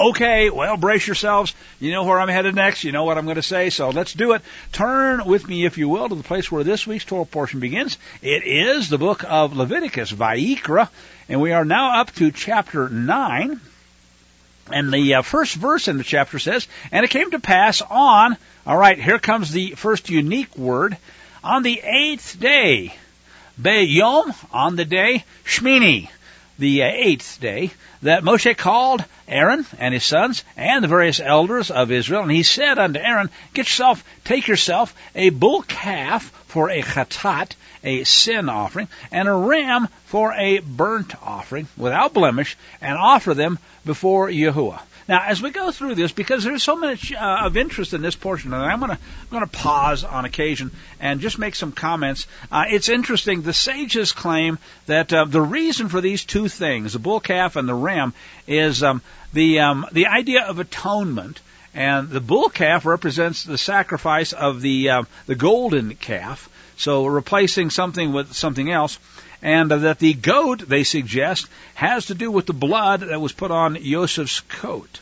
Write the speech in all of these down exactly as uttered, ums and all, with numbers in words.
Okay, well, brace yourselves. You know where I'm headed next. You know what I'm going to say. So let's do it. Turn with me, if you will, to the place where this week's Torah portion begins. It is the book of Leviticus, Vayikra, and we are now up to chapter nine. And the uh, first verse in the chapter says, and it came to pass on, all right, here comes the first unique word, on the eighth day, Beyom, on the day, Shmini, the uh, eighth day, that Moshe called Aaron and his sons and the various elders of Israel, and he said unto Aaron, get yourself, take yourself a bull calf for a chatat, a sin offering, and a ram for a burnt offering, without blemish, and offer them before Yahuwah. Now, as we go through this, because there's so much uh, of interest in this portion, and I'm going to I'm going to pause on occasion and just make some comments. Uh, it's interesting. The sages claim that uh, the reason for these two things, the bull calf and the ram, is um, the um, the idea of atonement. And the bull calf represents the sacrifice of the uh, the golden calf, so replacing something with something else. And uh, that the goat, they suggest, has to do with the blood that was put on Joseph's coat.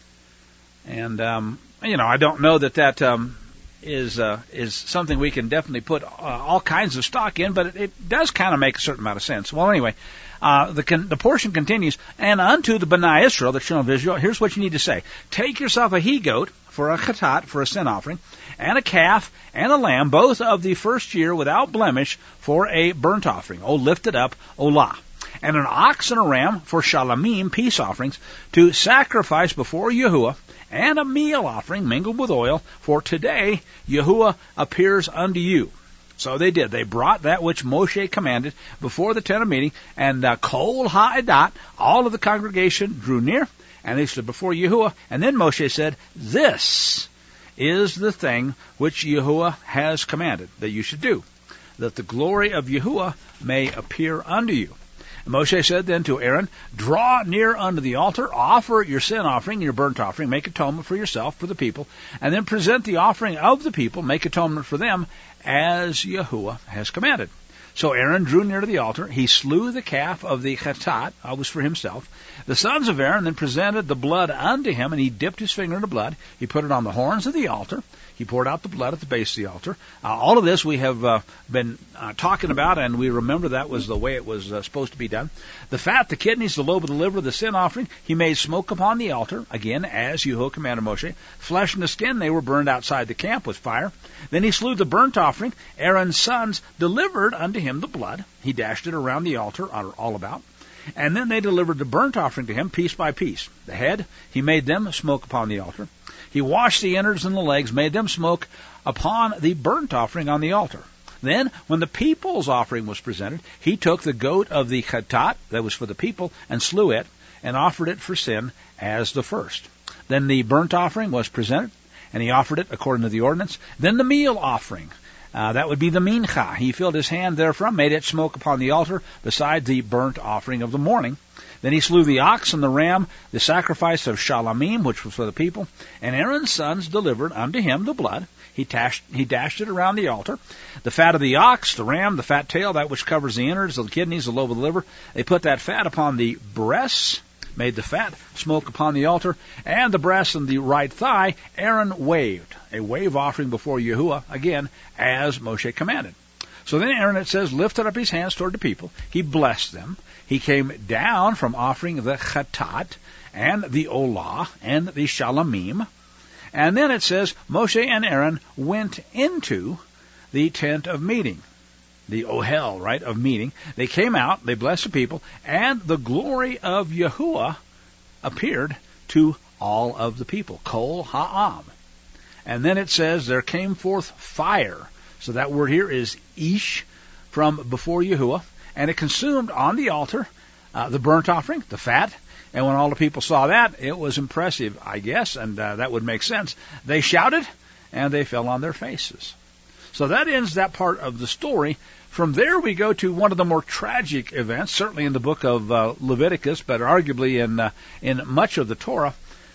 And, um, you know, I don't know that that um, is uh, is something we can definitely put uh, all kinds of stock in, but it, it does kind of make a certain amount of sense. Well, anyway, uh, the con- the portion continues, and unto the Bnei Israel, the children of Israel, here's what you need to say. Take yourself a he-goat for a chatat, for a sin offering, and a calf and a lamb, both of the first year without blemish, for a burnt offering. O lift it up, Olah. And an ox and a ram for shalamim, peace offerings, to sacrifice before Yahuwah, and a meal offering mingled with oil, for today Yahuwah appears unto you. So they did. They brought that which Moshe commanded before the tent of meeting, and uh, Kol Ha'edat, all of the congregation drew near, and they stood before Yahuwah. And then Moshe said, this is the thing which Yahuwah has commanded that you should do, that the glory of Yahuwah may appear unto you. And Moshe said then to Aaron, draw near unto the altar, offer your sin offering, your burnt offering, make atonement for yourself, for the people, and then present the offering of the people, make atonement for them, as Yahuwah has commanded. So Aaron drew near to the altar. He slew the calf of the chatat, uh, was for himself. The sons of Aaron then presented the blood unto him, and he dipped his finger in the blood. He put it on the horns of the altar. He poured out the blood at the base of the altar. Uh, all of this we have uh, been uh, talking about, and we remember that was the way it was uh, supposed to be done. The fat, the kidneys, the lobe of the liver, the sin offering, he made smoke upon the altar, again, as Yahuwah commanded Moshe. Flesh and the skin, they were burned outside the camp with fire. Then he slew the burnt offering. Aaron's sons delivered unto him the blood. He dashed it around the altar all about. And then they delivered the burnt offering to him piece by piece. The head, he made them smoke upon the altar. He washed the innards and the legs, made them smoke upon the burnt offering on the altar. Then, when the people's offering was presented, he took the goat of the chatat, that was for the people, and slew it, and offered it for sin as the first. Then the burnt offering was presented, and he offered it according to the ordinance. Then the meal offering, uh, that would be the mincha. He filled his hand therefrom, made it smoke upon the altar, beside the burnt offering of the morning. Then he slew the ox and the ram, the sacrifice of shalamim, which was for the people. And Aaron's sons delivered unto him the blood. He, tashed, he dashed it around the altar. The fat of the ox, the ram, the fat tail, that which covers the innards, the kidneys, the lobe of the liver. They put that fat upon the breasts, made the fat smoke upon the altar. And the breast and the right thigh, Aaron waved, a wave offering before Yahuwah, again, as Moshe commanded. So then Aaron, it says, lifted up his hands toward the people. He blessed them. He came down from offering the chatat and the olah and the shalamim. And then it says, Moshe and Aaron went into the tent of meeting, the ohel, right, of meeting. They came out, they blessed the people, and the glory of Yahuwah appeared to all of the people. Kol ha'am. And then it says, there came forth fire. So that word here is ish, from before Yahuwah, and it consumed on the altar uh, the burnt offering, the fat. And when all the people saw that, it was impressive, I guess, and uh, that would make sense. They shouted, and they fell on their faces. So that ends that part of the story. From there we go to one of the more tragic events, certainly in the book of uh, Leviticus, but arguably in uh, in much of the Torah.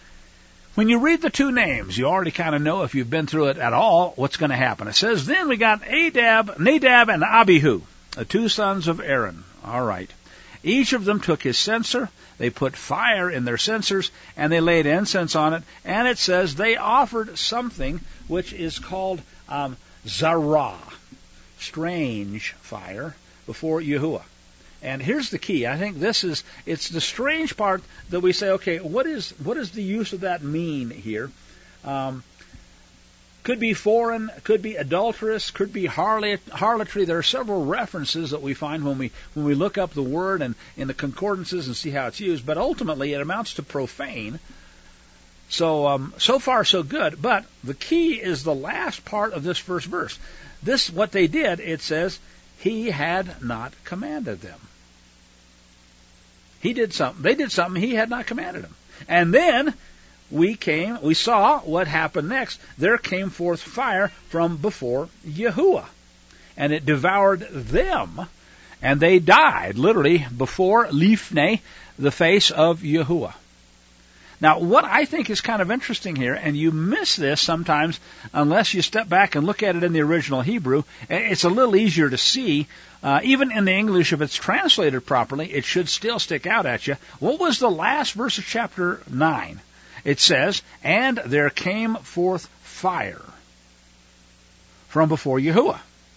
When you read the two names, you already kind of know, if you've been through it at all, what's going to happen. It says, then we got Nadab, Nadab and Abihu, the two sons of Aaron. All right. Each of them took his censer, they put fire in their censers, and they laid incense on it, and it says they offered something which is called um, zarah, strange fire, before Yahuwah. And here's the key. I think this is, it's the strange part that we say, okay, what is what does the use of that mean here? Um, could be foreign, could be adulterous, could be harlot, harlotry. There are several references that we find when we when we look up the word and in the concordances and see how it's used. But ultimately, it amounts to profane. So um, so far so good. But the key is the last part of this first verse. This, what they did, it says, he had not commanded them. He did something. They did something he had not commanded them. And then we came, we saw what happened next. There came forth fire from before Yahuwah, and it devoured them, and they died, literally, before Lifnei, the face of Yahuwah. Now, what I think is kind of interesting here, and you miss this sometimes unless you step back and look at it in the original Hebrew, it's a little easier to see. Uh, even in the English, if it's translated properly, it should still stick out at you. What was the last verse of chapter nine? It says, and there came forth fire from before Yahuwah.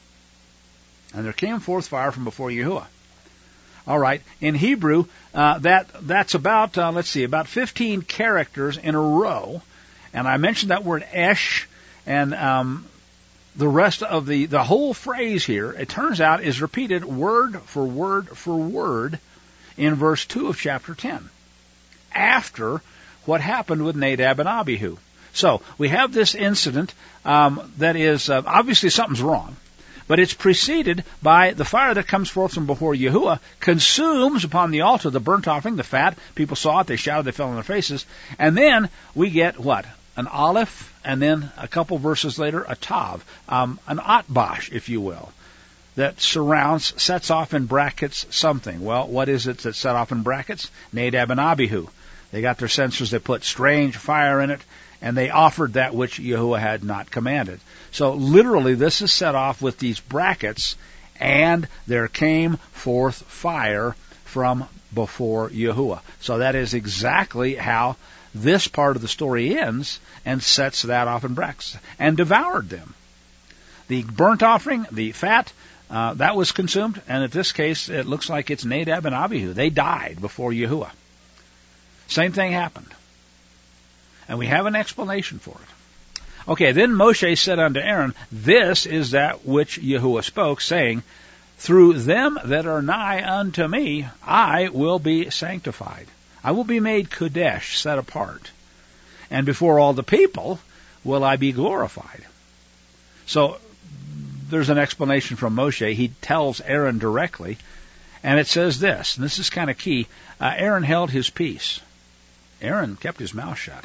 And there came forth fire from before Yahuwah. All right. In Hebrew, uh, that that's about, uh, let's see, about fifteen characters in a row. And I mentioned that word esh, and um, the rest of the, the whole phrase here, it turns out, is repeated word for word for word in verse two of chapter ten, after what happened with Nadab and Abihu. So we have this incident um, that is, uh, obviously something's wrong. But it's preceded by the fire that comes forth from before Yahuwah, consumes upon the altar the burnt offering, the fat. People saw it, they shouted, they fell on their faces. And then we get what? An aleph, and then a couple verses later, a tav, um, an atbash, if you will, that surrounds, sets off in brackets something. Well, what is it that set off in brackets? Nadab and Abihu. They got their censers, they put strange fire in it, and they offered that which Yahuwah had not commanded. So literally this is set off with these brackets, and there came forth fire from before Yahuwah. So that is exactly how this part of the story ends, and sets that off in brackets, and devoured them. The burnt offering, the fat, uh, that was consumed, and in this case it looks like it's Nadab and Abihu. They died before Yahuwah. Same thing happened. And we have an explanation for it. Okay, then Moshe said unto Aaron, this is that which Yahuwah spoke, saying, through them that are nigh unto me, I will be sanctified. I will be made Kodesh, set apart. And before all the people will I be glorified. So there's an explanation from Moshe. He tells Aaron directly, and it says this, and this is kind of key. Uh, Aaron held his peace. Aaron kept his mouth shut.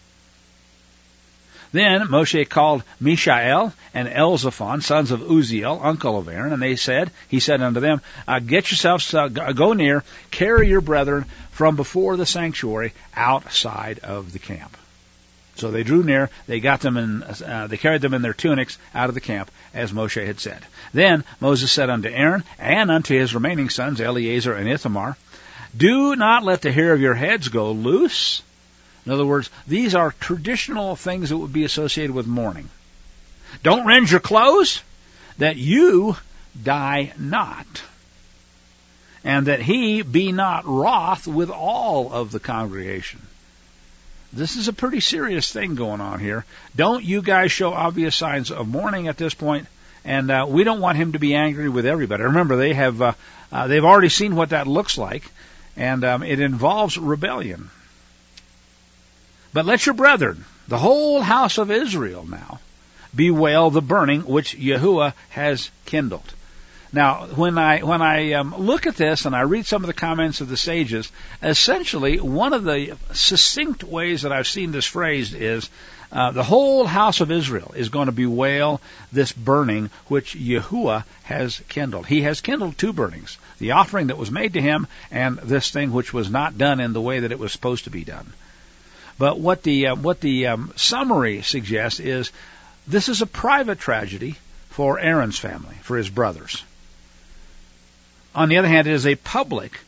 Then Moshe called Mishael and Elzaphan, sons of Uziel, uncle of Aaron, and they said, he said unto them, uh, get yourselves, uh, go near, carry your brethren from before the sanctuary outside of the camp. So they drew near, they got them in, uh, they carried them in their tunics out of the camp, as Moshe had said. Then Moses said unto Aaron and unto his remaining sons, Eleazar and Ithamar, do not let the hair of your heads go loose. In other words, these are traditional things that would be associated with mourning. Don't rend your clothes, that you die not, and that he be not wroth with all of the congregation. This is a pretty serious thing going on here. Don't you guys show obvious signs of mourning at this point, and uh, we don't want him to be angry with everybody. Remember, they have uh, uh, they've already seen what that looks like, and um, it involves rebellion. But let your brethren, the whole house of Israel now, bewail the burning which Yahuwah has kindled. Now, when I when I um, look at this and I read some of the comments of the sages, essentially one of the succinct ways that I've seen this phrased is uh, the whole house of Israel is going to bewail this burning which Yahuwah has kindled. He has kindled two burnings, the offering that was made to him and this thing which was not done in the way that it was supposed to be done. But what the uh, what the um, summary suggests is this is a private tragedy for Aaron's family, for his brothers. On the other hand, it is a public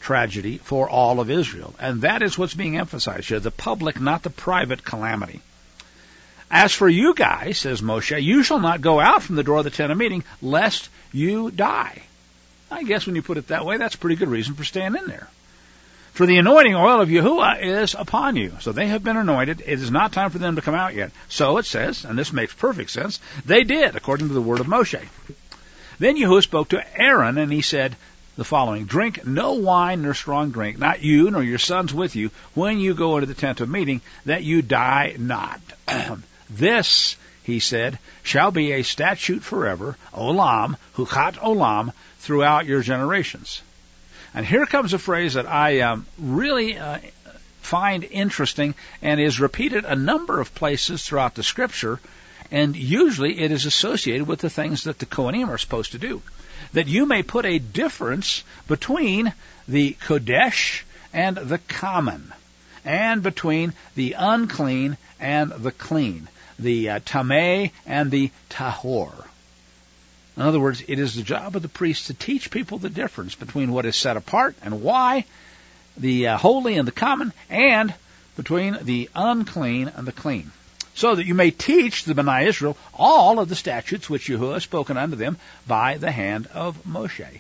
tragedy for all of Israel. And that is what's being emphasized here, the public, not the private calamity. As for you guys, says Moshe, you shall not go out from the door of the tent of meeting, lest you die. I guess when you put it that way, that's a pretty good reason for staying in there. For the anointing oil of Yahuwah is upon you. So they have been anointed. It is not time for them to come out yet. So it says, and this makes perfect sense, they did, according to the word of Moshe. Then Yahuwah spoke to Aaron, and he said the following, drink no wine nor strong drink, not you nor your sons with you, when you go into the tent of meeting, that you die not. This, he said, shall be a statute forever, olam, hukat olam, throughout your generations. And here comes a phrase that I um, really uh, find interesting and is repeated a number of places throughout the Scripture, and usually it is associated with the things that the Kohanim are supposed to do. That you may put a difference between the Kodesh and the common, and between the unclean and the clean, the uh, Tameh and the Tahor. In other words, it is the job of the priest to teach people the difference between what is set apart and why, the uh, holy and the common, and between the unclean and the clean, so that you may teach the Bnei Israel all of the statutes which Yahuwah has spoken unto them by the hand of Moshe.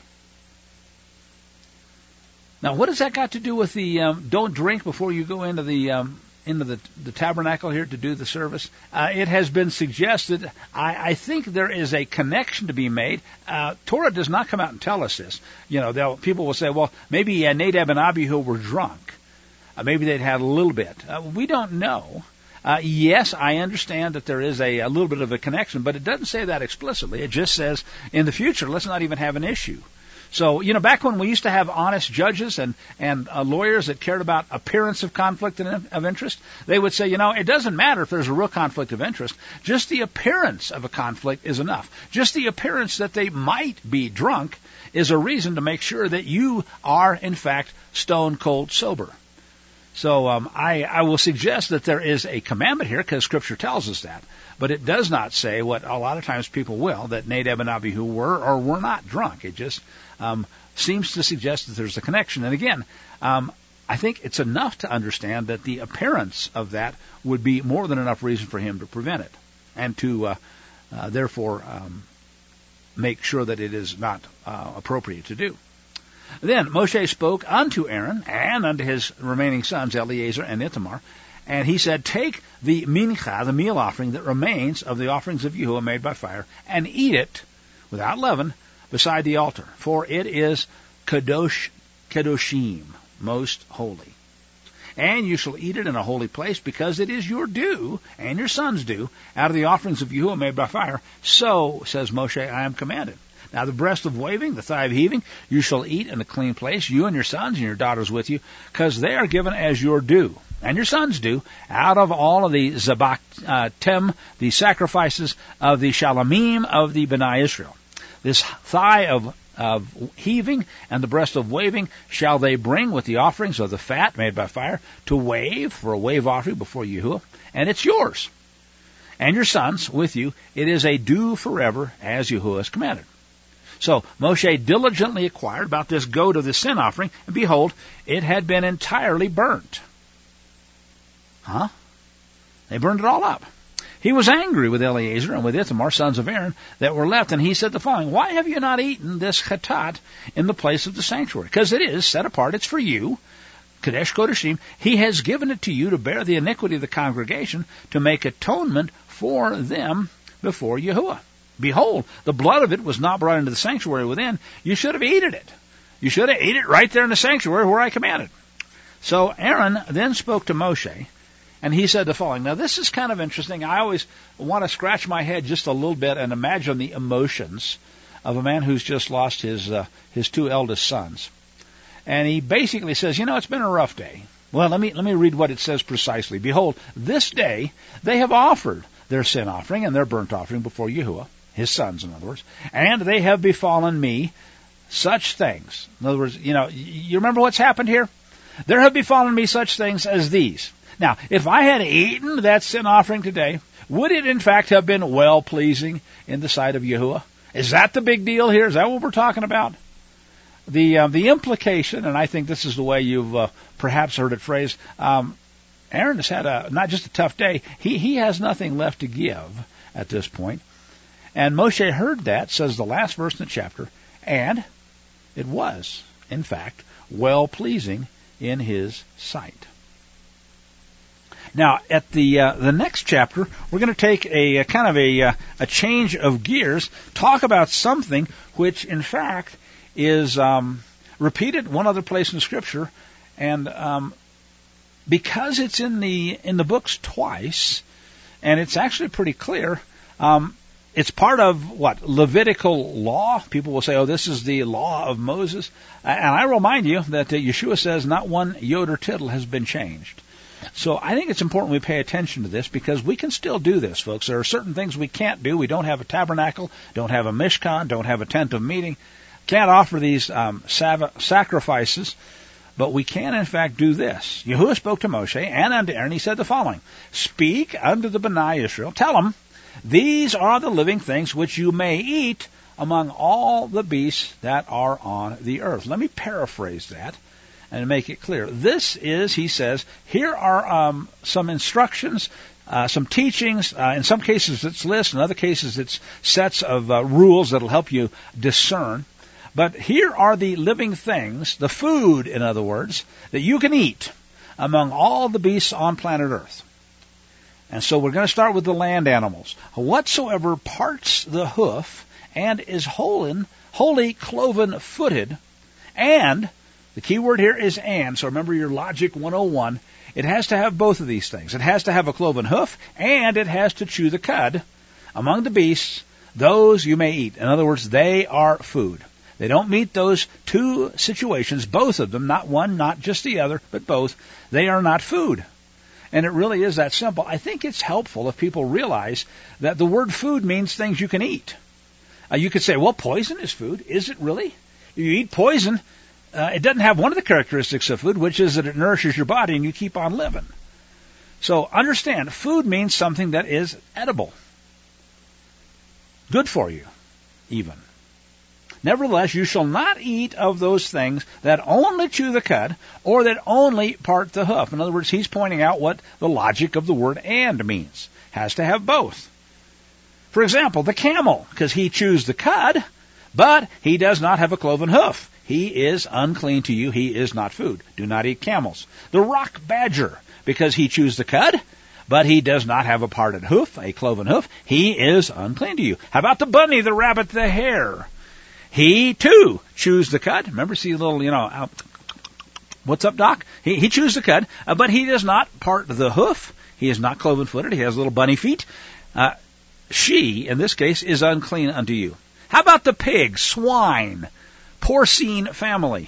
Now, what has that got to do with the um, don't drink before you go into the um, into the, the tabernacle here to do the service? Uh, it has been suggested, I, I think there is a connection to be made. Uh, Torah does not come out and tell us this. You know, they'll, people will say, well, maybe uh, Nadab and Abihu were drunk. Uh, maybe they'd had a little bit. Uh, we don't know. Uh, yes, I understand that there is a, a little bit of a connection, but it doesn't say that explicitly. It just says, in the future, let's not even have an issue. So, you know, back when we used to have honest judges and, and uh, lawyers that cared about appearance of conflict of interest, they would say, you know, it doesn't matter if there's a real conflict of interest. Just the appearance of a conflict is enough. Just the appearance that they might be drunk is a reason to make sure that you are, in fact, stone cold sober. So um, I, I will suggest that there is a commandment here because Scripture tells us that. But it does not say what a lot of times people will, that Nadab and Abihu were or were not drunk. It just um, seems to suggest that there's a connection. And again, um, I think it's enough to understand that the appearance of that would be more than enough reason for him to prevent it and to uh, uh, therefore um, make sure that it is not uh, appropriate to do. Then Moshe spoke unto Aaron and unto his remaining sons, Eleazar and Ithamar, and he said, take the mincha, the meal offering that remains of the offerings of Yahuwah made by fire, and eat it without leaven beside the altar, for it is kadosh, kadoshim, most holy. And you shall eat it in a holy place, because it is your due, and your sons' due, out of the offerings of Yahuwah made by fire. So, says Moshe, I am commanded. Now the breast of waving, the thigh of heaving, you shall eat in a clean place, you and your sons and your daughters with you, because they are given as your due, and your sons do, out of all of the zabatim, the sacrifices of the shalamim of the Bnei Israel. This thigh of, of heaving and the breast of waving shall they bring with the offerings of the fat made by fire to wave for a wave offering before Yahuwah, and it's yours. And your sons with you, it is a due forever, as Yahuwah has commanded. So Moshe diligently inquired about this goat of the sin offering, and behold, it had been entirely burnt. Huh? They burned it all up. He was angry with Eleazar and with Ithamar, sons of Aaron, that were left, and he said the following, why have you not eaten this chatat in the place of the sanctuary? Because it is set apart, it's for you, Kadesh Kodashim. He has given it to you to bear the iniquity of the congregation, to make atonement for them before Yahuwah. Behold, the blood of it was not brought into the sanctuary within. You should have eaten it. You should have eaten it right there in the sanctuary where I commanded. So Aaron then spoke to Moshe, and he said the following. Now this is kind of interesting. I always want to scratch my head just a little bit and imagine the emotions of a man who's just lost his uh, his two eldest sons. And he basically says, you know, it's been a rough day. Well, let me let me read what it says precisely. Behold, this day they have offered their sin offering and their burnt offering before Yahuwah, his sons, in other words, and they have befallen me such things. In other words, you know, you remember what's happened here? There have befallen me such things as these. Now, if I had eaten that sin offering today, would it in fact have been well-pleasing in the sight of Yahuwah? Is that the big deal here? Is that what we're talking about? the uh, the implication, and I think this is the way you've uh, perhaps heard it phrased, um, Aaron has had a not just a tough day. He he has nothing left to give at this point. And Moshe heard that, says the last verse in the chapter, and it was, in fact, well-pleasing in his sight. Now, at the uh, the next chapter, we're going to take a, a kind of a, a a change of gears, talk about something which, in fact, is um, repeated one other place in Scripture, and um, because it's in the in the books twice, and it's actually pretty clear. Um, It's part of, what, Levitical law. People will say, oh, this is the law of Moses. And I remind you that uh, Yeshua says not one yod or tittle has been changed. So I think it's important we pay attention to this because we can still do this, folks. There are certain things we can't do. We don't have a tabernacle, don't have a mishkan, don't have a tent of meeting, can't offer these um, sav- sacrifices. But we can, in fact, do this. Yahuwah spoke to Moshe and unto Aaron. He said the following, speak unto the Bnei Israel, tell them, these are the living things which you may eat among all the beasts that are on the earth. Let me paraphrase that and make it clear. This is, he says, here are um, some instructions, uh, some teachings. Uh, in some cases it's lists, in other cases it's sets of uh, rules that will help you discern. But here are the living things, the food, in other words, that you can eat among all the beasts on planet Earth. And so we're going to start with the land animals. Whatsoever parts the hoof and is wholly, wholly cloven-footed, and, the key word here is and, so remember your Logic one oh one, it has to have both of these things. It has to have a cloven hoof, and it has to chew the cud. Among the beasts, those you may eat. In other words, they are food. They don't meet those two situations, both of them, not one, not just the other, but both. They are not food. And it really is that simple. I think it's helpful if people realize that the word food means things you can eat. Uh, you could say, well, poison is food. Is it really? If you eat poison, uh, it doesn't have one of the characteristics of food, which is that it nourishes your body and you keep on living. So understand, food means something that is edible. Good for you, even. Nevertheless, you shall not eat of those things that only chew the cud, or that only part the hoof. In other words, he's pointing out what the logic of the word and means. Has to have both. For example, the camel, because he chews the cud, but he does not have a cloven hoof. He is unclean to you. He is not food. Do not eat camels. The rock badger, because he chews the cud, but he does not have a parted hoof, a cloven hoof. He is unclean to you. How about the bunny, the rabbit, the hare? He, too, chews the cud. Remember, see a little, you know, uh, what's up, Doc? He, he chews the cud, uh, but he does not part the hoof. He is not cloven-footed. He has little bunny feet. Uh, she, in this case, is unclean unto you. How about the pig, swine, porcine family?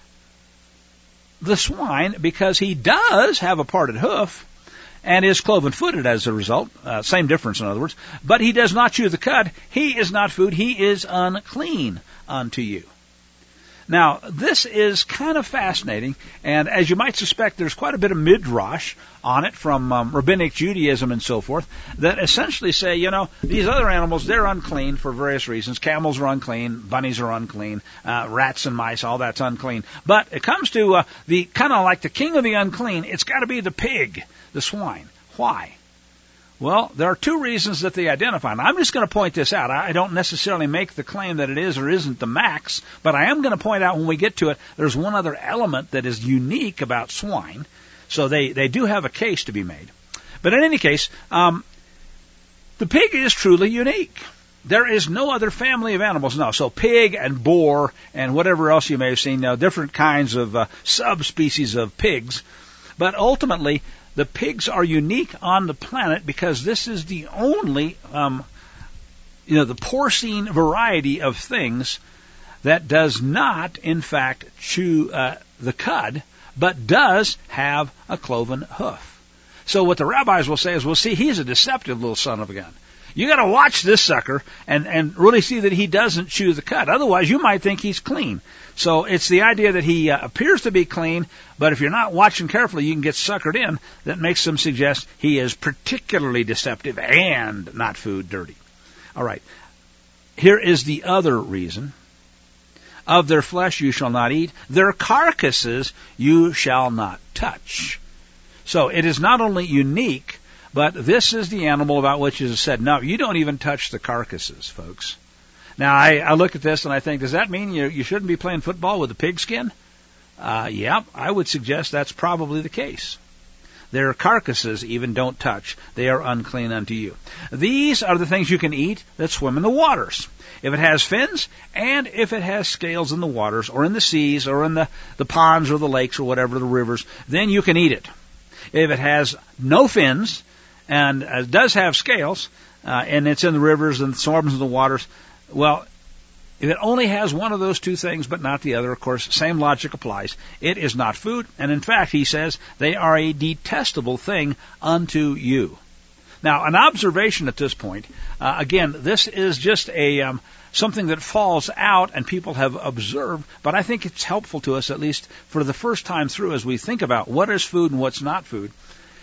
The swine, because he does have a parted hoof, and is cloven-footed as a result, uh, same difference in other words, but he does not chew the cud. He is not food. He is unclean unto you. Now, this is kind of fascinating, and as you might suspect, there's quite a bit of midrash on it from um, rabbinic Judaism and so forth that essentially say, you know, these other animals, they're unclean for various reasons. Camels are unclean, bunnies are unclean, uh, rats and mice, all that's unclean. But it comes to uh, the kind of like the king of the unclean, it's got to be the pig, the swine. Why? Well, there are two reasons that they identify. And I'm just going to point this out. I don't necessarily make the claim that it is or isn't the max, but I am going to point out when we get to it, there's one other element that is unique about swine. So they, they do have a case to be made. But in any case, um, the pig is truly unique. There is no other family of animals. No, so pig and boar and whatever else you may have seen, now different kinds of uh, subspecies of pigs. But ultimately, the pigs are unique on the planet because this is the only, um, you know, the porcine variety of things that does not, in fact, chew uh, the cud, but does have a cloven hoof. So what the rabbis will say is, well, see, he's a deceptive little son of a gun. You got to watch this sucker and, and really see that he doesn't chew the cud. Otherwise, you might think he's clean. So it's the idea that he uh, appears to be clean, but if you're not watching carefully, you can get suckered in. That makes them suggest he is particularly deceptive and not food dirty. All right. Here is the other reason. Of their flesh you shall not eat. Their carcasses you shall not touch. So it is not only unique, but this is the animal about which it is said, no, you don't even touch the carcasses, folks. Now, I, I look at this and I think, does that mean you, you shouldn't be playing football with a pigskin? Uh, yeah, I would suggest that's probably the case. Their carcasses even don't touch. They are unclean unto you. These are the things you can eat that swim in the waters. If it has fins, and if it has scales in the waters, or in the seas, or in the, the ponds, or the lakes, or whatever, the rivers, then you can eat it. If it has no fins, and uh, does have scales, uh, and it's in the rivers and swarms in the waters, well, if it only has one of those two things but not the other, of course, same logic applies. It is not food, and in fact, he says, they are a detestable thing unto you. Now, an observation at this point, uh, again, this is just a um, something that falls out and people have observed, but I think it's helpful to us, at least for the first time through, as we think about what is food and what's not food.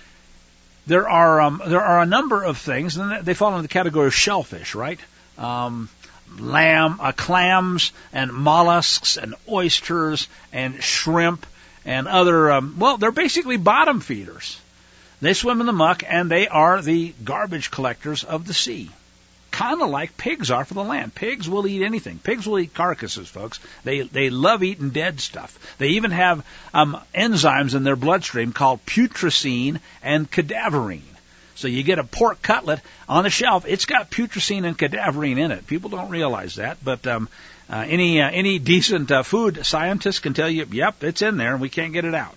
There are um, there are a number of things, and they fall into the category of shellfish, right? Um, lamb, uh, clams and mollusks and oysters and shrimp and other, um, well, they're basically bottom feeders. They swim in the muck, and they are the garbage collectors of the sea. Kind of like pigs are for the land. Pigs will eat anything. Pigs will eat carcasses, folks. They they love eating dead stuff. They even have um, enzymes in their bloodstream called putrescine and cadaverine. So you get a pork cutlet on the shelf. It's got putrescine and cadaverine in it. People don't realize that, but um, uh, any uh, any decent uh, food scientist can tell you, yep, it's in there, and we can't get it out.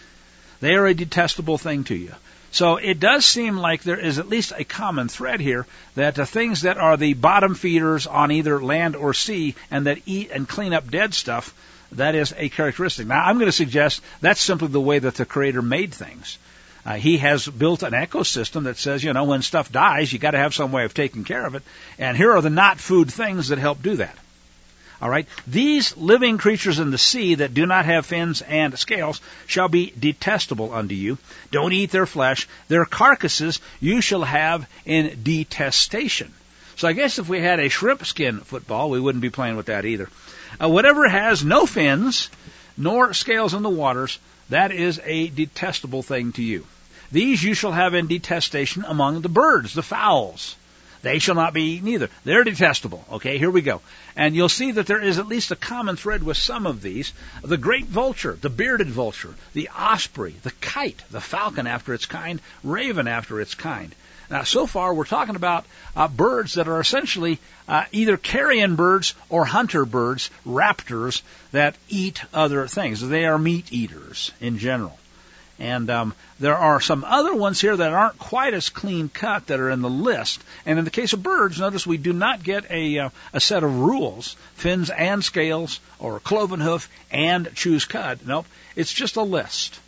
They are a detestable thing to you. So it does seem like there is at least a common thread here, that the things that are the bottom feeders on either land or sea and that eat and clean up dead stuff, that is a characteristic. Now, I'm going to suggest that's simply the way that the Creator made things. Uh, he has built an ecosystem that says, you know, when stuff dies, you got to have some way of taking care of it. And here are the not food things that help do that. All right, these living creatures in the sea that do not have fins and scales shall be detestable unto you. Don't eat their flesh. Their carcasses you shall have in detestation. So I guess if we had a shrimp skin football, we wouldn't be playing with that either. Uh, whatever has no fins nor scales in the waters, that is a detestable thing to you. These you shall have in detestation among the birds, the fowls. They shall not be eaten either. They're detestable. Okay, here we go. And you'll see that there is at least a common thread with some of these. The great vulture, the bearded vulture, the osprey, the kite, the falcon after its kind, raven after its kind. Now, so far we're talking about uh, birds that are essentially uh, either carrion birds or hunter birds, raptors, that eat other things. They are meat eaters in general. And um, there are some other ones here that aren't quite as clean cut that are in the list. And in the case of birds, notice we do not get a, uh, a set of rules, fins and scales, or cloven hoof and choose cud. Nope, it's just a list.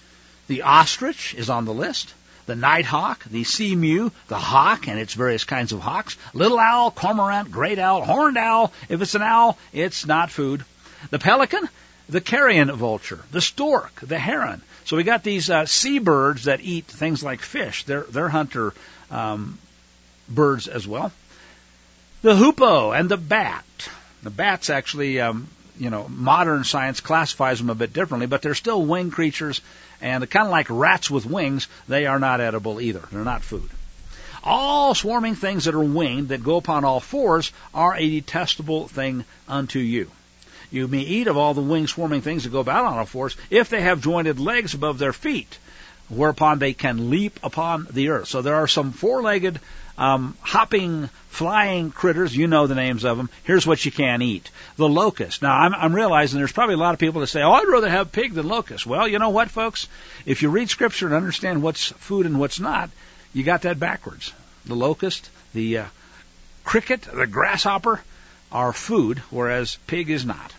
The ostrich is on the list. The nighthawk, the sea mew, the hawk and its various kinds of hawks, little owl, cormorant, great owl, horned owl. If it's an owl, it's not food. The pelican, the carrion vulture, the stork, the heron. So we got these uh, seabirds that eat things like fish. They're, they're hunter um, birds as well. The hoopoe and the bat. The bats actually, um, you know, modern science classifies them a bit differently, but they're still winged creatures, and they're kind of like rats with wings. They are not edible either. They're not food. All swarming things that are winged, that go upon all fours, are a detestable thing unto you. You may eat of all the winged swarming things that go about on all fours if they have jointed legs above their feet, whereupon they can leap upon the earth. So there are some four-legged, um, hopping, flying critters. You know the names of them. Here's what you can't eat. The locust. Now, I'm, I'm realizing there's probably a lot of people that say, oh, I'd rather have pig than locust. Well, you know what, folks? If you read Scripture and understand what's food and what's not, you got that backwards. The locust, the uh, cricket, the grasshopper are food, whereas pig is not.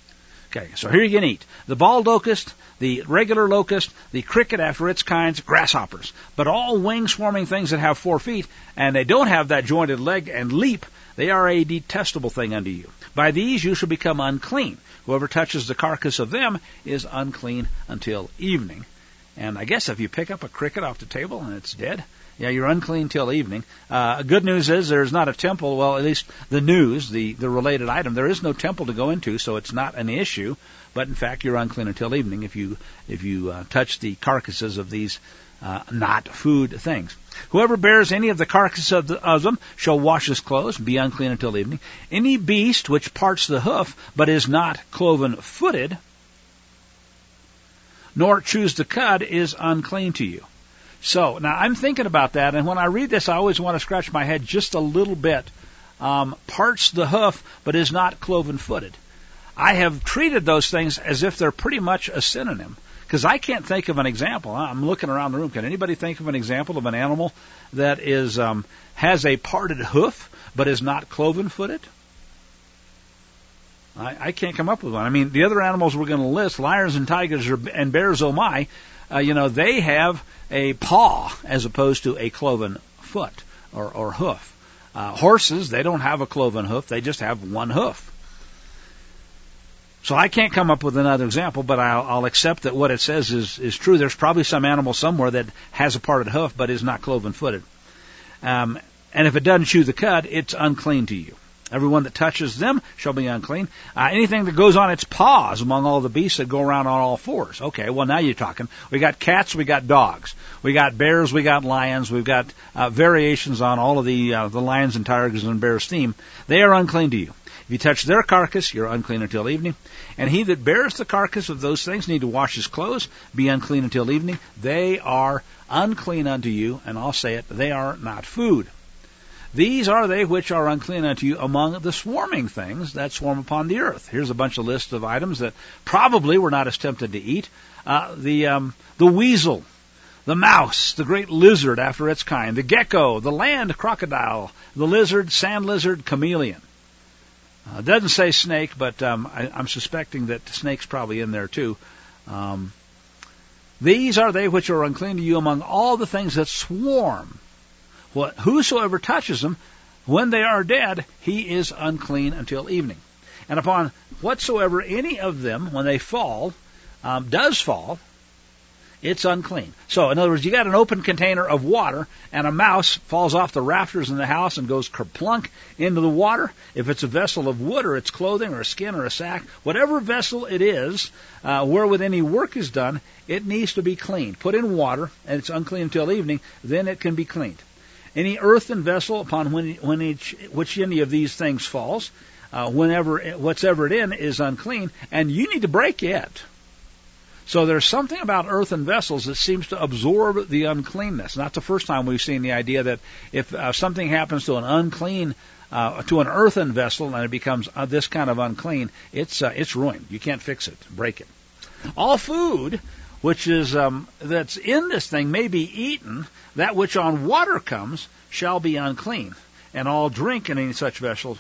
Okay, so here you can eat the bald locust, the regular locust, the cricket after its kinds, grasshoppers. But all wing-swarming things that have four feet, and they don't have that jointed leg and leap, they are a detestable thing unto you. By these you shall become unclean. Whoever touches the carcass of them is unclean until evening. And I guess if you pick up a cricket off the table and it's dead, yeah, you're unclean till evening. Uh, good news is there's not a temple, well, at least the news, the, the related item, there is no temple to go into, so it's not an issue. But in fact, you're unclean until evening if you if you uh, touch the carcasses of these uh, not food things. Whoever bears any of the carcasses of, the, of them shall wash his clothes, be unclean until evening. Any beast which parts the hoof, but is not cloven-footed, nor chews the cud, is unclean to you. So, now I'm thinking about that, and when I read this, I always want to scratch my head just a little bit. Um, parts the hoof, but is not cloven-footed. I have treated those things as if they're pretty much a synonym, because I can't think of an example. I'm looking around the room. Can anybody think of an example of an animal that is um, has a parted hoof, but is not cloven-footed? I, I can't come up with one. I mean, the other animals we're going to list, lions and tigers are, and bears, oh my, uh, you know, they have a paw as opposed to a cloven foot or, or hoof. Uh, horses, they don't have a cloven hoof. They just have one hoof. So I can't come up with another example, but I'll, I'll accept that what it says is, is true. There's probably some animal somewhere that has a parted hoof but is not cloven-footed. Um, and if it doesn't chew the cud, it's unclean to you. Everyone that touches them shall be unclean. Uh, anything that goes on its paws among all the beasts that go around on all fours. Okay, well, now you're talking. We got cats, we got dogs. We got bears, we got lions. We've got uh, variations on all of the uh, the lions and tigers and bears theme. They are unclean to you. If you touch their carcass, you're unclean until evening. And he that bears the carcass of those things need to wash his clothes, be unclean until evening. They are unclean unto you, and I'll say it, they are not food. These are they which are unclean unto you among the swarming things that swarm upon the earth. Here's a bunch of lists of items that probably we're not as tempted to eat. Uh, the um, the weasel, the mouse, the great lizard after its kind, the gecko, the land crocodile, the lizard, sand lizard, chameleon. Uh, it doesn't say snake, but um, I, I'm suspecting that snake's probably in there too. Um, these are they which are unclean to you among all the things that swarm. What, whosoever touches them, when they are dead, he is unclean until evening. And upon whatsoever any of them, when they fall, um, does fall, it's unclean. So, in other words, you got an open container of water, and a mouse falls off the rafters in the house and goes kerplunk into the water. If it's a vessel of wood, or it's clothing, or a skin, or a sack, whatever vessel it is, uh, wherewith any work is done, it needs to be cleaned. Put in water, and it's unclean until evening, then it can be cleaned. Any earthen vessel upon when, when each, which any of these things falls, uh, whenever whatsoever it in is unclean, and you need to break it. So there's something about earthen vessels that seems to absorb the uncleanness. Not the first time we've seen the idea that if uh, something happens to an unclean, uh, to an earthen vessel, and it becomes uh, this kind of unclean, it's uh, it's ruined. You can't fix it. Break it. All food which is um, that's in this thing may be eaten. That which on water comes shall be unclean, and all drink in any such vessel.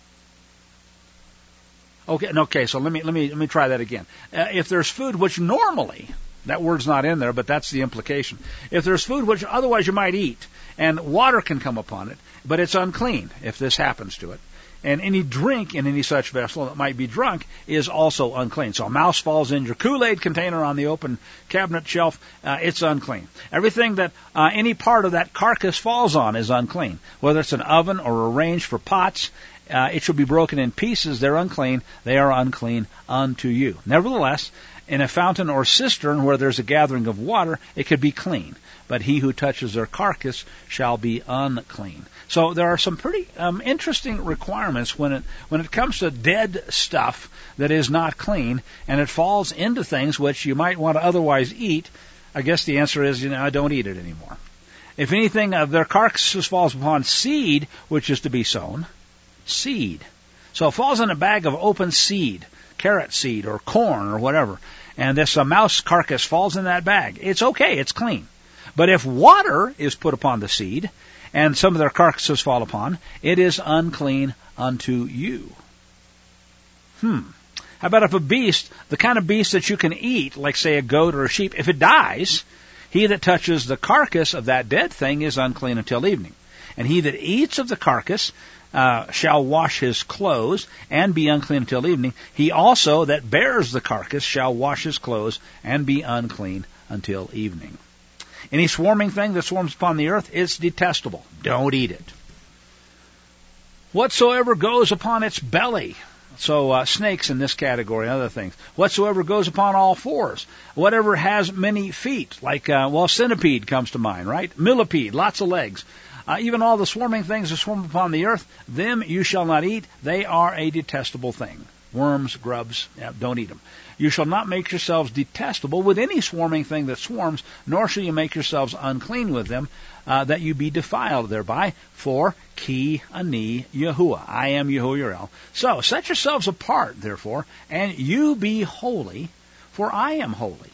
Okay, okay. So let me let me let me try that again. Uh, if there's food which normally, that word's not in there, but that's the implication. If there's food which otherwise you might eat, and water can come upon it, but it's unclean if this happens to it. And any drink in any such vessel that might be drunk is also unclean. So a mouse falls in your Kool-Aid container on the open cabinet shelf, uh, it's unclean. Everything that uh, any part of that carcass falls on is unclean. Whether it's an oven or a range for pots, uh, it shall be broken in pieces. They're unclean. They are unclean unto you. Nevertheless, in a fountain or cistern where there's a gathering of water, it could be clean. But he who touches their carcass shall be unclean. So there are some pretty um, interesting requirements when it when it comes to dead stuff that is not clean, and it falls into things which you might want to otherwise eat. I guess the answer is, you know, I don't eat it anymore. If anything of their carcasses falls upon seed, which is to be sown, seed. So it falls in a bag of open seed, carrot seed or corn or whatever, and this uh, mouse carcass falls in that bag. It's okay, it's clean. But if water is put upon the seed, and some of their carcasses fall upon, it is unclean unto you. Hmm. How about if a beast, the kind of beast that you can eat, like say a goat or a sheep, if it dies, he that touches the carcass of that dead thing is unclean until evening. And he that eats of the carcass uh, shall wash his clothes and be unclean until evening. He also that bears the carcass shall wash his clothes and be unclean until evening. Any swarming thing that swarms upon the earth is detestable. Don't eat it. Whatsoever goes upon its belly. So uh, snakes in this category and other things. Whatsoever goes upon all fours. Whatever has many feet, like, uh, well, centipede comes to mind, right? Millipede, lots of legs. Uh, even all the swarming things that swarm upon the earth, them you shall not eat. They are a detestable thing. Worms, grubs, yeah, don't eat them. You shall not make yourselves detestable with any swarming thing that swarms, nor shall you make yourselves unclean with them, uh, that you be defiled thereby. For ki ani Yahuwah, I am Yahuwah. So set yourselves apart, therefore, and you be holy, for I am holy.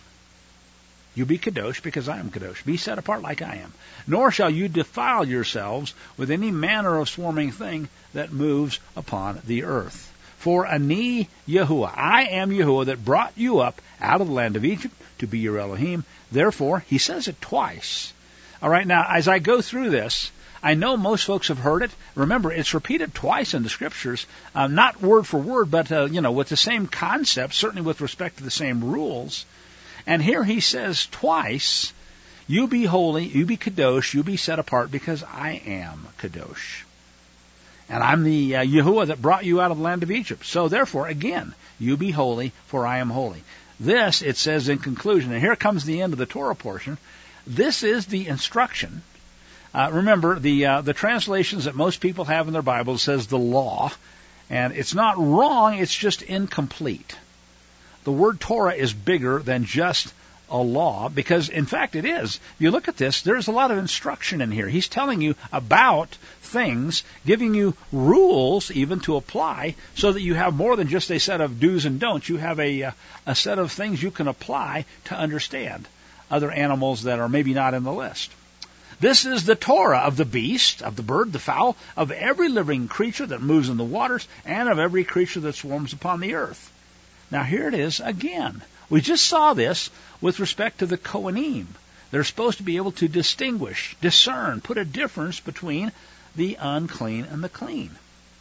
You be kadosh, because I am kadosh. Be set apart like I am. Nor shall you defile yourselves with any manner of swarming thing that moves upon the earth. For ani Yahuwah, I am Yahuwah that brought you up out of the land of Egypt to be your Elohim. Therefore, he says it twice. All right, now, as I go through this, I know most folks have heard it. Remember, it's repeated twice in the Scriptures, uh, not word for word, but, uh, you know, with the same concept, certainly with respect to the same rules. And here he says twice, you be holy, you be kadosh, you be set apart, because I am kadosh. And I'm the uh, Yahuwah that brought you out of the land of Egypt. So therefore, again, you be holy, for I am holy. This, it says in conclusion, and here comes the end of the Torah portion, this is the instruction. Uh, remember, the uh, the translations that most people have in their Bibles says the law, and it's not wrong, it's just incomplete. The word Torah is bigger than just a law, because in fact it is. If you look at this, there's a lot of instruction in here. He's telling you about things, giving you rules even to apply, so that you have more than just a set of do's and don'ts. You have a, a set of things you can apply to understand other animals that are maybe not in the list. This is the Torah of the beast, of the bird, the fowl, of every living creature that moves in the waters, and of every creature that swarms upon the earth. Now here it is again. We just saw this with respect to the Kohanim. They're supposed to be able to distinguish, discern, put a difference between the unclean and the clean.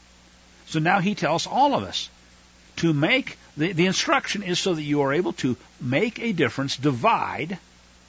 So now he tells all of us to make, the, the instruction is so that you are able to make a difference, divide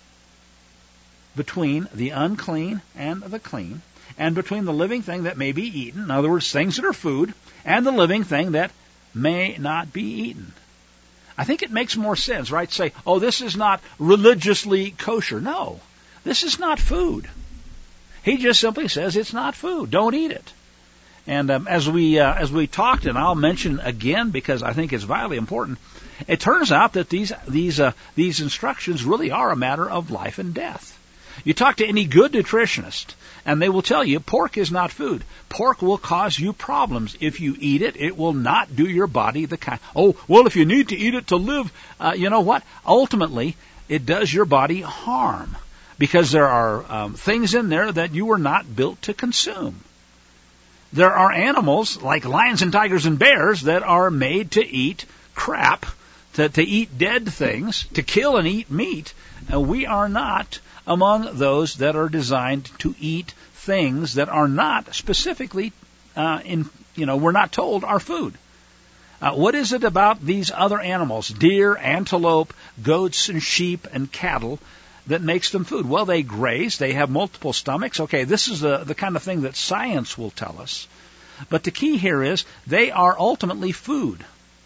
between the unclean and the clean, and between the living thing that may be eaten, in other words, things that are food, and the living thing that may not be eaten. I think it makes more sense, right? Say, oh, this is not religiously kosher. No, this is not food. He just simply says it's not food. Don't eat it. And um, as we uh, as we talked, and I'll mention again because I think it's vitally important, it turns out that these these uh, these instructions really are a matter of life and death. You talk to any good nutritionist, and they will tell you pork is not food. Pork will cause you problems. If you eat it, it will not do your body the kind. Oh, well, if you need to eat it to live, uh, you know what? Ultimately, it does your body harm because there are um, things in there that you were not built to consume. There are animals like lions and tigers and bears that are made to eat crap, to, to eat dead things, to kill and eat meat. And we are not among those that are designed to eat things that are not specifically, uh, in you know, we're not told are food. Uh, what is it about these other animals, deer, antelope, goats, and sheep, and cattle, that makes them food? Well, they graze. They have multiple stomachs. Okay, this is the, the kind of thing that science will tell us. But the key here is they are ultimately food.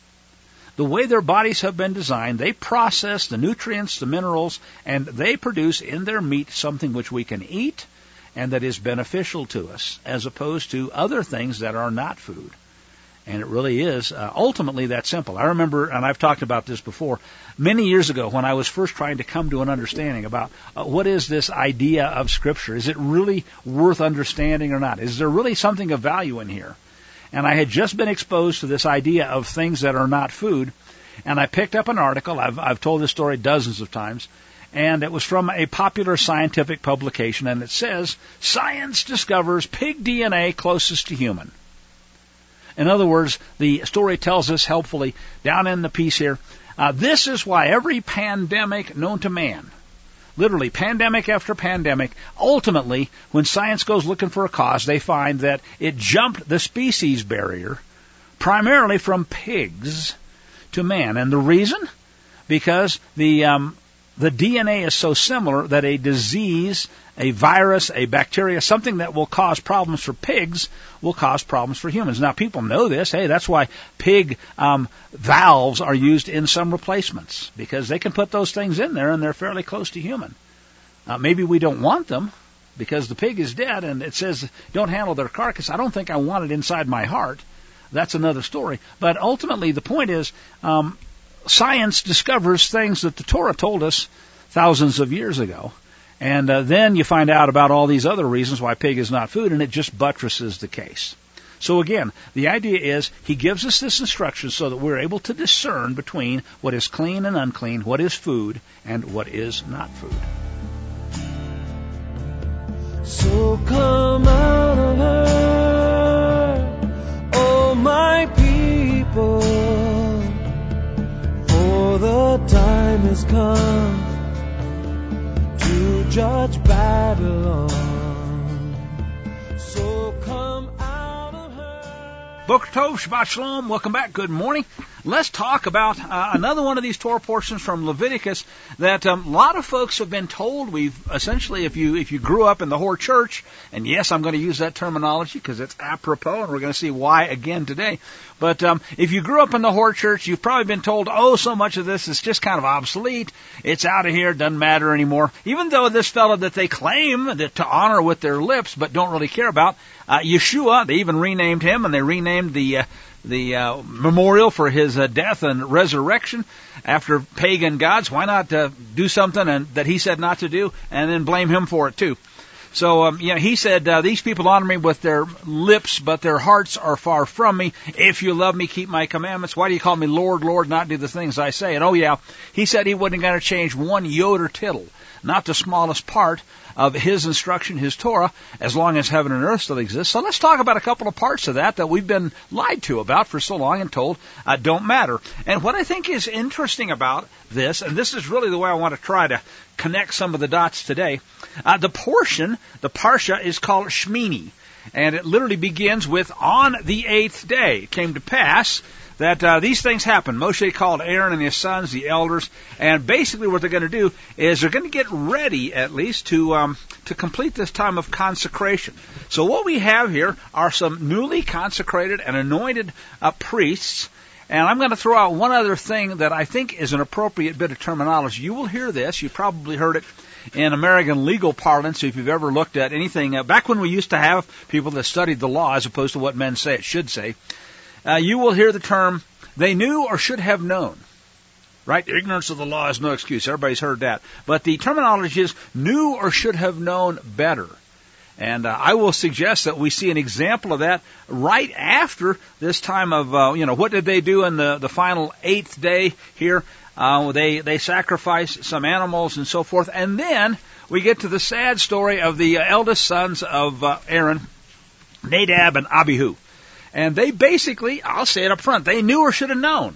The way their bodies have been designed, they process the nutrients, the minerals, and they produce in their meat something which we can eat and that is beneficial to us, as opposed to other things that are not food. And it really is uh, ultimately that simple. I remember, and I've talked about this before, many years ago when I was first trying to come to an understanding about uh, what is this idea of Scripture. Is it really worth understanding or not? Is there really something of value in here? And I had just been exposed to this idea of things that are not food, and I picked up an article. I've, I've told this story dozens of times, and it was from a popular scientific publication, and it says, Science discovers pig D N A closest to human. In other words, the story tells us helpfully, down in the piece here, uh, this is why every pandemic known to man, literally pandemic after pandemic, ultimately, when science goes looking for a cause, they find that it jumped the species barrier primarily from pigs to man. And the reason? Because the um, the D N A is so similar that a disease, a virus, a bacteria, something that will cause problems for pigs will cause problems for humans. Now, people know this. Hey, that's why pig um, valves are used in some replacements, because they can put those things in there and they're fairly close to human. Uh, maybe we don't want them because the pig is dead and it says don't handle their carcass. I don't think I want it inside my heart. That's another story. But ultimately, the point is, um, science discovers things that the Torah told us thousands of years ago. And uh, then you find out about all these other reasons why pig is not food, and it just buttresses the case. So again, the idea is he gives us this instruction so that we're able to discern between what is clean and unclean, what is food, and what is not food. So come out of her, oh my people, for the time has come to judge Babylon. So come out of her. Boker Tov, Shabbat Shalom, welcome back, good morning. Let's talk about uh, another one of these Torah portions from Leviticus that um, a lot of folks have been told. We've essentially, if you if you grew up in the Hor Church, and yes, I'm going to use that terminology because it's apropos, and we're going to see why again today. But um, if you grew up in the Hor Church, you've probably been told, oh, so much of this is just kind of obsolete. It's out of here, doesn't matter anymore. Even though this fellow that they claim that to honor with their lips but don't really care about, uh, Yeshua, they even renamed him, and they renamed the uh, the uh, memorial for his uh, death and resurrection after pagan gods. Why not uh, do something and, that he said not to do and then blame him for it too? So, um, you know, he said, uh, these people honor me with their lips, but their hearts are far from me. If you love me, keep my commandments. Why do you call me Lord, Lord, not do the things I say? And oh yeah, he said he wasn't going to change one yod or tittle, not the smallest part of his instruction, his Torah, as long as heaven and earth still exist. So let's talk about a couple of parts of that that we've been lied to about for so long and told uh, don't matter. And what I think is interesting about this, and this is really the way I want to try to connect some of the dots today, uh, the portion, the Parsha, is called Shmini. And it literally begins with, on the eighth day. It came to pass that uh, these things happened. Moshe called Aaron and his sons, the elders, and basically what they're going to do is they're going to get ready, at least, to um, to complete this time of consecration. So what we have here are some newly consecrated and anointed uh, priests, and I'm going to throw out one other thing that I think is an appropriate bit of terminology. You will hear this. You probably heard it in American legal parlance, if you've ever looked at anything. Uh, back when we used to have people that studied the law as opposed to what men say it should say, Uh, you will hear the term, they knew or should have known. Right? Ignorance of the law is no excuse. Everybody's heard that. But the terminology is knew or should have known better. And uh, I will suggest that we see an example of that right after this time of, uh, you know, what did they do in the, the final eighth day here? Uh, they, they sacrificed some animals and so forth. And then we get to the sad story of the uh, eldest sons of uh, Aaron, Nadab and Abihu. And they basically, I'll say it up front, they knew or should have known.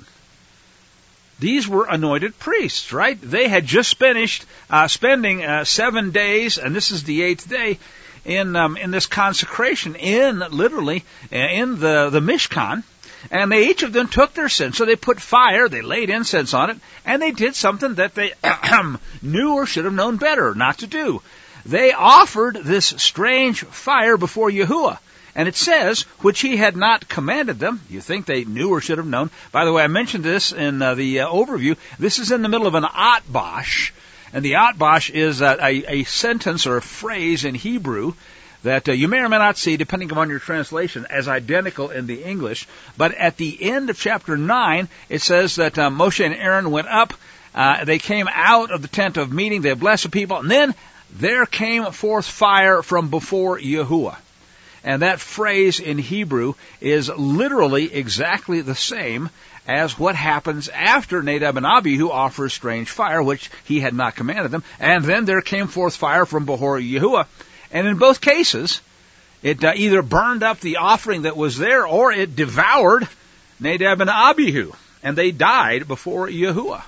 These were anointed priests, right? They had just finished uh, spending uh, seven days, and this is the eighth day, in um, in this consecration, in literally in the, the Mishkan. And they each of them took their sin. So they put fire, they laid incense on it, and they did something that they knew or should have known better not to do. They offered this strange fire before Yahuwah. And it says, which he had not commanded them. You think they knew or should have known. By the way, I mentioned this in uh, the uh, overview. This is in the middle of an atbash. And the atbash is a, a, a sentence or a phrase in Hebrew that uh, you may or may not see, depending upon your translation, as identical in the English. But at the end of chapter nine, it says that uh, Moshe and Aaron went up. Uh, they came out of the tent of meeting. They blessed the people. And then there came forth fire from before Yahuwah. And that phrase in Hebrew is literally exactly the same as what happens after Nadab and Abihu offer strange fire, which he had not commanded them. And then there came forth fire from before Yahuwah. And in both cases, it uh, either burned up the offering that was there or it devoured Nadab and Abihu. And they died before Yahuwah.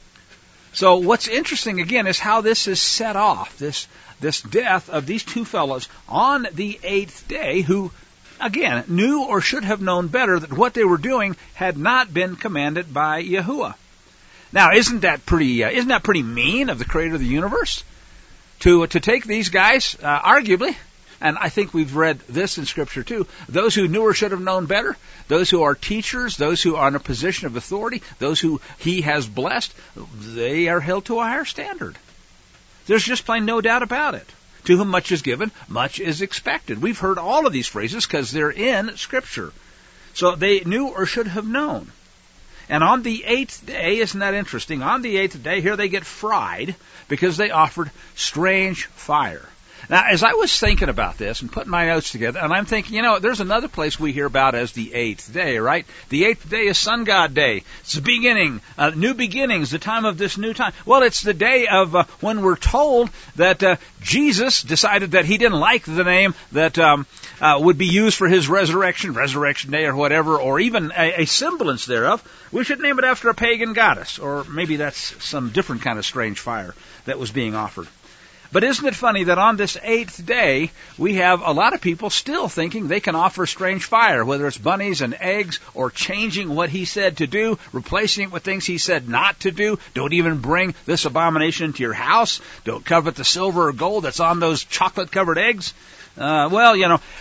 So what's interesting, again, is how this is set off, this this death of these two fellows on the eighth day who, again, knew or should have known better that what they were doing had not been commanded by Yahuwah. Now, isn't that pretty? Uh, isn't that pretty mean of the Creator of the universe to uh, to take these guys, uh, arguably? And I think we've read this in Scripture too. Those who knew or should have known better, those who are teachers, those who are in a position of authority, those who He has blessed, they are held to a higher standard. There's just plain no doubt about it. To whom much is given, much is expected. We've heard all of these phrases because they're in Scripture. So they knew or should have known. And on the eighth day, isn't that interesting? On the eighth day, here they get fried because they offered strange fire. Now, as I was thinking about this and putting my notes together, and I'm thinking, you know, there's another place we hear about as the eighth day, right? The eighth day is Sun God Day. It's the beginning, uh, new beginnings, the time of this new time. Well, it's the day of uh, when we're told that uh, Jesus decided that He didn't like the name that um, uh, would be used for His resurrection, Resurrection Day or whatever, or even a, a semblance thereof. We should name it after a pagan goddess, or maybe that's some different kind of strange fire that was being offered. But isn't it funny that on this eighth day, we have a lot of people still thinking they can offer strange fire, whether it's bunnies and eggs or changing what He said to do, replacing it with things He said not to do. Don't even bring this abomination into your house. Don't covet the silver or gold that's on those chocolate-covered eggs. Uh, well, you know,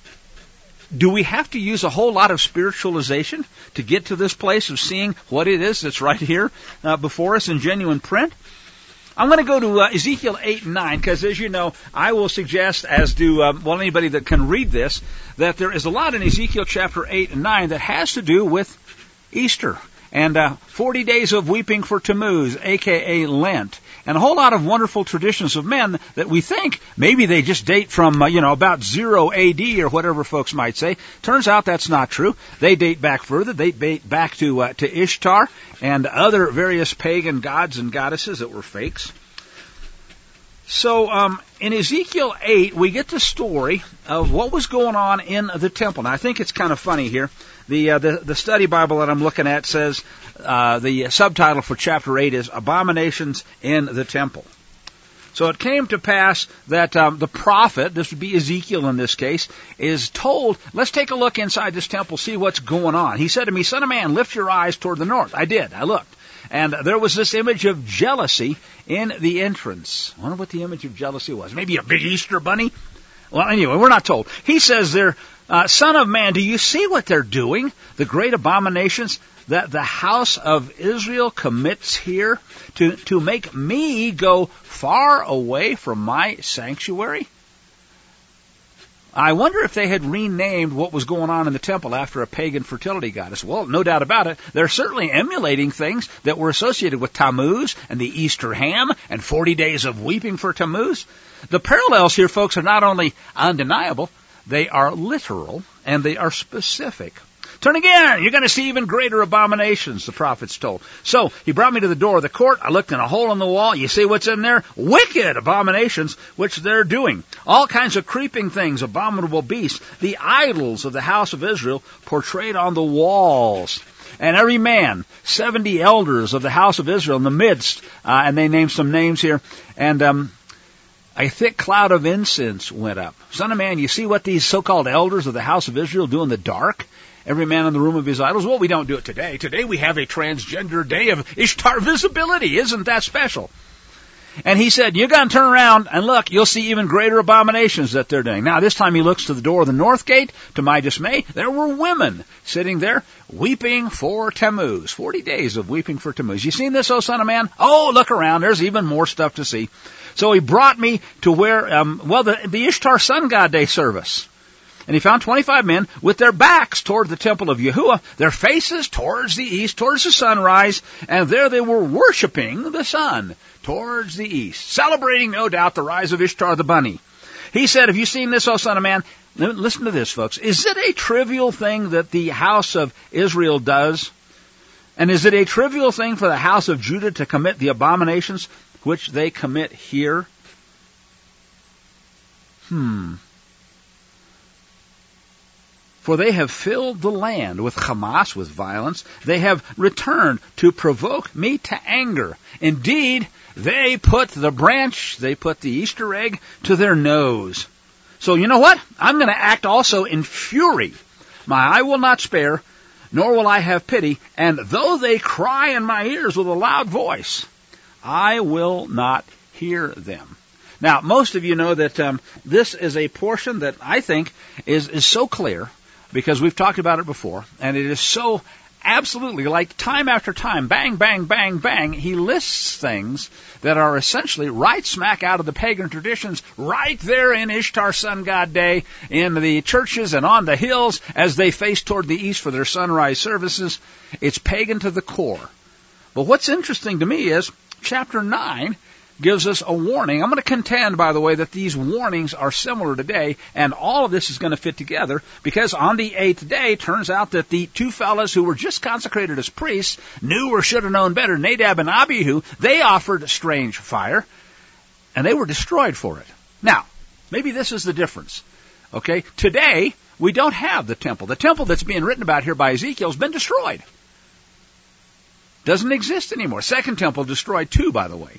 do we have to use a whole lot of spiritualization to get to this place of seeing what it is that's right here uh, before us in genuine print? I'm going to go to uh, Ezekiel eight and nine, because as you know, I will suggest, as do, um, well, anybody that can read this, that there is a lot in Ezekiel chapter eight and nine that has to do with Easter and uh, forty days of weeping for Tammuz, a k a. Lent, and a whole lot of wonderful traditions of men that we think maybe they just date from, uh, you know, about zero A D or whatever folks might say. Turns out that's not true. They date back further. They date back to uh, to Ishtar and other various pagan gods and goddesses that were fakes. So um, in Ezekiel eight, we get the story of what was going on in the temple. Now, I think it's kind of funny here. The, uh, the the study Bible that I'm looking at says uh, the subtitle for chapter eight is Abominations in the Temple. So it came to pass that um, the prophet, this would be Ezekiel in this case, is told, let's take a look inside this temple, see what's going on. He said to me, Son of man, lift your eyes toward the north. I did. I looked. And there was this image of jealousy in the entrance. I wonder what the image of jealousy was. Maybe a big Easter bunny? Well, anyway, we're not told. He says there, uh, Son of man, do you see what they're doing? The great abominations that the house of Israel commits here to, to make me go far away from my sanctuary? I wonder if they had renamed what was going on in the temple after a pagan fertility goddess. Well, no doubt about it. They're certainly emulating things that were associated with Tammuz and the Easter ham and forty days of weeping for Tammuz. The parallels here, folks, are not only undeniable, they are literal and they are specific. Turn again, you're going to see even greater abominations, the prophets told. So he brought me to the door of the court. I looked in a hole in the wall. You see what's in there? Wicked abominations, which they're doing. All kinds of creeping things, abominable beasts, the idols of the house of Israel portrayed on the walls. And every man, seventy elders of the house of Israel in the midst, uh, and they named some names here, and um, a thick cloud of incense went up. Son of man, you see what these so-called elders of the house of Israel do in the dark? Every man in the room of his idols. Well, we don't do it today. Today we have a transgender day of Ishtar visibility. Isn't that special? And he said, you're going to turn around and look, you'll see even greater abominations that they're doing. Now, this time he looks to the door of the north gate. To my dismay, there were women sitting there weeping for Tammuz. Forty days of weeping for Tammuz. You seen this, O son of man? Oh, look around. There's even more stuff to see. So he brought me to where, um, well, the, the Ishtar Sun God Day service. And he found twenty-five men with their backs toward the temple of Yahuwah, their faces towards the east, towards the sunrise, and there they were worshiping the sun towards the east, celebrating, no doubt, the rise of Ishtar the bunny. He said, have you seen this, O son of man? Listen to this, folks. Is it a trivial thing that the house of Israel does? And is it a trivial thing for the house of Judah to commit the abominations which they commit here? Hmm... For they have filled the land with Hamas, with violence. They have returned to provoke me to anger. Indeed, they put the branch, they put the Easter egg to their nose. So you know what? I'm going to act also in fury. My eye will not spare. nor will I have pity, and though they cry in my ears with a loud voice, I will not hear them. Now, most of you know that um, this is a portion that I think is, is so clear, because we've talked about it before, and it is so absolutely, like time after time, bang, bang, bang, bang, he lists things that are essentially right smack out of the pagan traditions, right there in Ishtar Sun God Day, in the churches and on the hills as they face toward the east for their sunrise services. It's pagan to the core. But what's interesting to me is chapter nine gives us a warning. I'm going to contend, by the way, that these warnings are similar today, and all of this is going to fit together, because on the eighth day, turns out that the two fellows who were just consecrated as priests knew or should have known better, Nadab and Abihu. They offered strange fire, and they were destroyed for it. Now, maybe this is the difference. Okay, today, we don't have the temple. The temple that's being written about here by Ezekiel has been destroyed. Doesn't exist anymore. Second temple destroyed too, by the way.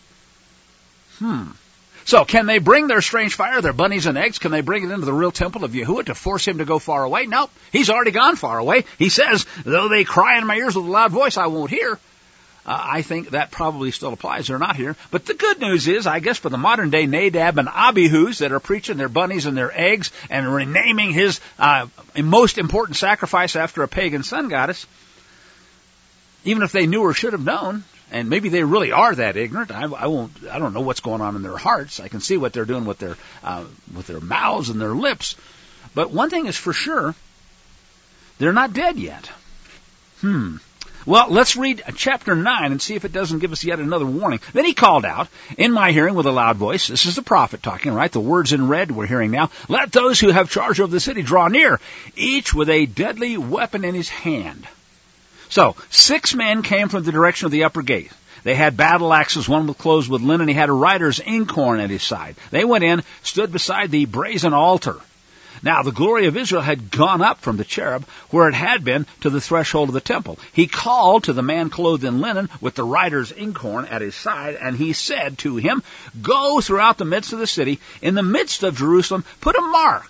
Hmm. So, can they bring their strange fire, their bunnies and eggs, can they bring it into the real temple of Yahuwah to force him to go far away? Nope. He's already gone far away. He says, though they cry in my ears with a loud voice, I won't hear. Uh, I think that probably still applies. They're not here. But the good news is, I guess for the modern day Nadab and Abihus that are preaching their bunnies and their eggs and renaming his uh, most important sacrifice after a pagan sun goddess, even if they knew or should have known, and maybe they really are that ignorant. I, I won't. I don't know what's going on in their hearts. I can see what they're doing with their uh, with their mouths and their lips. But one thing is for sure: they're not dead yet. Hmm. Well, let's read chapter nine and see if it doesn't give us yet another warning. Then he called out in my hearing with a loud voice. This is the prophet talking, right? The words in red we're hearing now. Let those who have charge of the city draw near, each with a deadly weapon in his hand. So, six men came from the direction of the upper gate. They had battle axes, one was clothed with linen. He had a writer's inkhorn at his side. They went in, stood beside the brazen altar. Now, the glory of Israel had gone up from the cherub, where it had been, to the threshold of the temple. He called to the man clothed in linen, with the writer's inkhorn at his side, and he said to him, Go throughout the midst of the city, in the midst of Jerusalem, put a mark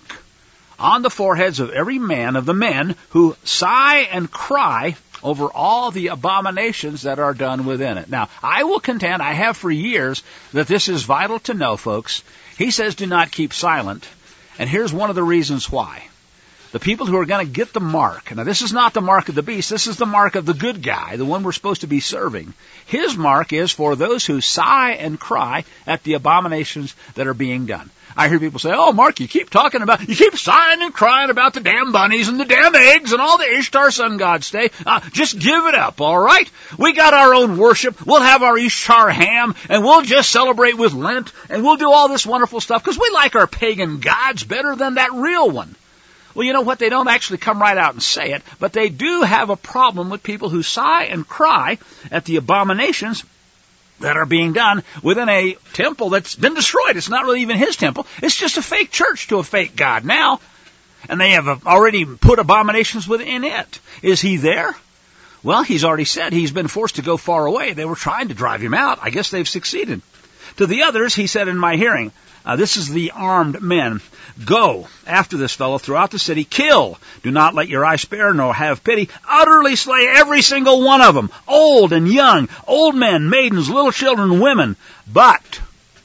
on the foreheads of every man of the men who sigh and cry over all the abominations that are done within it. Now, I will contend, I have for years, that this is vital to know, folks. He says do not keep silent, and here's one of the reasons why. The people who are going to get the mark, now this is not the mark of the beast, this is the mark of the good guy, the one we're supposed to be serving. His mark is for those who sigh and cry at the abominations that are being done. I hear people say, oh, Mark, you keep talking about, you keep sighing and crying about the damn bunnies and the damn eggs and all the Ishtar sun gods day. Uh, just give it up, all right? We got our own worship. We'll have our Ishtar ham, and we'll just celebrate with Lent, and we'll do all this wonderful stuff because we like our pagan gods better than that real one. Well, you know what? They don't actually come right out and say it, but they do have a problem with people who sigh and cry at the abominations that are being done within a temple that's been destroyed. It's not really even his temple. It's just a fake church to a fake God now. And they have already put abominations within it. Is he there? Well, he's already said he's been forced to go far away. They were trying to drive him out. I guess they've succeeded. To the others, he said in my hearing, uh, this is the armed men, go after this fellow throughout the city, kill. Do not let your eye spare nor have pity. Utterly slay every single one of them, old and young, old men, maidens, little children, women. But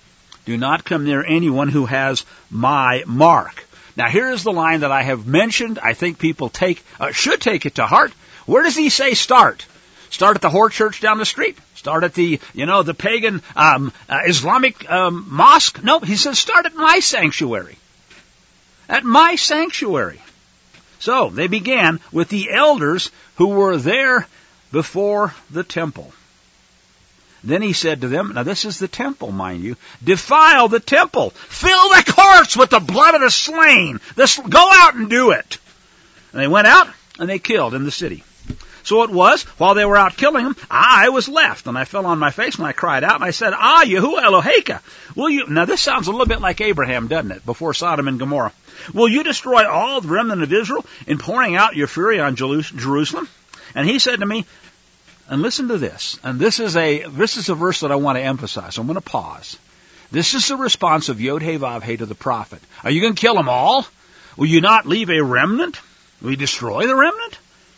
do not come near anyone who has my mark. Now here is the line that I have mentioned. I think people take uh, should take it to heart. Where does he say start? Start at the whore church down the street? Start at the, you know, the pagan um, uh, Islamic um, mosque? No, he says start at my sanctuary. At my sanctuary. So they began with the elders who were there before the temple. Then he said to them, now this is the temple, mind you, defile the temple, fill the courts with the blood of the slain. This, go out and do it. And they went out and they killed in the city. So it was, while they were out killing them, I was left, and I fell on my face, and I cried out, and I said, Ah, Yahuwah Eloheka, will you... Now this sounds a little bit like Abraham, doesn't it, before Sodom and Gomorrah. Will you destroy all the remnant of Israel in pouring out your fury on Jerusalem? And he said to me, and listen to this, and this is a this is a verse that I want to emphasize, so I'm going to pause. This is the response of Yod-Heh-Vav-Heh to the prophet. Are you going to kill them all? Will you not leave a remnant? Will you destroy the remnant?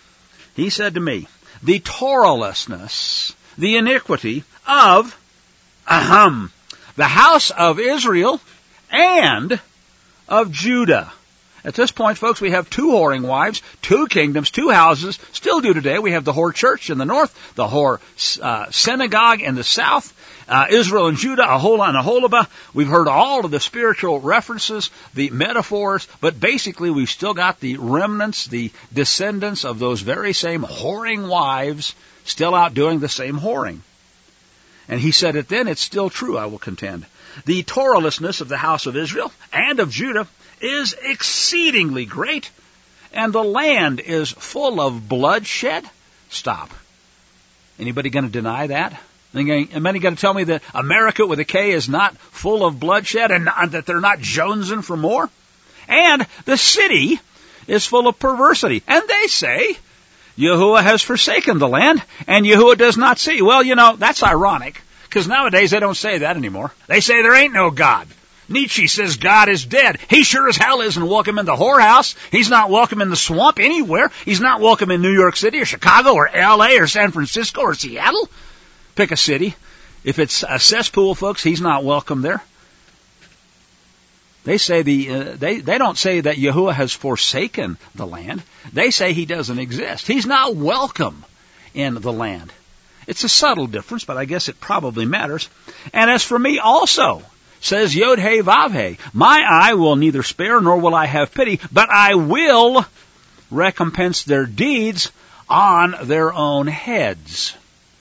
He said to me, the Torahlessness, the iniquity of, ahem, the house of Israel and of Judah. At this point, folks, we have two whoring wives, two kingdoms, two houses. Still do today. We have the whore church in the north, the whore uh, synagogue in the south, uh, Israel and Judah, Aholah and Aholibah. We've heard all of the spiritual references, the metaphors, but basically we've still got the remnants, the descendants of those very same whoring wives still out doing the same whoring. And he said it then, it's still true, I will contend. The Torahlessness of the house of Israel and of Judah is exceedingly great, and the land is full of bloodshed. Stop. Anybody going to deny that? Anybody going to tell me that America with a K is not full of bloodshed and that they're not jonesing for more? And the city is full of perversity. And they say, Yahuwah has forsaken the land, and Yahuwah does not see. Well, you know, that's ironic, because nowadays they don't say that anymore. They say there ain't no God. Nietzsche says God is dead. He sure as hell isn't welcome in the whorehouse. He's not welcome in the swamp anywhere. He's not welcome in New York City or Chicago or L A or San Francisco or Seattle. Pick a city. If it's a cesspool, folks, he's not welcome there. They say the uh, they they don't say that Yahuwah has forsaken the land. They say he doesn't exist. He's not welcome in the land. It's a subtle difference, but I guess it probably matters. And as for me also, says Yod-Heh Vav-Heh, my eye will neither spare nor will I have pity, but I will recompense their deeds on their own heads.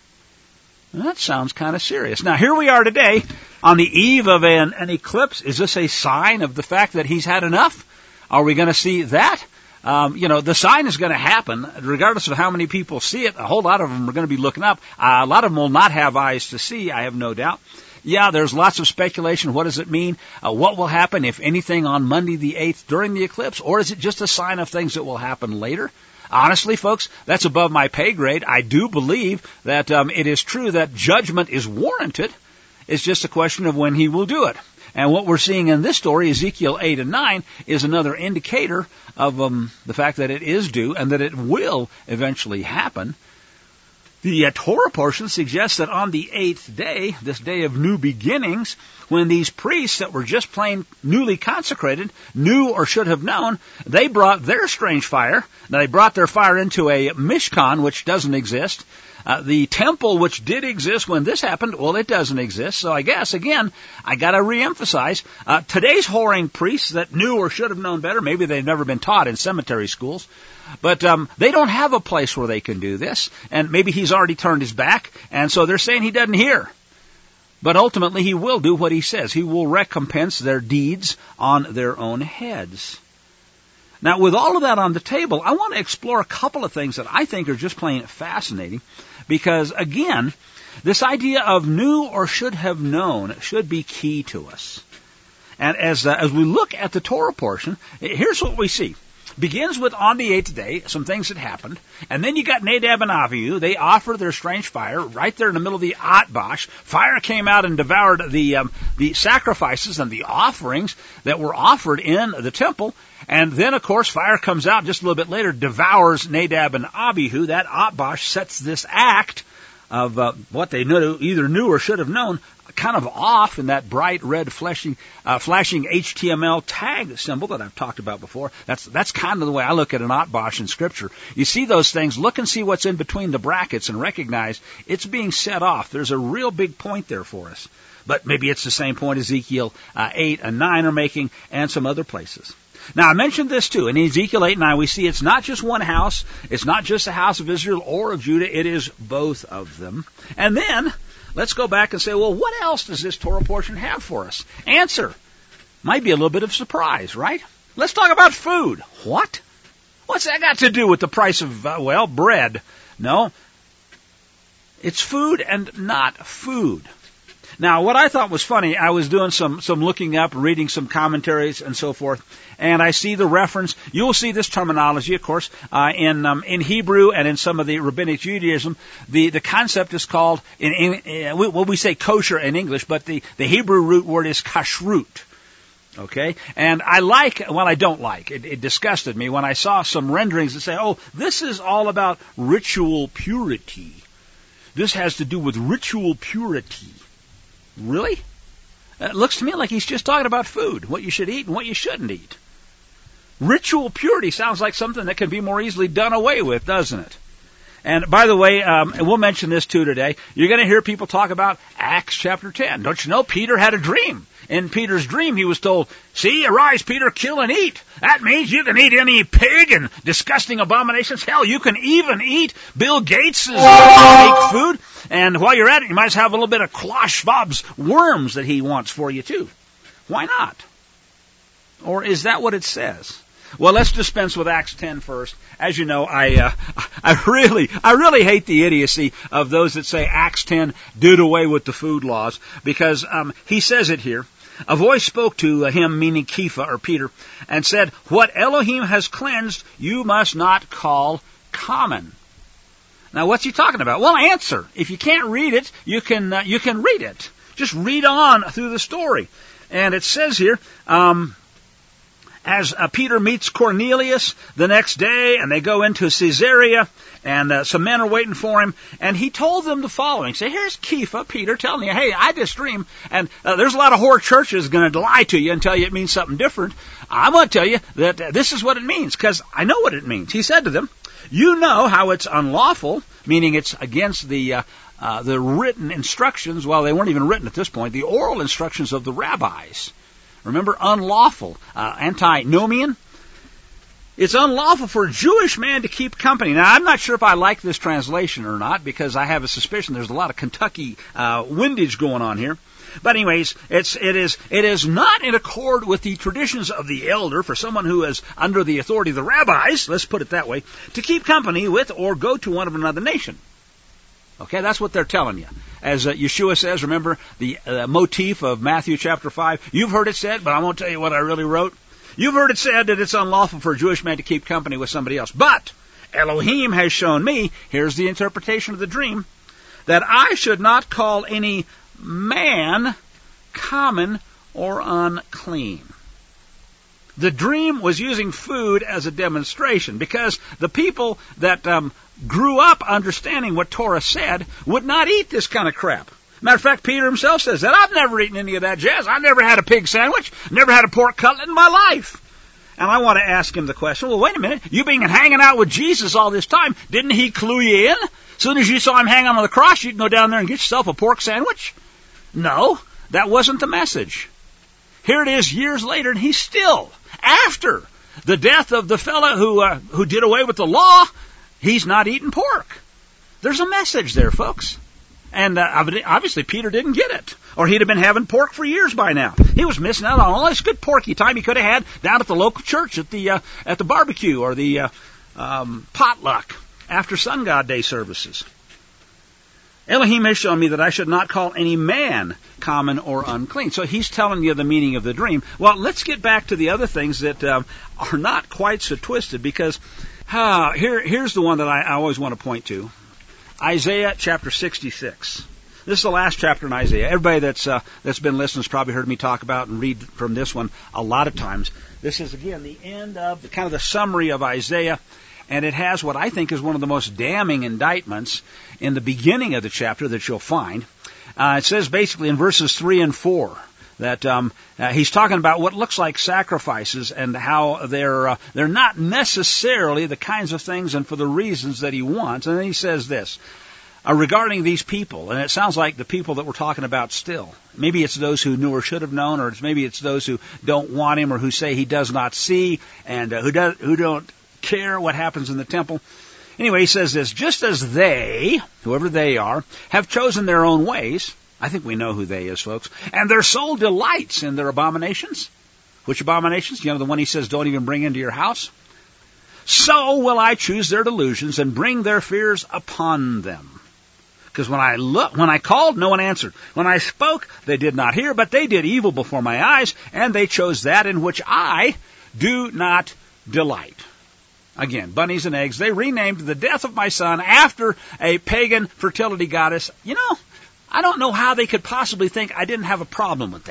Well, that sounds kind of serious. Now, here we are today on the eve of an, an eclipse. Is this a sign of the fact that he's had enough? Are we going to see that? Um, you know, the sign is going to happen, regardless of how many people see it. A whole lot of them are going to be looking up. Uh, a lot of them will not have eyes to see, I have no doubt. Yeah, there's lots of speculation. What does it mean? Uh, what will happen, if anything, on Monday the eighth during the eclipse? Or is it just a sign of things that will happen later? Honestly, folks, that's above my pay grade. I do believe that um, it is true that judgment is warranted. It's just a question of when he will do it. And what we're seeing in this story, Ezekiel eight and nine, is another indicator of um, the fact that it is due and that it will eventually happen. The uh, Torah portion suggests that on the eighth day, this day of new beginnings, when these priests that were just plain newly consecrated, knew or should have known, they brought their strange fire. Now, they brought their fire into a Mishkan, which doesn't exist. Uh, the temple, which did exist when this happened, well, it doesn't exist. So I guess, again, I got to reemphasize, uh, today's whoring priests that knew or should have known better, maybe they've never been taught in cemetery schools, but um, they don't have a place where they can do this, and maybe he's already turned his back, and so they're saying he doesn't hear. But ultimately, he will do what he says. He will recompense their deeds on their own heads. Now, with all of that on the table, I want to explore a couple of things that I think are just plain fascinating, because, again, this idea of knew or should have known should be key to us. And as uh, as we look at the Torah portion, here's what we see. Begins with on the eighth day, some things that happened, and then you got Nadab and Abihu. They offered their strange fire right there in the middle of the Atbash. Fire came out and devoured the um, the sacrifices and the offerings that were offered in the temple. And then, of course, fire comes out just a little bit later, devours Nadab and Abihu. That Atbash sets this act of uh, what they knew, either knew or should have known, kind of off in that bright red flashing, uh, flashing H T M L tag symbol that I've talked about before. That's that's kind of the way I look at an Atbash in Scripture. You see those things, look and see what's in between the brackets and recognize it's being set off. There's a real big point there for us. But maybe it's the same point Ezekiel uh, eight and nine are making, and some other places. Now, I mentioned this too. In Ezekiel eight and nine, we see it's not just one house. It's not just the house of Israel or of Judah. It is both of them. And then, let's go back and say, well, what else does this Torah portion have for us? Answer. Might be a little bit of surprise, right? Let's talk about food. What? What's that got to do with the price of, uh, well, bread? No. It's food and not food. Now, what I thought was funny, I was doing some, some looking up, reading some commentaries and so forth, and I see the reference. You'll see this terminology, of course, uh, in um, in Hebrew and in some of the Rabbinic Judaism. The, the concept is called, in, in uh, well, we say kosher in English, but the, the Hebrew root word is kashrut. Okay? And I like, well, I don't like, it, it disgusted me when I saw some renderings that say, oh, this is all about ritual purity. This has to do with ritual purity. Really? It looks to me like he's just talking about food, what you should eat and what you shouldn't eat. Ritual purity sounds like something that can be more easily done away with, doesn't it? And by the way, um, and we'll mention this too today, you're going to hear people talk about Acts chapter ten. Don't you know Peter had a dream? In Peter's dream, he was told, see, arise, Peter, kill and eat. That means you can eat any pig and disgusting abominations. Hell, you can even eat Bill Gates' fake food. And while you're at it, you might as well have a little bit of Klaus Schwab's worms that he wants for you too. Why not? Or is that what it says? Well, let's dispense with Acts ten first. As you know, I uh, I really I really hate the idiocy of those that say Acts ten did away with the food laws, because um, he says it here. A voice spoke to him, meaning Kepha or Peter, and said, "What Elohim has cleansed, you must not call common." Now, what's he talking about? Well, answer. If you can't read it, you can uh, you can read it. Just read on through the story, and it says here. Um, As uh, Peter meets Cornelius the next day, and they go into Caesarea, and uh, some men are waiting for him, and he told them the following. Say, here's Kepha, Peter, telling you, hey, I just dreamed, and uh, there's a lot of whore churches going to lie to you and tell you it means something different. I'm going to tell you that uh, this is what it means, because I know what it means. He said to them, you know how it's unlawful, meaning it's against the uh, uh, the written instructions, well, they weren't even written at this point, the oral instructions of the rabbis. Remember, unlawful, uh, antinomian. It's unlawful for a Jewish man to keep company. Now, I'm not sure if I like this translation or not, because I have a suspicion there's a lot of Kentucky uh, windage going on here. But anyways, it's, it is it is not in accord with the traditions of the elder for someone who is under the authority of the rabbis, let's put it that way, to keep company with or go to one of another nation. Okay, that's what they're telling you. As uh, Yeshua says, remember the uh, motif of Matthew chapter five? You've heard it said, but I won't tell you what I really wrote. You've heard it said that it's unlawful for a Jewish man to keep company with somebody else. But Elohim has shown me, here's the interpretation of the dream, that I should not call any man common or unclean. The dream was using food as a demonstration, because the people that um, grew up understanding what Torah said would not eat this kind of crap. Matter of fact, Peter himself says that. I've never eaten any of that jazz. I've never had a pig sandwich, never had a pork cutlet in my life. And I want to ask him the question, well, wait a minute, you've been hanging out with Jesus all this time. Didn't he clue you in? As soon as you saw him hang on the cross, you can go down there and get yourself a pork sandwich? No, that wasn't the message. Here it is years later, and he's still, after the death of the fella who uh, who did away with the law, he's not eating pork. There's a message there, folks. And uh, obviously Peter didn't get it, or he'd have been having pork for years by now. He was missing out on all this good porky time he could have had down at the local church at the uh, at the barbecue or the uh, um, potluck after Sun God Day services. Elohim has shown me that I should not call any man common or unclean. So he's telling you the meaning of the dream. Well, let's get back to the other things that um, are not quite so twisted, because uh, here, here's the one that I, I always want to point to. Isaiah chapter sixty-six. This is the last chapter in Isaiah. Everybody that's uh, that's been listening has probably heard me talk about and read from this one a lot of times. This is, again, the end of the, kind of the summary of Isaiah. And it has what I think is one of the most damning indictments in the beginning of the chapter that you'll find. Uh, it says basically in verses three and four that um, uh, he's talking about what looks like sacrifices and how they're uh, they're not necessarily the kinds of things and for the reasons that he wants. And then he says this uh, regarding these people, and it sounds like the people that we're talking about still. Maybe it's those who knew or should have known, or it's maybe it's those who don't want him or who say he does not see and uh, who does who don't care what happens in the temple. Anyway, he says this, just as they, whoever they are, have chosen their own ways. I think we know who they is, folks. And their soul delights in their abominations. Which abominations? You know, the one he says don't even bring into your house. So will I choose their delusions and bring their fears upon them. Because when I look, when I called, no one answered. When I spoke, they did not hear, but they did evil before my eyes, and they chose that in which I do not delight. Again, bunnies and eggs. They renamed the death of my son after a pagan fertility goddess. You know, I don't know how they could possibly think I didn't have a problem with that.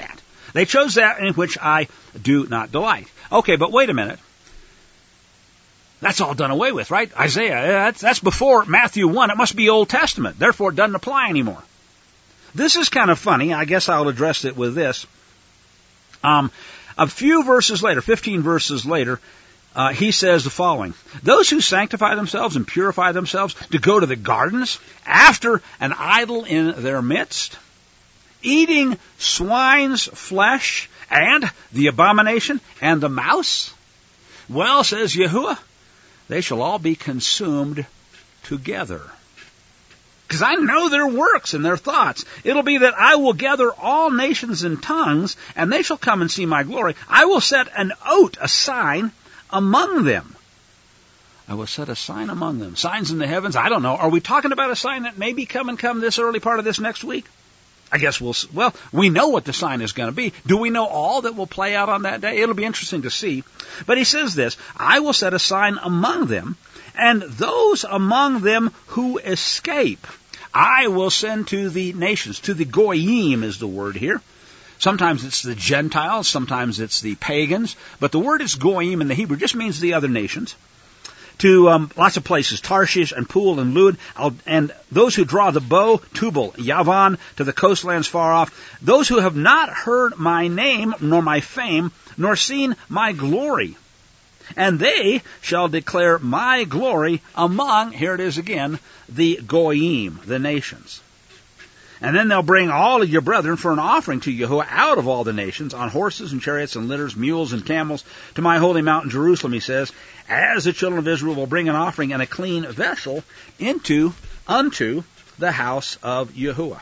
They chose that in which I do not delight. Okay, but wait a minute. That's all done away with, right? Isaiah, that's, that's before Matthew one. It must be Old Testament. Therefore, it doesn't apply anymore. This is kind of funny. I guess I'll address it with this. Um, a few verses later, fifteen verses later, uh, he says the following. Those who sanctify themselves and purify themselves to go to the gardens after an idol in their midst, eating swine's flesh and the abomination and the mouse, well, says Yahuwah, they shall all be consumed together. Because I know their works and their thoughts. It'll be that I will gather all nations and tongues, and they shall come and see my glory. I will set an oat, a sign, among them. I will set a sign among them. Signs in the heavens? I don't know. Are we talking about a sign that may be coming come this early part of this next week? I guess we'll, well, we know what the sign is going to be. Do we know all that will play out on that day? It'll be interesting to see. But he says this, I will set a sign among them, and those among them who escape, I will send to the nations, to the goyim is the word here. Sometimes it's the Gentiles, sometimes it's the pagans, but the word is goyim in the Hebrew just means the other nations. To um, lots of places, Tarshish and Pool and Lud, I'll, and those who draw the bow, Tubal, Yavan, to the coastlands far off, those who have not heard my name, nor my fame, nor seen my glory. And they shall declare my glory among, here it is again, the goyim, the nations. And then they'll bring all of your brethren for an offering to Yahuwah out of all the nations, on horses and chariots and litters, mules and camels, to my holy mountain Jerusalem, he says, as the children of Israel will bring an offering and a clean vessel into, unto the house of Yahuwah.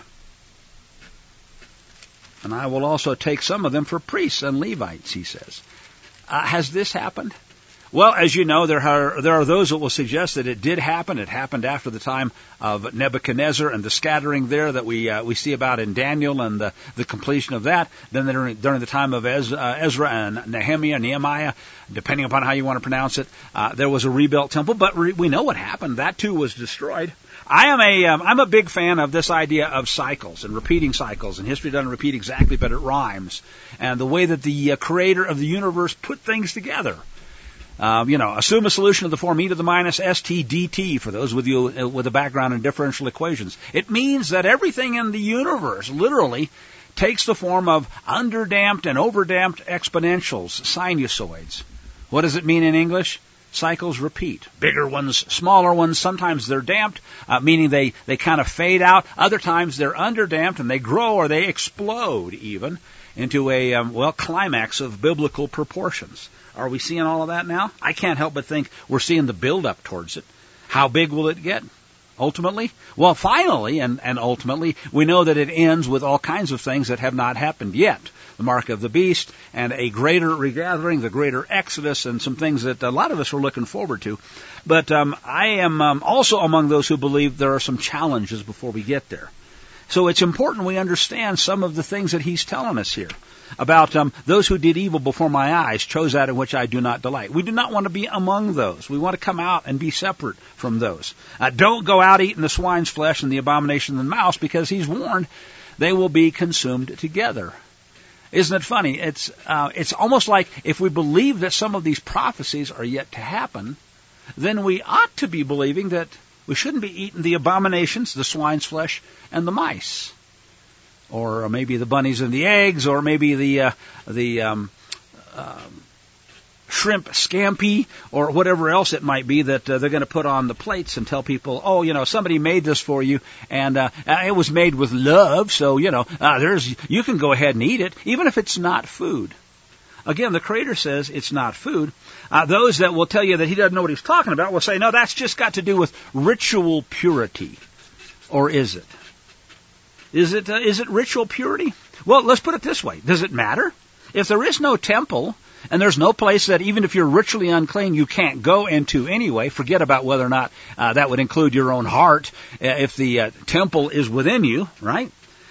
And I will also take some of them for priests and Levites, he says. Uh, has this happened? Well, as you know, there are there are those that will suggest that it did happen. It happened after the time of Nebuchadnezzar and the scattering there that we uh, we see about in Daniel and the, the completion of that. Then during, during the time of Ezra, uh, Ezra and Nehemiah, Nehemiah, depending upon how you want to pronounce it, uh, there was a rebuilt temple. But re- we know what happened. That too was destroyed. I am a um, I'm a big fan of this idea of cycles and repeating cycles. And history doesn't repeat exactly, but it rhymes. And the way that the uh, Creator of the universe put things together. Uh, you know, assume a solution of the form e to the minus st dt, for those with you uh, with a background in differential equations. It means that everything in the universe literally takes the form of underdamped and overdamped exponentials, sinusoids. What does it mean in English? Cycles repeat. Bigger ones, smaller ones, sometimes they're damped, uh, meaning they, they kind of fade out. Other times they're underdamped and they grow or they explode even into a, um, well, climax of biblical proportions. Are we seeing all of that now? I can't help but think we're seeing the build-up towards it. How big will it get ultimately? Well, finally and, and ultimately, we know that it ends with all kinds of things that have not happened yet. The mark of the beast and a greater regathering, the greater exodus, and some things that a lot of us are looking forward to. But um, I am um, also among those who believe there are some challenges before we get there. So it's important we understand some of the things that he's telling us here about um, those who did evil before my eyes, chose that in which I do not delight. We do not want to be among those. We want to come out and be separate from those. Uh, don't go out eating the swine's flesh and the abomination of the mouse, because he's warned they will be consumed together. Isn't it funny? It's uh, it's almost like if we believe that some of these prophecies are yet to happen, then we ought to be believing that we shouldn't be eating the abominations, the swine's flesh, and the mice. Or maybe the bunnies and the eggs, or maybe the uh, the um, uh, shrimp scampi, or whatever else it might be that uh, they're going to put on the plates and tell people, oh, you know, somebody made this for you, and uh, it was made with love, so, you know, uh, there's you can go ahead and eat it, even if it's not food. Again, the Creator says it's not food. Uh, those that will tell you that he doesn't know what he's talking about will say, no, that's just got to do with ritual purity. Or is it? Is it, uh, is it ritual purity? Well, let's put it this way. Does it matter? If there is no temple, and there's no place that even if you're ritually unclean, you can't go into anyway, forget about whether or not uh, that would include your own heart, uh, if the uh, temple is within you, right?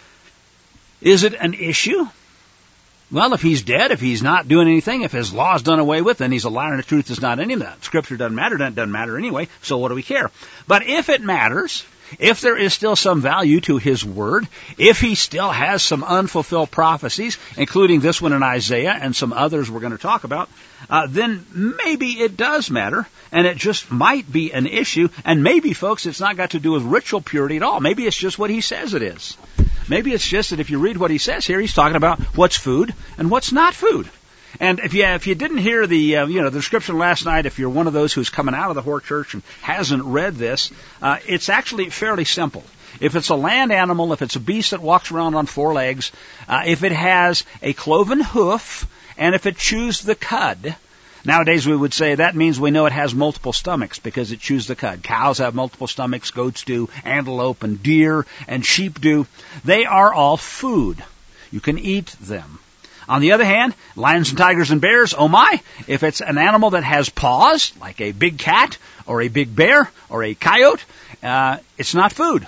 Is it an issue? Well, if he's dead, if he's not doing anything, if his law is done away with, then he's a liar and the truth is not in him. That Scripture doesn't matter, that doesn't matter anyway, so what do we care? But if it matters, if there is still some value to his word, if he still has some unfulfilled prophecies, including this one in Isaiah and some others we're going to talk about, uh, then maybe it does matter, and it just might be an issue, and maybe, folks, it's not got to do with ritual purity at all. Maybe it's just what he says it is. Maybe it's just that if you read what he says here, he's talking about what's food and what's not food. And if you if you didn't hear the uh, you know the description last night, if you're one of those who's coming out of the Hort Church and hasn't read this, uh, it's actually fairly simple. If it's a land animal, if it's a beast that walks around on four legs, uh, if it has a cloven hoof, and if it chews the cud. Nowadays we would say that means we know it has multiple stomachs because it chews the cud. Cows have multiple stomachs, goats do, antelope and deer and sheep do. They are all food. You can eat them. On the other hand, lions and tigers and bears, oh my, if it's an animal that has paws, like a big cat or a big bear or a coyote, uh, it's not food.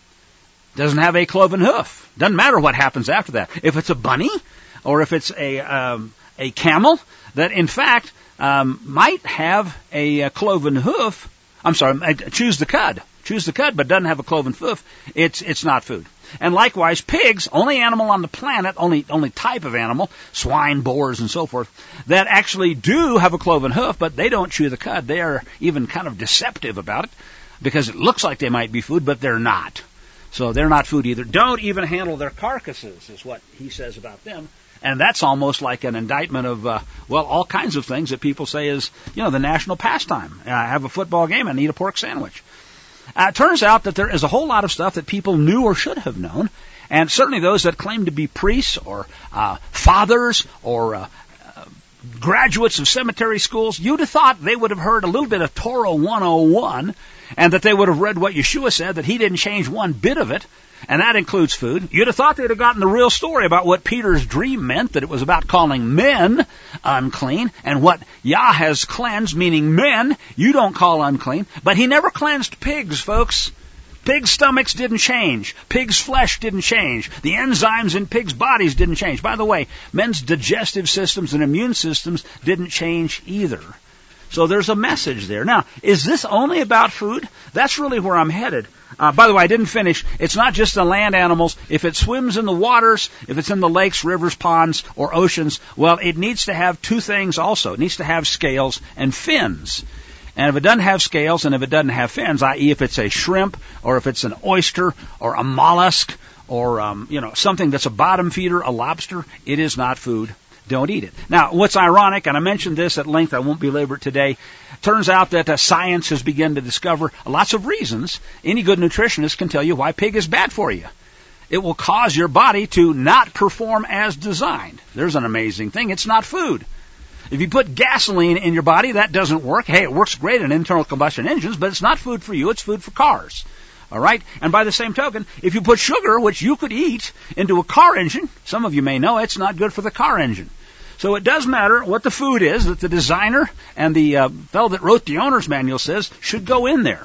Doesn't have a cloven hoof. Doesn't matter what happens after that. If it's a bunny or if it's a um, a camel that in fact um, might have a, a cloven hoof, I'm sorry, chews the cud, chews the cud but doesn't have a cloven hoof, it's it's not food. And likewise, pigs, only animal on the planet, only only type of animal, swine, boars, and so forth, that actually do have a cloven hoof, but they don't chew the cud. They are even kind of deceptive about it because it looks like they might be food, but they're not. So they're not food either. Don't even handle their carcasses, is what he says about them. And that's almost like an indictment of, uh, well, all kinds of things that people say is, you know, the national pastime. Uh, have a football game and eat a pork sandwich. Uh, it turns out that there is a whole lot of stuff that people knew or should have known, and certainly those that claim to be priests or uh, fathers or uh, uh, graduates of seminary schools, you'd have thought they would have heard a little bit of Torah one oh one, and that they would have read what Yeshua said, that he didn't change one bit of it, and that includes food. You'd have thought they'd have gotten the real story about what Peter's dream meant, that it was about calling men unclean, and what Yah has cleansed, meaning men, you don't call unclean. But he never cleansed pigs, folks. Pigs' stomachs didn't change. Pigs' flesh didn't change. The enzymes in pigs' bodies didn't change. By the way, men's digestive systems and immune systems didn't change either. So there's a message there. Now, is this only about food? That's really where I'm headed. Uh, by the way, I didn't finish. It's not just the land animals. If it swims in the waters, if it's in the lakes, rivers, ponds, or oceans, well, it needs to have two things also. It needs to have scales and fins. And if it doesn't have scales and if it doesn't have fins, that is if it's a shrimp or if it's an oyster or a mollusk or, um, you know, something that's a bottom feeder, a lobster, it is not food. Don't eat it. Now, what's ironic, and I mentioned this at length, I won't belabor it today, turns out that uh, science has begun to discover lots of reasons. Any good nutritionist can tell you why pig is bad for you. It will cause your body to not perform as designed. There's an amazing thing. It's not food. If you put gasoline in your body, that doesn't work. Hey, it works great in internal combustion engines, but it's not food for you. It's food for cars. All right? And by the same token, if you put sugar, which you could eat, into a car engine, some of you may know it's not good for the car engine. So it does matter what the food is that the designer and the uh, fellow that wrote the owner's manual says should go in there.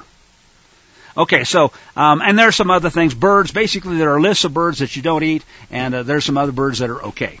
Okay, so, um, and there's some other things. Birds, basically there are lists of birds that you don't eat, and uh, there's some other birds that are okay.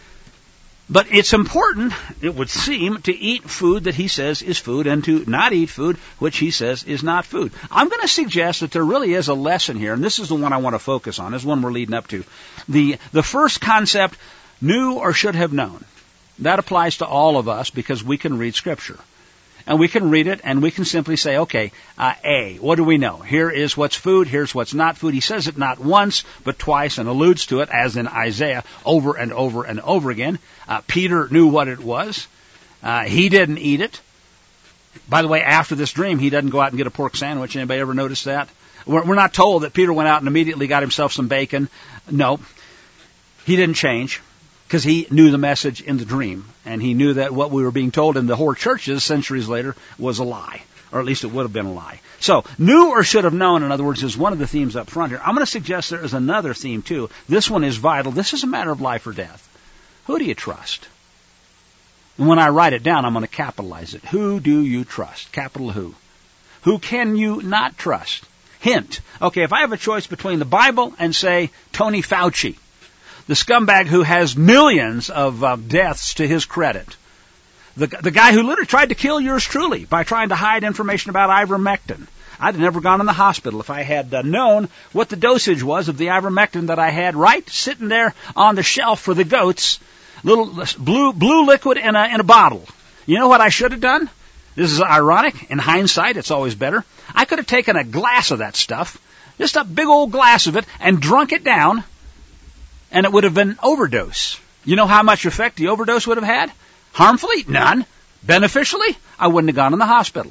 But it's important, it would seem, to eat food that he says is food and to not eat food which he says is not food. I'm going to suggest that there really is a lesson here, and this is the one I want to focus on. This is one we're leading up to. The, the first concept, knew or should have known. That applies to all of us because we can read Scripture. And we can read it and we can simply say, okay, uh, A, what do we know? Here is what's food, here's what's not food. He says it not once, but twice and alludes to it, as in Isaiah, over and over and over again. Uh, Peter knew what it was. Uh, he didn't eat it. By the way, after this dream, he doesn't go out and get a pork sandwich. Anybody ever notice that? We're, we're not told that Peter went out and immediately got himself some bacon. No, he didn't change. Because he knew the message in the dream, and he knew that what we were being told in the Hort churches centuries later was a lie, or at least it would have been a lie. So, knew or should have known, in other words, is one of the themes up front here. I'm going to suggest there is another theme, too. This one is vital. This is a matter of life or death. Who do you trust? And when I write it down, I'm going to capitalize it. Who do you trust? Capital who. Who can you not trust? Hint. Okay, if I have a choice between the Bible and, say, Tony Fauci, the scumbag who has millions of uh, deaths to his credit. The, the guy who literally tried to kill yours truly by trying to hide information about ivermectin. I'd have never gone in the hospital if I had uh, known what the dosage was of the ivermectin that I had right sitting there on the shelf for the goats, little blue blue liquid in a, in a bottle. You know what I should have done? This is ironic. In hindsight, it's always better. I could have taken a glass of that stuff, just a big old glass of it, and drunk it down, and it would have been overdose. You know how much effect the overdose would have had? Harmfully? None. Beneficially? I wouldn't have gone in the hospital.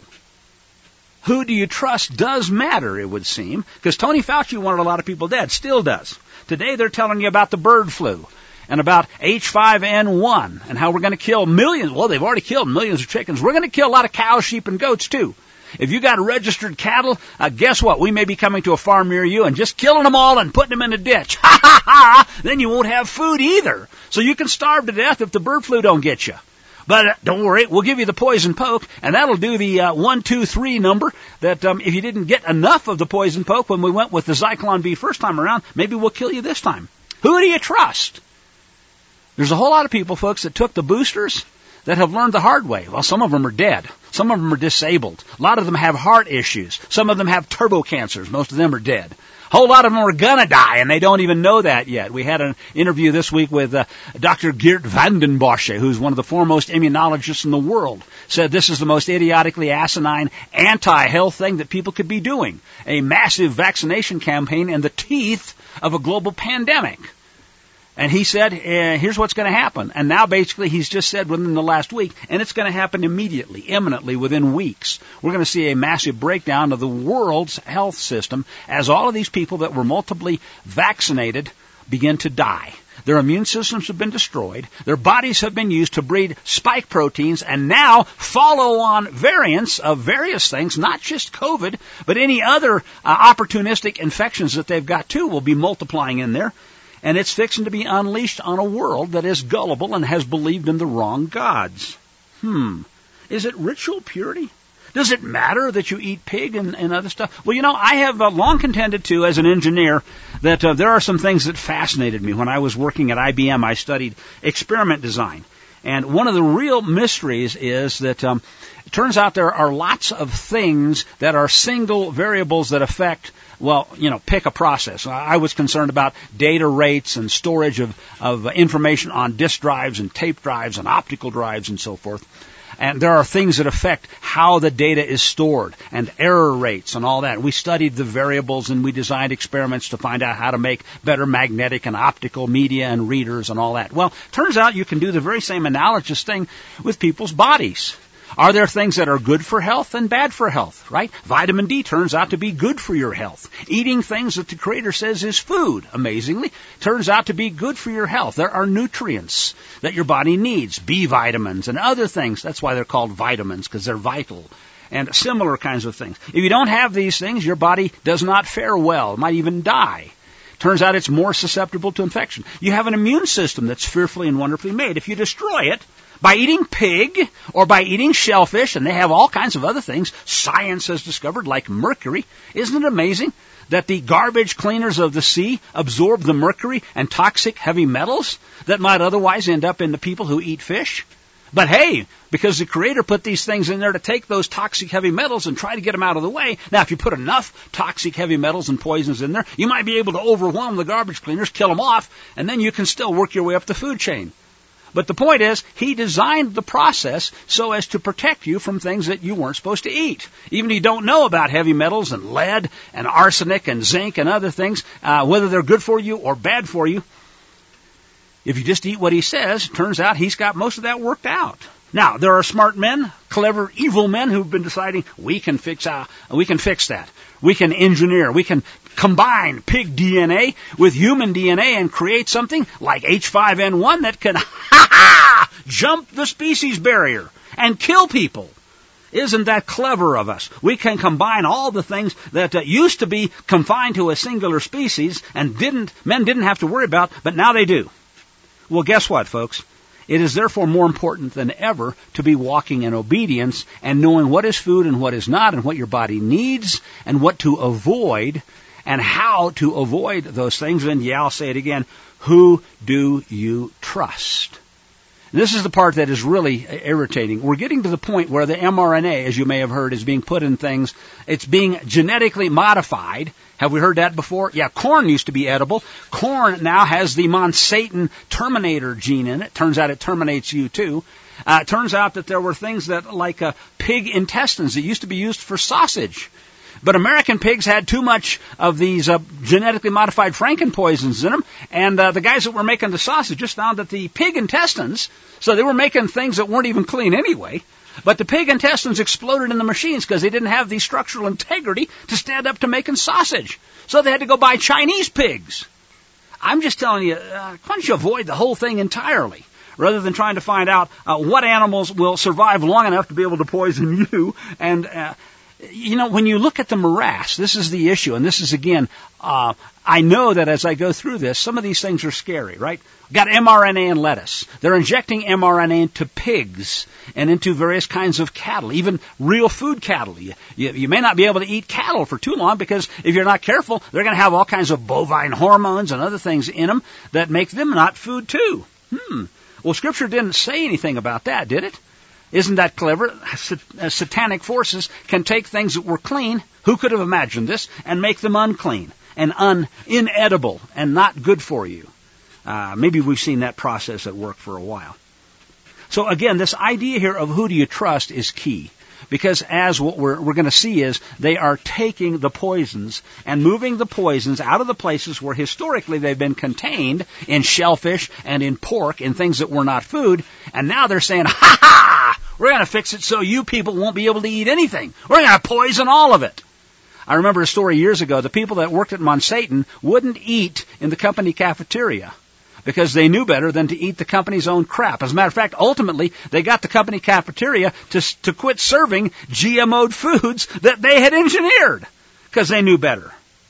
Who do you trust does matter, it would seem, because Tony Fauci wanted a lot of people dead, still does. Today they're telling you about the bird flu and about H five N one and how we're going to kill millions. Well, they've already killed millions of chickens. We're going to kill a lot of cows, sheep, and goats, too. If you got registered cattle, uh, guess what? We may be coming to a farm near you and just killing them all and putting them in a ditch. Ha, ha, ha! Then you won't have food either. So you can starve to death if the bird flu don't get you. But uh, don't worry, we'll give you the poison poke, and that'll do the uh, one, two, three number that um, if you didn't get enough of the poison poke when we went with the Zyklon B first time around, maybe we'll kill you this time. Who do you trust? There's a whole lot of people, folks, that took the boosters that have learned the hard way. Well, some of them are dead. Some of them are disabled. A lot of them have heart issues. Some of them have turbo cancers. Most of them are dead. A whole lot of them are going to die, and they don't even know that yet. We had an interview this week with uh, Doctor Geert Vanden Bossche, who's one of the foremost immunologists in the world, said this is the most idiotically asinine anti-health thing that people could be doing, a massive vaccination campaign in the teeth of a global pandemic. And he said, eh, here's what's going to happen. And now basically he's just said within the last week, and it's going to happen immediately, imminently, within weeks. We're going to see a massive breakdown of the world's health system as all of these people that were multiply vaccinated begin to die. Their immune systems have been destroyed. Their bodies have been used to breed spike proteins and now follow-on variants of various things, not just COVID, but any other uh, opportunistic infections that they've got too will be multiplying in there. And it's fixing to be unleashed on a world that is gullible and has believed in the wrong gods. Hmm. Is it ritual purity? Does it matter that you eat pig and, and other stuff? Well, you know, I have uh, long contended, too, as an engineer, that uh, there are some things that fascinated me. When I was working at I B M, I studied experiment design. And one of the real mysteries is that um, it turns out there are lots of things that are single variables that affect, well, you know, pick a process. I was concerned about data rates and storage of, of information on disk drives and tape drives and optical drives and so forth. And there are things that affect how the data is stored and error rates and all that. We studied the variables and we designed experiments to find out how to make better magnetic and optical media and readers and all that. Well, turns out you can do the very same analogous thing with people's bodies. Are there things that are good for health and bad for health, right? Vitamin D turns out to be good for your health. Eating things that the Creator says is food, amazingly, turns out to be good for your health. There are nutrients that your body needs, B vitamins and other things. That's why they're called vitamins, because they're vital. And similar kinds of things. If you don't have these things, your body does not fare well. It might even die. Turns out it's more susceptible to infection. You have an immune system that's fearfully and wonderfully made. If you destroy it, by eating pig or by eating shellfish, and they have all kinds of other things science has discovered, like mercury. Isn't it amazing that the garbage cleaners of the sea absorb the mercury and toxic heavy metals that might otherwise end up in the people who eat fish? But hey, because the Creator put these things in there to take those toxic heavy metals and try to get them out of the way. Now, if you put enough toxic heavy metals and poisons in there, you might be able to overwhelm the garbage cleaners, kill them off, and then you can still work your way up the food chain. But the point is, He designed the process so as to protect you from things that you weren't supposed to eat. Even if you don't know about heavy metals and lead and arsenic and zinc and other things, uh, whether they're good for you or bad for you, if you just eat what He says, it turns out He's got most of that worked out. Now, there are smart men, clever, evil men who've been deciding we can fix uh, we can fix that. We can engineer. We can combine pig D N A with human D N A and create something like H five N one that can ha ha jump the species barrier and kill people. Isn't that clever of us? We can combine all the things that uh, used to be confined to a singular species and didn't men didn't have to worry about, but now they do. Well, guess what, folks? It is therefore more important than ever to be walking in obedience and knowing what is food and what is not and what your body needs and what to avoid and how to avoid those things. And yeah, I'll say it again. Who do you trust? This is the part that is really irritating. We're getting to the point where the mRNA, as you may have heard, is being put in things. It's being genetically modified. Have we heard that before? Yeah, corn used to be edible. Corn now has the Monsanto Terminator gene in it. Turns out it terminates you too. Uh, it turns out that there were things that, like uh, pig intestines that used to be used for sausage. But American pigs had too much of these uh, genetically modified frankenpoisons in them, and uh, the guys that were making the sausage just found that the pig intestines, so they were making things that weren't even clean anyway, but the pig intestines exploded in the machines because they didn't have the structural integrity to stand up to making sausage. So they had to go buy Chinese pigs. I'm just telling you, uh, why don't you avoid the whole thing entirely, rather than trying to find out uh, what animals will survive long enough to be able to poison you. And uh, You know, when you look at the morass, this is the issue, and this is, again, uh, I know that as I go through this, some of these things are scary, right? Got mRNA in lettuce. They're injecting mRNA into pigs and into various kinds of cattle, even real food cattle. You, you, you may not be able to eat cattle for too long because if you're not careful, they're going to have all kinds of bovine hormones and other things in them that make them not food too. Hmm. Well, Scripture didn't say anything about that, did it? Isn't that clever? Satanic forces can take things that were clean, who could have imagined this, and make them unclean and un- inedible and not good for you. Uh, maybe we've seen that process at work for a while. So again, this idea here of who do you trust is key. Because as what we're, we're going to see is they are taking the poisons and moving the poisons out of the places where historically they've been contained in shellfish and in pork, in things that were not food. And now they're saying, ha ha, we're going to fix it so you people won't be able to eat anything. We're going to poison all of it. I remember a story years ago. The people that worked at Monsanto wouldn't eat in the company cafeteria because they knew better than to eat the company's own crap. As a matter of fact, ultimately, they got the company cafeteria to, to quit serving G M O'd foods that they had engineered because they knew better.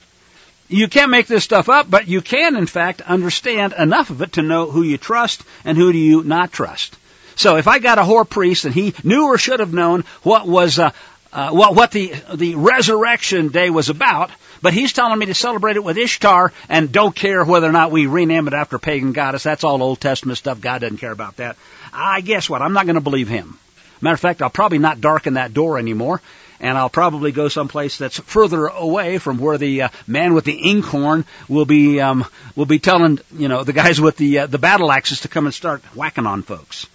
You can't make this stuff up, but you can, in fact, understand enough of it to know who you trust and who do you not trust. So if I got a whore priest and he knew or should have known what was uh, uh, what, what the the resurrection day was about, but he's telling me to celebrate it with Ishtar and don't care whether or not we rename it after a pagan goddess. That's all Old Testament stuff. God doesn't care about that. I guess what? I'm not going to believe him. Matter of fact, I'll probably not darken that door anymore, and I'll probably go someplace that's further away from where the uh, man with the inkhorn will be um, will be telling, you know, the guys with the uh, the battle axes to come and start whacking on folks.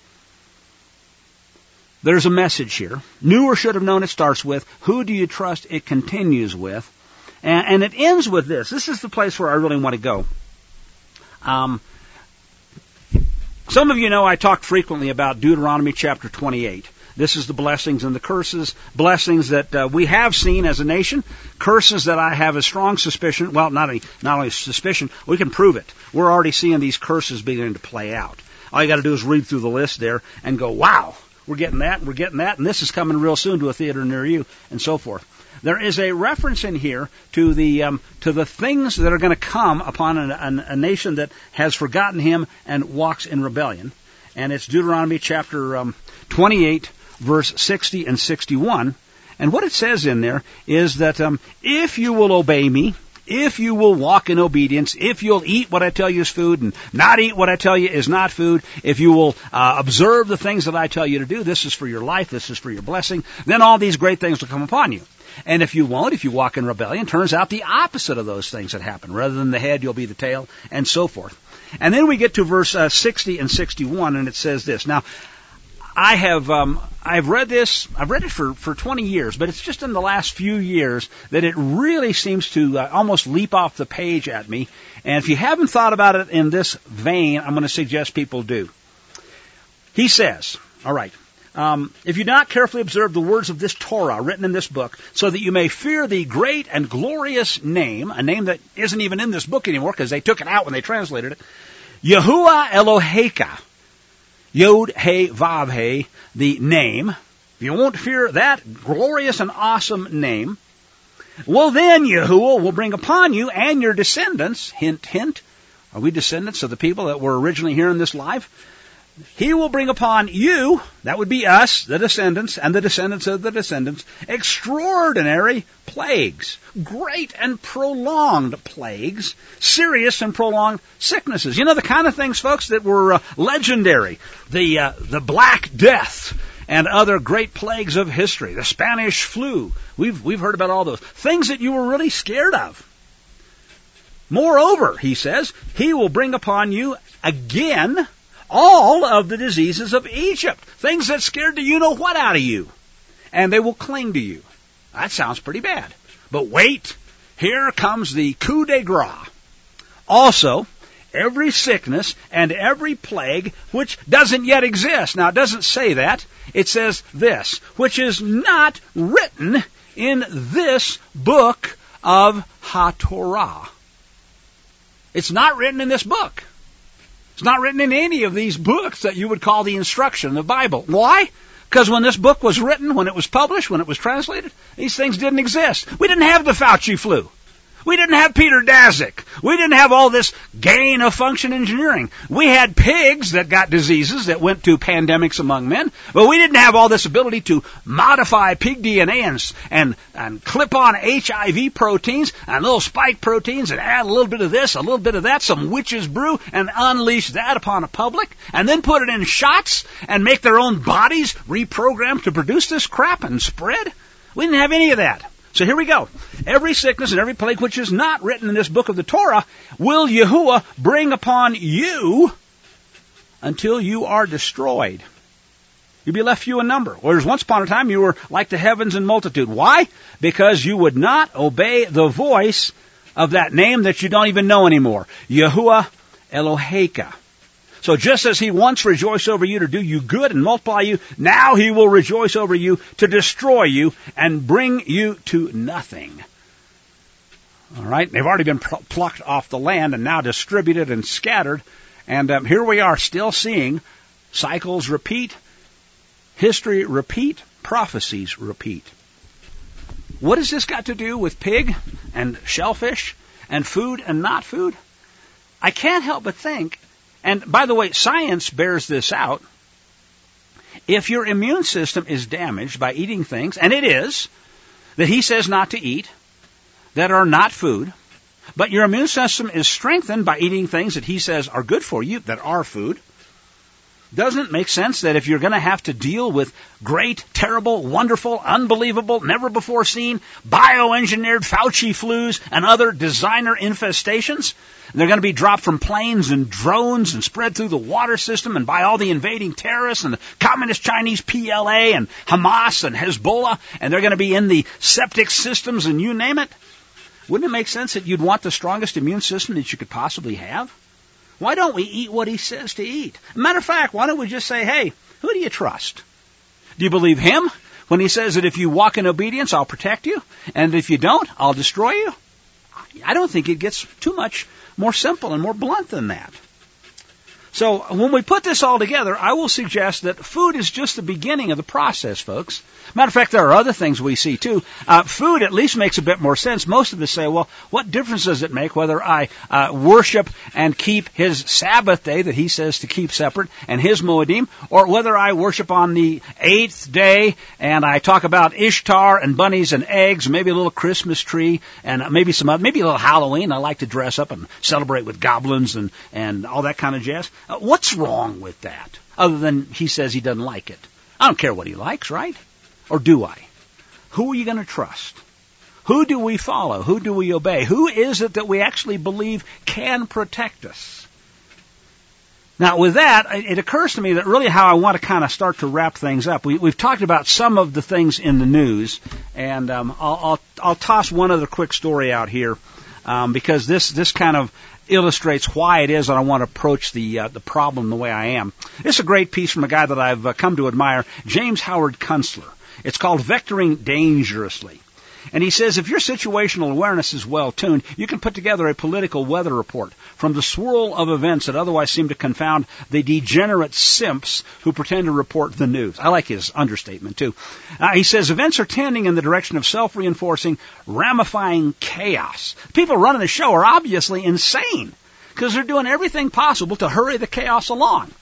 There's a message here. Knew or should have known, it starts with. Who do you trust? It continues with. And, and it ends with this. This is the place where I really want to go. Um, some of you know I talk frequently about Deuteronomy chapter twenty-eight. This is the blessings and the curses. Blessings that uh, we have seen as a nation. Curses that I have a strong suspicion. Well, not, a, not only suspicion, we can prove it. We're already seeing these curses beginning to play out. All you got to do is read through the list there and go, wow. We're getting that, we're getting that, and this is coming real soon to a theater near you, and so forth. There is a reference in here to the um, to the things that are going to come upon an, an, a nation that has forgotten him and walks in rebellion. And it's Deuteronomy chapter um, twenty-eight, verse sixty and sixty-one. And what it says in there is that um, if you will obey me, if you will walk in obedience, if you'll eat what I tell you is food and not eat what I tell you is not food, if you will uh, observe the things that I tell you to do, this is for your life, this is for your blessing, then all these great things will come upon you. And if you won't, if you walk in rebellion, turns out the opposite of those things that happen. Rather than the head, you'll be the tail, and so forth. And then we get to verse uh, sixty and sixty-one, and it says this. Now, I have um, I've read this. I've read it for, for twenty years, but it's just in the last few years that it really seems to uh, almost leap off the page at me. And if you haven't thought about it in this vein, I'm going to suggest people do. He says, all right, um, if you do not carefully observe the words of this Torah written in this book, so that you may fear the great and glorious name, a name that isn't even in this book anymore because they took it out when they translated it, Yahuwah Eloheka. Yod, He, Vav, He, the name. If you won't fear that glorious and awesome name, well then Yahuwah will bring upon you and your descendants, hint, hint, are we descendants of the people that were originally here in this life? He will bring upon you, that would be us, the descendants, and the descendants of the descendants, extraordinary plagues, great and prolonged plagues, serious and prolonged sicknesses. You know, the kind of things, folks, that were uh, legendary. The, uh, the Black Death and other great plagues of history. The Spanish flu. We've, we've heard about all those. Things that you were really scared of. Moreover, he says, he will bring upon you again all of the diseases of Egypt. Things that scared the you-know-what out of you. And they will cling to you. That sounds pretty bad. But wait, here comes the coup de grace. Also, every sickness and every plague which doesn't yet exist. Now, it doesn't say that. It says this, which is not written in this book of HaTorah. It's not written in this book. It's not written in any of these books that you would call the instruction, the Bible. Why? Because when this book was written, when it was published, when it was translated, these things didn't exist. We didn't have the Fauci flu. We didn't have Peter Daszak. We didn't have all this gain of function engineering. We had pigs that got diseases that went to pandemics among men, but we didn't have all this ability to modify pig D N A and, and, and clip on H I V proteins and little spike proteins and add a little bit of this, a little bit of that, some witch's brew, and unleash that upon a public, and then put it in shots and make their own bodies reprogram to produce this crap and spread. We didn't have any of that. So here we go. Every sickness and every plague which is not written in this book of the Torah will Yahuwah bring upon you until you are destroyed. You'll be left few in number. Whereas once upon a time you were like the heavens in multitude. Why? Because you would not obey the voice of that name that you don't even know anymore. Yahuwah Eloheka. So just as he once rejoiced over you to do you good and multiply you, now he will rejoice over you to destroy you and bring you to nothing. All right? They've already been plucked off the land and now distributed and scattered. And um, here we are still seeing cycles repeat, history repeat, prophecies repeat. What has this got to do with pig and shellfish and food and not food? I can't help but think, and by the way, science bears this out. If your immune system is damaged by eating things, and it is, that he says not to eat, that are not food, but your immune system is strengthened by eating things that he says are good for you, that are food, doesn't it make sense that if you're going to have to deal with great, terrible, wonderful, unbelievable, never before seen, bioengineered Fauci flus and other designer infestations, and they're going to be dropped from planes and drones and spread through the water system and by all the invading terrorists and the communist Chinese P L A and Hamas and Hezbollah, and they're going to be in the septic systems and you name it? Wouldn't it make sense that you'd want the strongest immune system that you could possibly have? Why don't we eat what he says to eat? Matter of fact, why don't we just say, hey, who do you trust? Do you believe him when he says that if you walk in obedience, I'll protect you, and if you don't, I'll destroy you? I don't think it gets too much more simple and more blunt than that. So when we put this all together, I will suggest that food is just the beginning of the process, folks. Matter of fact, there are other things we see, too. Uh, food at least makes a bit more sense. Most of us say, well, what difference does it make whether I uh, worship and keep his Sabbath day that he says to keep separate and his Moedim, or whether I worship on the eighth day and I talk about Ishtar and bunnies and eggs, maybe a little Christmas tree and maybe some other, maybe a little Halloween. I like to dress up and celebrate with goblins and, and all that kind of jazz. Uh, what's wrong with that, other than he says he doesn't like it? I don't care what he likes, right? Or do I? Who are you going to trust? Who do we follow? Who do we obey? Who is it that we actually believe can protect us? Now, with that, it occurs to me that really how I want to kind of start to wrap things up. We, we've talked about some of the things in the news, and um, I'll, I'll, I'll toss one other quick story out here um, because this this kind of illustrates why it is that I want to approach the uh, the problem the way I am. This is a great piece from a guy that I've uh, come to admire, James Howard Kunstler. It's called Vectoring Dangerously. And he says if your situational awareness is well tuned, you can put together a political weather report from the swirl of events that otherwise seem to confound the degenerate simps who pretend to report the news. I like his understatement, too. Uh, he says events are tending in the direction of self-reinforcing, ramifying chaos. People running the show are obviously insane because they're doing everything possible to hurry the chaos along.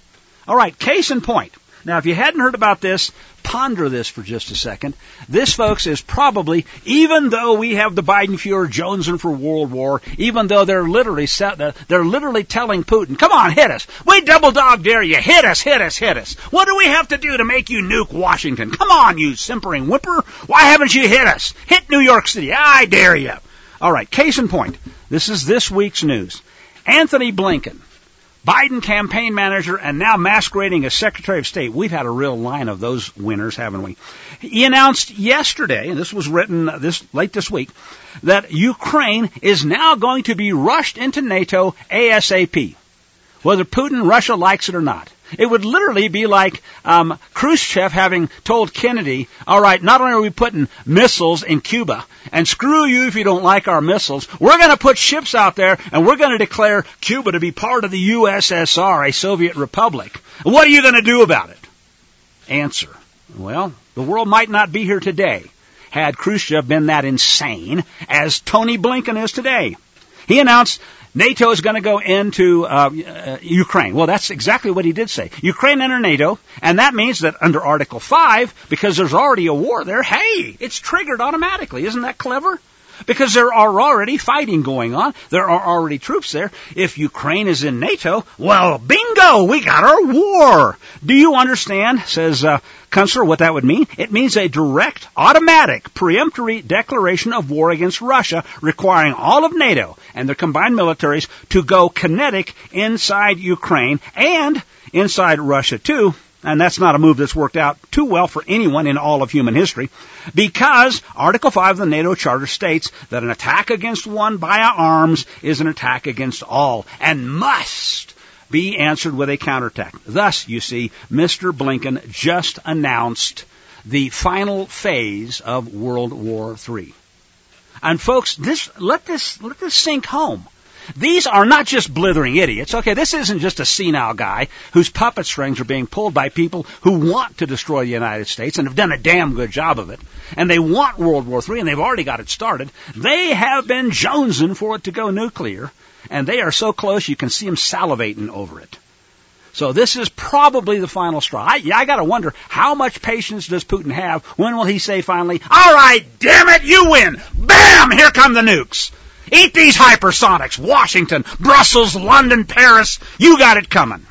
All right, case in point. Now, if you hadn't heard about this, ponder this for just a second. This, folks, is probably, even though we have the Biden-Fuhrer jonesing for World War, even though they're literally they're literally telling Putin, come on, hit us. We double dog dare you. Hit us, hit us, hit us. What do we have to do to make you nuke Washington? Come on, you simpering whimper. Why haven't you hit us? Hit New York City. I dare you. All right, case in point. This is this week's news. Anthony Blinken, Biden campaign manager and now masquerading as Secretary of State. We've had a real line of those winners, haven't we? He announced yesterday, and this was written this late this week, that Ukraine is now going to be rushed into NATO ASAP, whether Putin, Russia likes it or not. It would literally be like um, Khrushchev having told Kennedy, all right, not only are we putting missiles in Cuba, and screw you if you don't like our missiles, we're going to put ships out there, and we're going to declare Cuba to be part of the U S S R, a Soviet republic. What are you going to do about it? Answer. Well, the world might not be here today had Khrushchev been that insane as Tony Blinken is today. He announced NATO is going to go into uh, uh, Ukraine. Well, that's exactly what he did say. Ukraine enter NATO, and that means that under Article five, because there's already a war there, hey, it's triggered automatically. Isn't that clever? Because there are already fighting going on. There are already troops there. If Ukraine is in NATO, well, bingo, we got our war. Do you understand, says uh, Kunstler, what that would mean? It means a direct, automatic, peremptory declaration of war against Russia, requiring all of NATO and their combined militaries to go kinetic inside Ukraine and inside Russia, too. And that's not a move that's worked out too well for anyone in all of human history, because Article five of the NATO Charter states that an attack against one by arms is an attack against all and must be answered with a counterattack. Thus, you see, Mister Blinken just announced the final phase of World War Three. And folks, this let this let this sink home. These are not just blithering idiots. Okay, this isn't just a senile guy whose puppet strings are being pulled by people who want to destroy the United States and have done a damn good job of it. And they want World War Three, and they've already got it started. They have been jonesing for it to go nuclear, and they are so close you can see them salivating over it. So this is probably the final straw. I, I got to wonder, how much patience does Putin have? When will he say finally, all right, damn it, you win. Bam, here come the nukes. Eat these hypersonics. Washington, Brussels, London, Paris. You got it coming.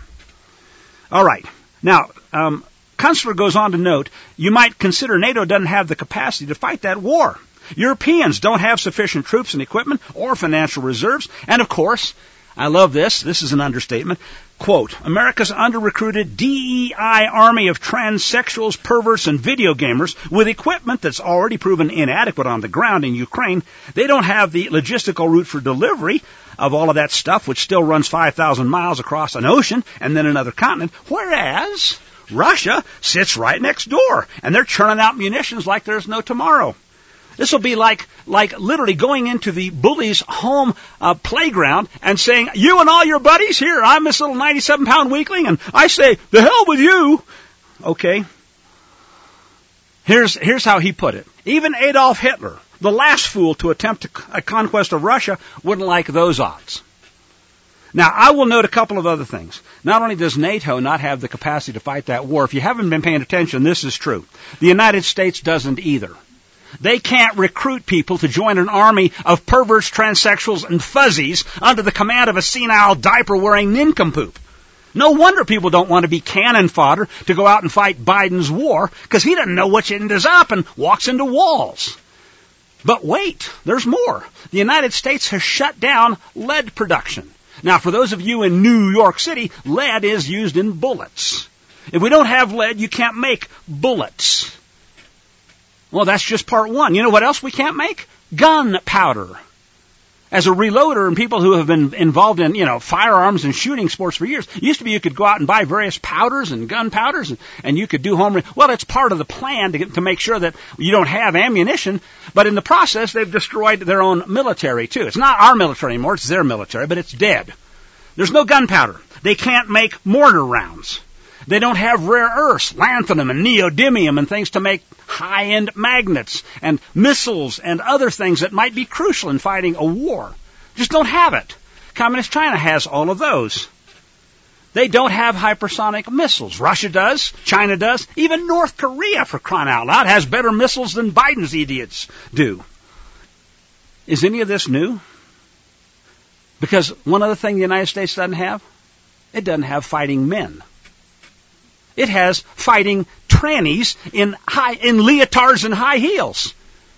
All right. Now, um, Kunstler goes on to note, you might consider NATO doesn't have the capacity to fight that war. Europeans don't have sufficient troops and equipment or financial reserves. And, of course, I love this. This is an understatement. Quote, America's under-recruited D E I army of transsexuals, perverts, and video gamers with equipment that's already proven inadequate on the ground in Ukraine. They don't have the logistical route for delivery of all of that stuff, which still runs five thousand miles across an ocean and then another continent, whereas Russia sits right next door, and they're churning out munitions like there's no tomorrow. This will be like like literally going into the bully's home uh, playground and saying, you and all your buddies, here, I'm this little ninety-seven pound weakling, and I say, the hell with you. Okay. Here's, here's how he put it. Even Adolf Hitler, the last fool to attempt a conquest of Russia, wouldn't like those odds. Now, I will note a couple of other things. Not only does NATO not have the capacity to fight that war, if you haven't been paying attention, this is true. The United States doesn't either. They can't recruit people to join an army of perverts, transsexuals, and fuzzies under the command of a senile, diaper-wearing nincompoop. No wonder people don't want to be cannon fodder to go out and fight Biden's war, because he doesn't know which end is up and walks into walls. But wait, there's more. The United States has shut down lead production. Now, for those of you in New York City, lead is used in bullets. If we don't have lead, you can't make bullets. Well, that's just part one. You know what else we can't make? Gunpowder. As a reloader and people who have been involved in, you know, firearms and shooting sports for years, it used to be you could go out and buy various powders and gunpowders, and, and you could do home... Re- well, it's part of the plan to, get, to make sure that you don't have ammunition, but in the process, they've destroyed their own military, too. It's not our military anymore, it's their military, but it's dead. There's no gunpowder. They can't make mortar rounds. They don't have rare earths, lanthanum and neodymium and things to make high-end magnets and missiles and other things that might be crucial in fighting a war. Just don't have it. Communist China has all of those. They don't have hypersonic missiles. Russia does. China does. Even North Korea, for crying out loud, has better missiles than Biden's idiots do. Is any of this new? Because one other thing the United States doesn't have, it doesn't have fighting men. It has fighting trannies in high, in leotards and high heels.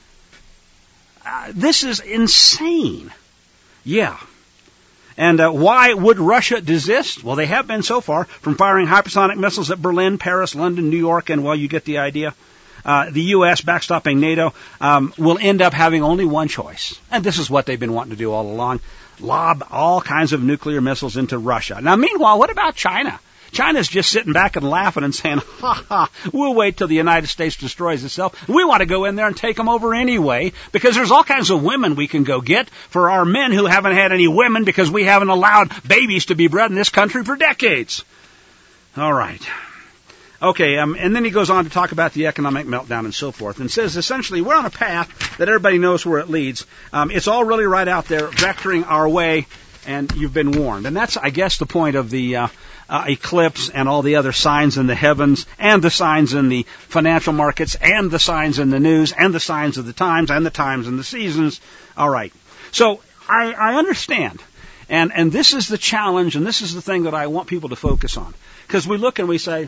Uh, this is insane. Yeah. And uh, why would Russia desist? Well, they have been so far from firing hypersonic missiles at Berlin, Paris, London, New York, and, well, you get the idea. Uh, the U S backstopping NATO um, will end up having only one choice. And this is what they've been wanting to do all along. Lob all kinds of nuclear missiles into Russia. Now, meanwhile, what about China? China's just sitting back and laughing and saying, ha ha, we'll wait till the United States destroys itself. We want to go in there and take them over anyway, because there's all kinds of women we can go get for our men who haven't had any women because we haven't allowed babies to be bred in this country for decades. All right. Okay, um, and then he goes on to talk about the economic meltdown and so forth, and says essentially we're on a path that everybody knows where it leads. Um, it's all really right out there, vectoring our way, and you've been warned. And that's, I guess, the point of the uh, uh, eclipse and all the other signs in the heavens, and the signs in the financial markets, and the signs in the news, and the signs of the times, and the times and the seasons. All right. So I, I understand. And, and this is the challenge, and this is the thing that I want people to focus on. Because we look and we say,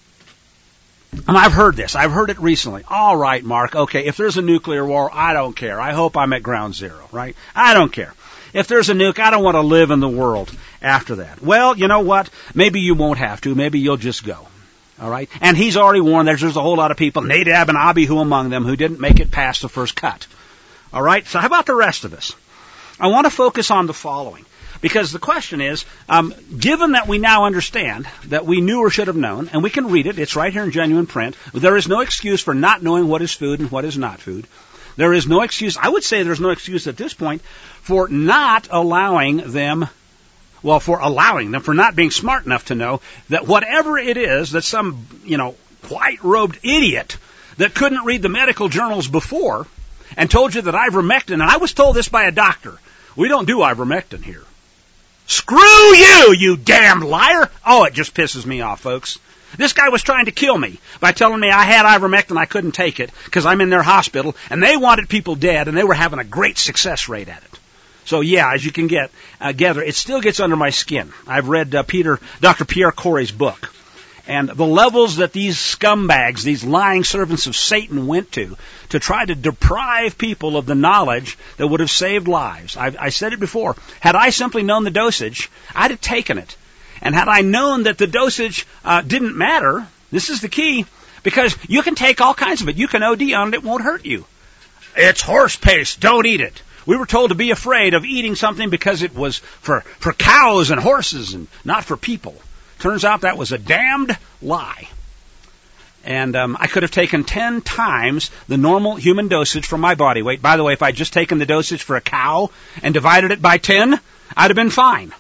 and I've heard this. I've heard it recently. All right, Mark. Okay, if there's a nuclear war, I don't care. I hope I'm at ground zero, right? I don't care. If there's a nuke, I don't want to live in the world after that. Well, you know what? Maybe you won't have to. Maybe you'll just go. All right? And he's already warned there's, there's a whole lot of people, Nadab and Abihu among them, who didn't make it past the first cut. All right? So how about the rest of us? I want to focus on the following. Because the question is, um, given that we now understand that we knew or should have known, and we can read it, it's right here in genuine print, there is no excuse for not knowing what is food and what is not food. There is no excuse, I would say there's no excuse at this point, for not allowing them, well, for allowing them, for not being smart enough to know that whatever it is that some, you know, white-robed idiot that couldn't read the medical journals before and told you that ivermectin, and I was told this by a doctor, we don't do ivermectin here. Screw you, you damn liar! Oh, it just pisses me off, folks. This guy was trying to kill me by telling me I had ivermectin, I couldn't take it because I'm in their hospital, and they wanted people dead, and they were having a great success rate at it. So yeah, as you can get uh, gather, it still gets under my skin. I've read uh, Peter, Doctor Pierre Corey's book, and the levels that these scumbags, these lying servants of Satan, went to to try to deprive people of the knowledge that would have saved lives. I, I said it before. Had I simply known the dosage, I'd have taken it. And had I known that the dosage uh, didn't matter, this is the key, because you can take all kinds of it. You can O D on it, it won't hurt you. It's horse paste, don't eat it. We were told to be afraid of eating something because it was for, for cows and horses and not for people. Turns out that was a damned lie. And um, I could have taken ten times the normal human dosage for my body weight. By the way, if I'd just taken the dosage for a cow and divided it by ten, I'd have been fine.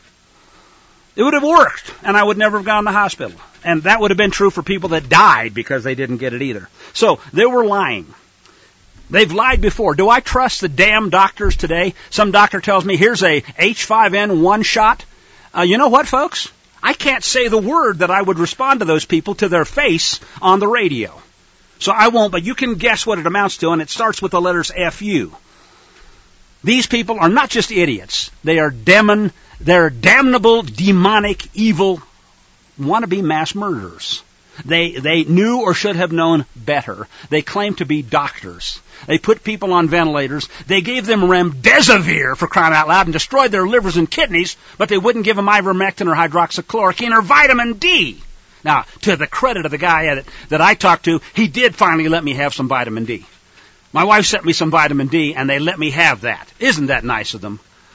It would have worked, and I would never have gone to the hospital. And that would have been true for people that died because they didn't get it either. So they were lying. They've lied before. Do I trust the damn doctors today? Some doctor tells me, here's a H five N one shot. Uh, you know what, folks? I can't say the word that I would respond to those people to their face on the radio. So I won't, but you can guess what it amounts to, and it starts with the letters F U. These people are not just idiots. They are demon, they're damnable, demonic, evil, wannabe mass murderers. They they knew or should have known better. They claim to be doctors. They put people on ventilators. They gave them remdesivir, for crying out loud, and destroyed their livers and kidneys, but they wouldn't give them ivermectin or hydroxychloroquine or vitamin D. Now, to the credit of the guy that, that I talked to, he did finally let me have some vitamin D. My wife sent me some vitamin D, and they let me have that. Isn't that nice of them?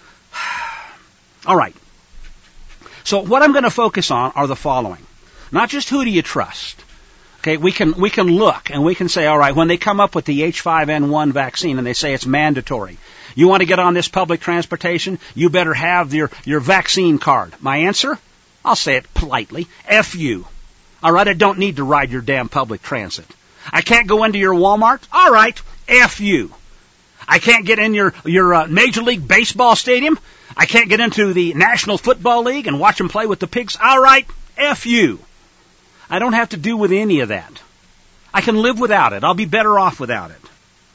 All right. So what I'm going to focus on are the following. Not just who do you trust. Okay, we can we can look and we can say, all right, when they come up with the H five N one vaccine and they say it's mandatory, you want to get on this public transportation, you better have your, your vaccine card. My answer? I'll say it politely. F you. All right, I don't need to ride your damn public transit. I can't go into your Walmart? All right, F you. I can't get in your, your uh, Major League Baseball stadium. I can't get into the National Football League and watch them play with the pigs. All right, F you. I don't have to do with any of that. I can live without it. I'll be better off without it.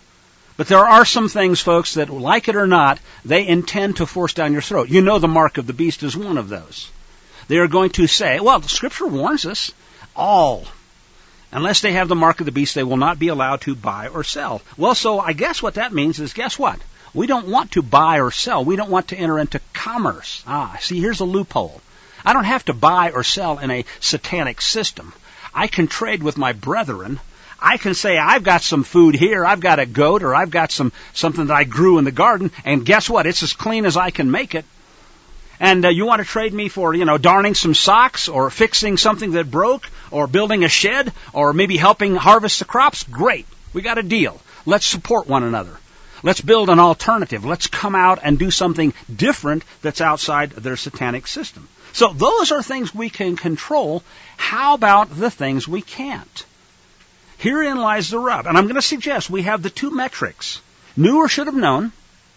But there are some things, folks, that, like it or not, they intend to force down your throat. You know the mark of the beast is one of those. They are going to say, well, the Scripture warns us, all, unless they have the mark of the beast, they will not be allowed to buy or sell. Well, so I guess what that means is, guess what? We don't want to buy or sell. We don't want to enter into commerce. Ah, see, here's a loophole. I don't have to buy or sell in a satanic system. I can trade with my brethren. I can say, I've got some food here, I've got a goat, or I've got some something that I grew in the garden, and guess what? It's as clean as I can make it. And uh, you want to trade me for, you know, darning some socks, or fixing something that broke, or building a shed, or maybe helping harvest the crops? Great. We got a deal. Let's support one another. Let's build an alternative. Let's come out and do something different that's outside their satanic system. So those are things we can control. How about the things we can't? Herein lies the rub. And I'm going to suggest we have the two metrics. Knew or should have known.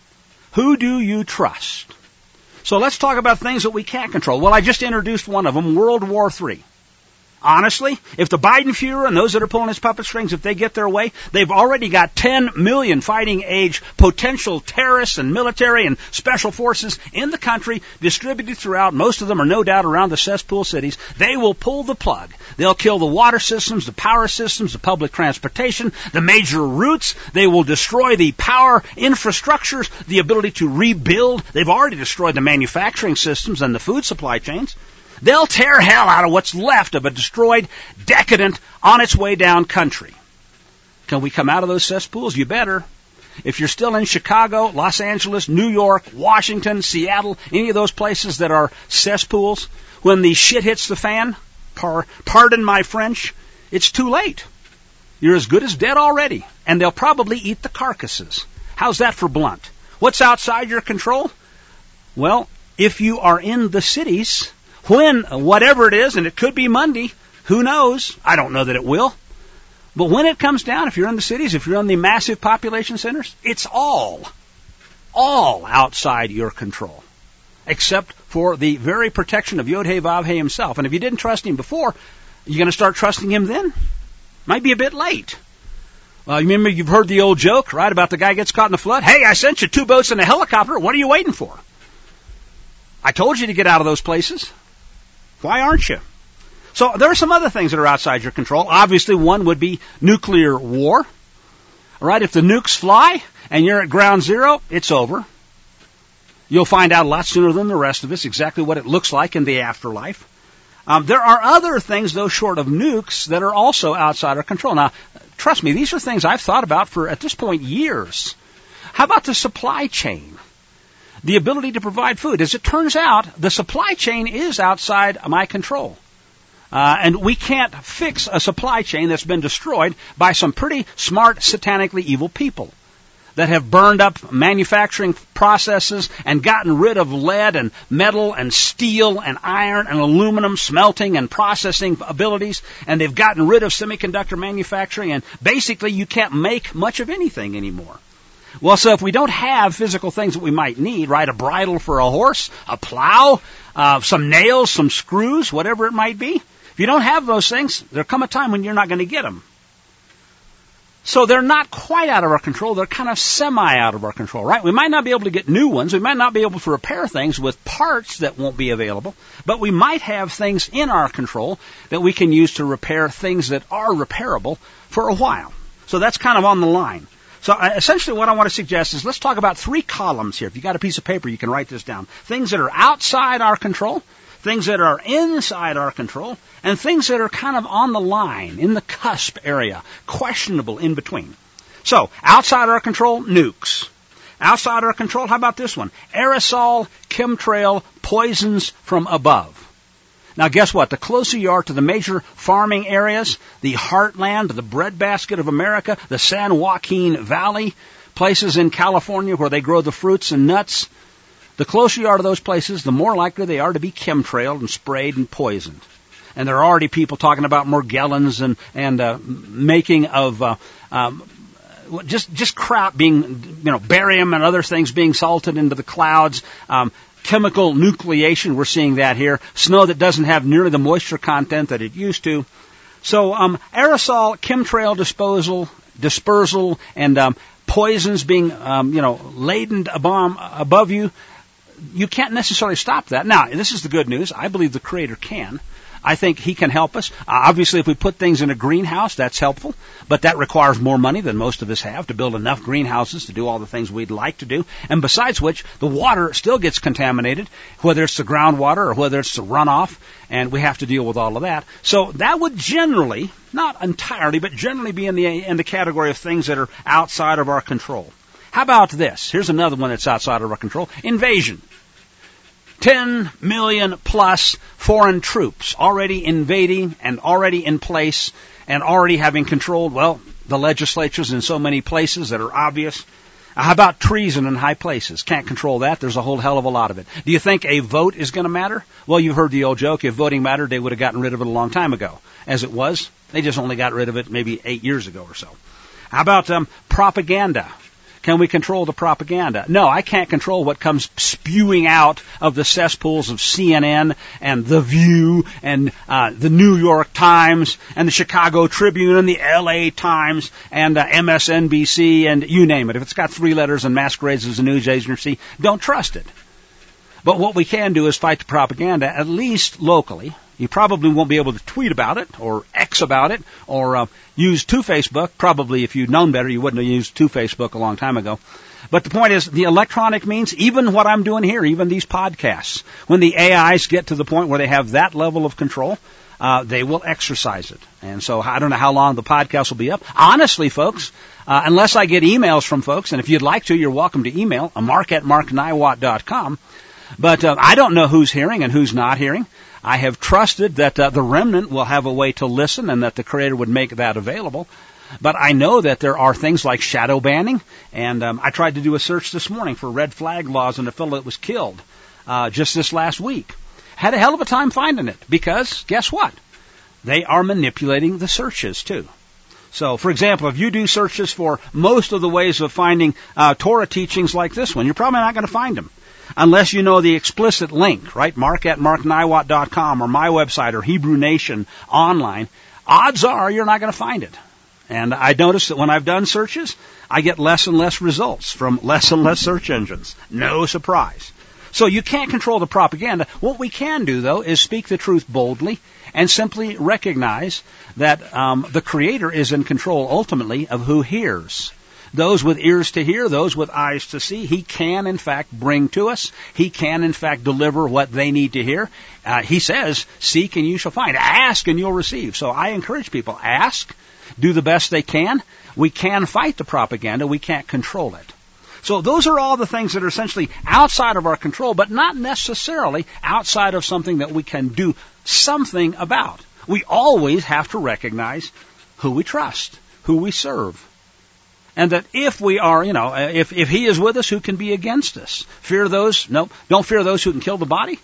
Who do you trust? So let's talk about things that we can't control. Well, I just introduced one of them, World War Three. Honestly, if the Biden Fuhrer and those that are pulling his puppet strings, if they get their way, they've already got ten million fighting age potential terrorists and military and special forces in the country distributed throughout. Most of them are no doubt around the cesspool cities. They will pull the plug. They'll kill the water systems, the power systems, the public transportation, the major routes. They will destroy the power infrastructures, the ability to rebuild. They've already destroyed the manufacturing systems and the food supply chains. They'll tear hell out of what's left of a destroyed, decadent, on its way down country. Can we come out of those cesspools? You better. If you're still in Chicago, Los Angeles, New York, Washington, Seattle, any of those places that are cesspools, when the shit hits the fan, par- pardon my French, it's too late. You're as good as dead already, and they'll probably eat the carcasses. How's that for blunt? What's outside your control? Well, if you are in the cities, when, whatever it is, and it could be Monday, who knows? I don't know that it will. But when it comes down, if you're in the cities, if you're in the massive population centers, it's all, all outside your control. Except for the very protection of Yod-Heh-Vav-Heh himself. And if you didn't trust him before, you're going to start trusting him then? Might be a bit late. Well, you remember you've heard the old joke, right, about the guy gets caught in the flood? Hey, I sent you two boats and a helicopter. What are you waiting for? I told you to get out of those places. Why aren't you? So there are some other things that are outside your control. Obviously, one would be nuclear war. All right, if the nukes fly and you're at ground zero, it's over. You'll find out a lot sooner than the rest of us exactly what it looks like in the afterlife. Um, there are other things, though, short of nukes, that are also outside our control. Now, trust me, these are things I've thought about for, at this point, years. How about the supply chain? The ability to provide food. As it turns out, the supply chain is outside my control. Uh, and we can't fix a supply chain that's been destroyed by some pretty smart, satanically evil people that have burned up manufacturing processes and gotten rid of lead and metal and steel and iron and aluminum smelting and processing abilities, and they've gotten rid of semiconductor manufacturing, and basically you can't make much of anything anymore. Well, so if we don't have physical things that we might need, right, a bridle for a horse, a plow, uh, some nails, some screws, whatever it might be, if you don't have those things, there'll come a time when you're not going to get them. So they're not quite out of our control. They're kind of semi out of our control, right? We might not be able to get new ones. We might not be able to repair things with parts that won't be available. But we might have things in our control that we can use to repair things that are repairable for a while. So that's kind of on the line. So uh, essentially what I want to suggest is let's talk about three columns here. If you've got a piece of paper, you can write this down. Things that are outside our control, things that are inside our control, and things that are kind of on the line, in the cusp area, questionable in between. So, outside our control, nukes. Outside our control, how about this one? Aerosol, chemtrail, poisons from above. Now, guess what? The closer you are to the major farming areas, the heartland, the breadbasket of America, the San Joaquin Valley, places in California where they grow the fruits and nuts, the closer you are to those places, the more likely they are to be chemtrailed and sprayed and poisoned. And there are already people talking about Morgellons and, and uh, making of uh, um, just just crap being, you know, barium and other things being salted into the clouds. Um, chemical nucleation, we're seeing that here. Snow that doesn't have nearly the moisture content that it used to. So um, aerosol, chemtrail disposal, dispersal, and um, poisons being, um, you know, laden above, above you, you can't necessarily stop that. Now, this is the good news. I believe the Creator can. I think He can help us. Uh, obviously, if we put things in a greenhouse, that's helpful, but that requires more money than most of us have to build enough greenhouses to do all the things we'd like to do. And besides which, the water still gets contaminated, whether it's the groundwater or whether it's the runoff, and we have to deal with all of that. So that would generally, not entirely, but generally be in the in the category of things that are outside of our control. How about this? Here's another one that's outside of our control. Invasion. Ten million plus foreign troops already invading and already in place and already having controlled, well, the legislatures in so many places that are obvious. How about treason in high places? Can't control that. There's a whole hell of a lot of it. Do you think a vote is going to matter? Well, you've heard the old joke, if voting mattered, they would have gotten rid of it a long time ago. As it was, they just only got rid of it maybe eight years ago or so. How about um, propaganda? Can we control the propaganda? No, I can't control what comes spewing out of the cesspools of C N N and The View and uh, the New York Times and the Chicago Tribune and the L A Times and uh, M S N B C and you name it. If it's got three letters and masquerades as a news agency, don't trust it. But what we can do is fight the propaganda, at least locally. You probably won't be able to tweet about it or X about it or uh, use to Facebook. Probably if you'd known better, you wouldn't have used to Facebook a long time ago. But the point is, the electronic means, even what I'm doing here, even these podcasts, when the A Is get to the point where they have that level of control, uh, they will exercise it. And so I don't know how long the podcast will be up. Honestly, folks, uh, unless I get emails from folks, and if you'd like to, you're welcome to email, mark at mark niwat dot com. But uh, I don't know who's hearing and who's not hearing. I have trusted that uh, the remnant will have a way to listen and that the Creator would make that available. But I know that there are things like shadow banning, and um, I tried to do a search this morning for red flag laws on a fellow that was killed uh, just this last week. Had a hell of a time finding it because, guess what? They are manipulating the searches, too. So, for example, if you do searches for most of the ways of finding uh, Torah teachings like this one, you're probably not going to find them. Unless you know the explicit link, right? Mark at mark niwat dot com or my website or Hebrew Nation online. Odds are you're not going to find it. And I notice that when I've done searches, I get less and less results from less and less search engines. No surprise. So you can't control the propaganda. What we can do, though, is speak the truth boldly and simply recognize that um, the Creator is in control ultimately of who hears. Those with ears to hear, those with eyes to see, He can, in fact, bring to us. He can, in fact, deliver what they need to hear. Uh, he says, seek and you shall find. Ask and you'll receive. So I encourage people, ask, do the best they can. We can fight the propaganda. We can't control it. So those are all the things that are essentially outside of our control, but not necessarily outside of something that we can do something about. We always have to recognize who we trust, who we serve. And that if we are, you know, if, if He is with us, who can be against us? Fear those, no, don't fear those who can kill the body.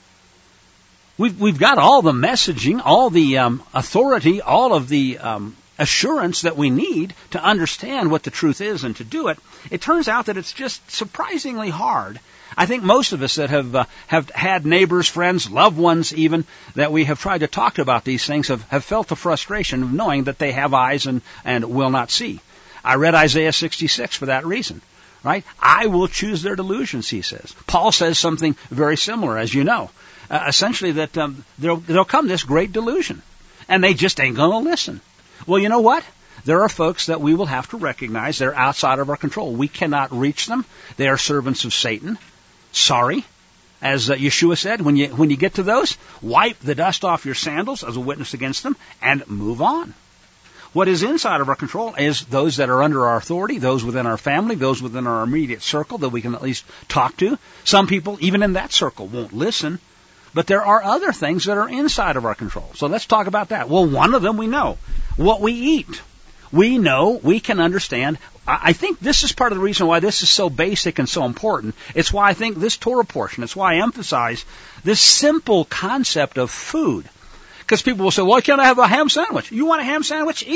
We've, we've got all the messaging, all the um, authority, all of the um, assurance that we need to understand what the truth is and to do it. It turns out that it's just surprisingly hard. I think most of us that have uh, have had neighbors, friends, loved ones even, that we have tried to talk about these things have, have felt the frustration of knowing that they have eyes and, and will not see. I read Isaiah sixty-six for that reason, right? I will choose their delusions, he says. Paul says something very similar, as you know. Uh, essentially that um, there'll, there'll come this great delusion, and they just ain't going to listen. Well, you know what? There are folks that we will have to recognize they're outside of our control. We cannot reach them. They are servants of Satan. Sorry. As uh, Yeshua said, when you when you get to those, wipe the dust off your sandals as a witness against them and move on. What is inside of our control is those that are under our authority, those within our family, those within our immediate circle that we can at least talk to. Some people, even in that circle, won't listen. But there are other things that are inside of our control. So let's talk about that. Well, one of them we know. What we eat. We know, we can understand. I think this is part of the reason why this is so basic and so important. It's why I think this Torah portion, it's why I emphasize this simple concept of food. Because people will say, well, why can't I have a ham sandwich? You want a ham sandwich? Eat it.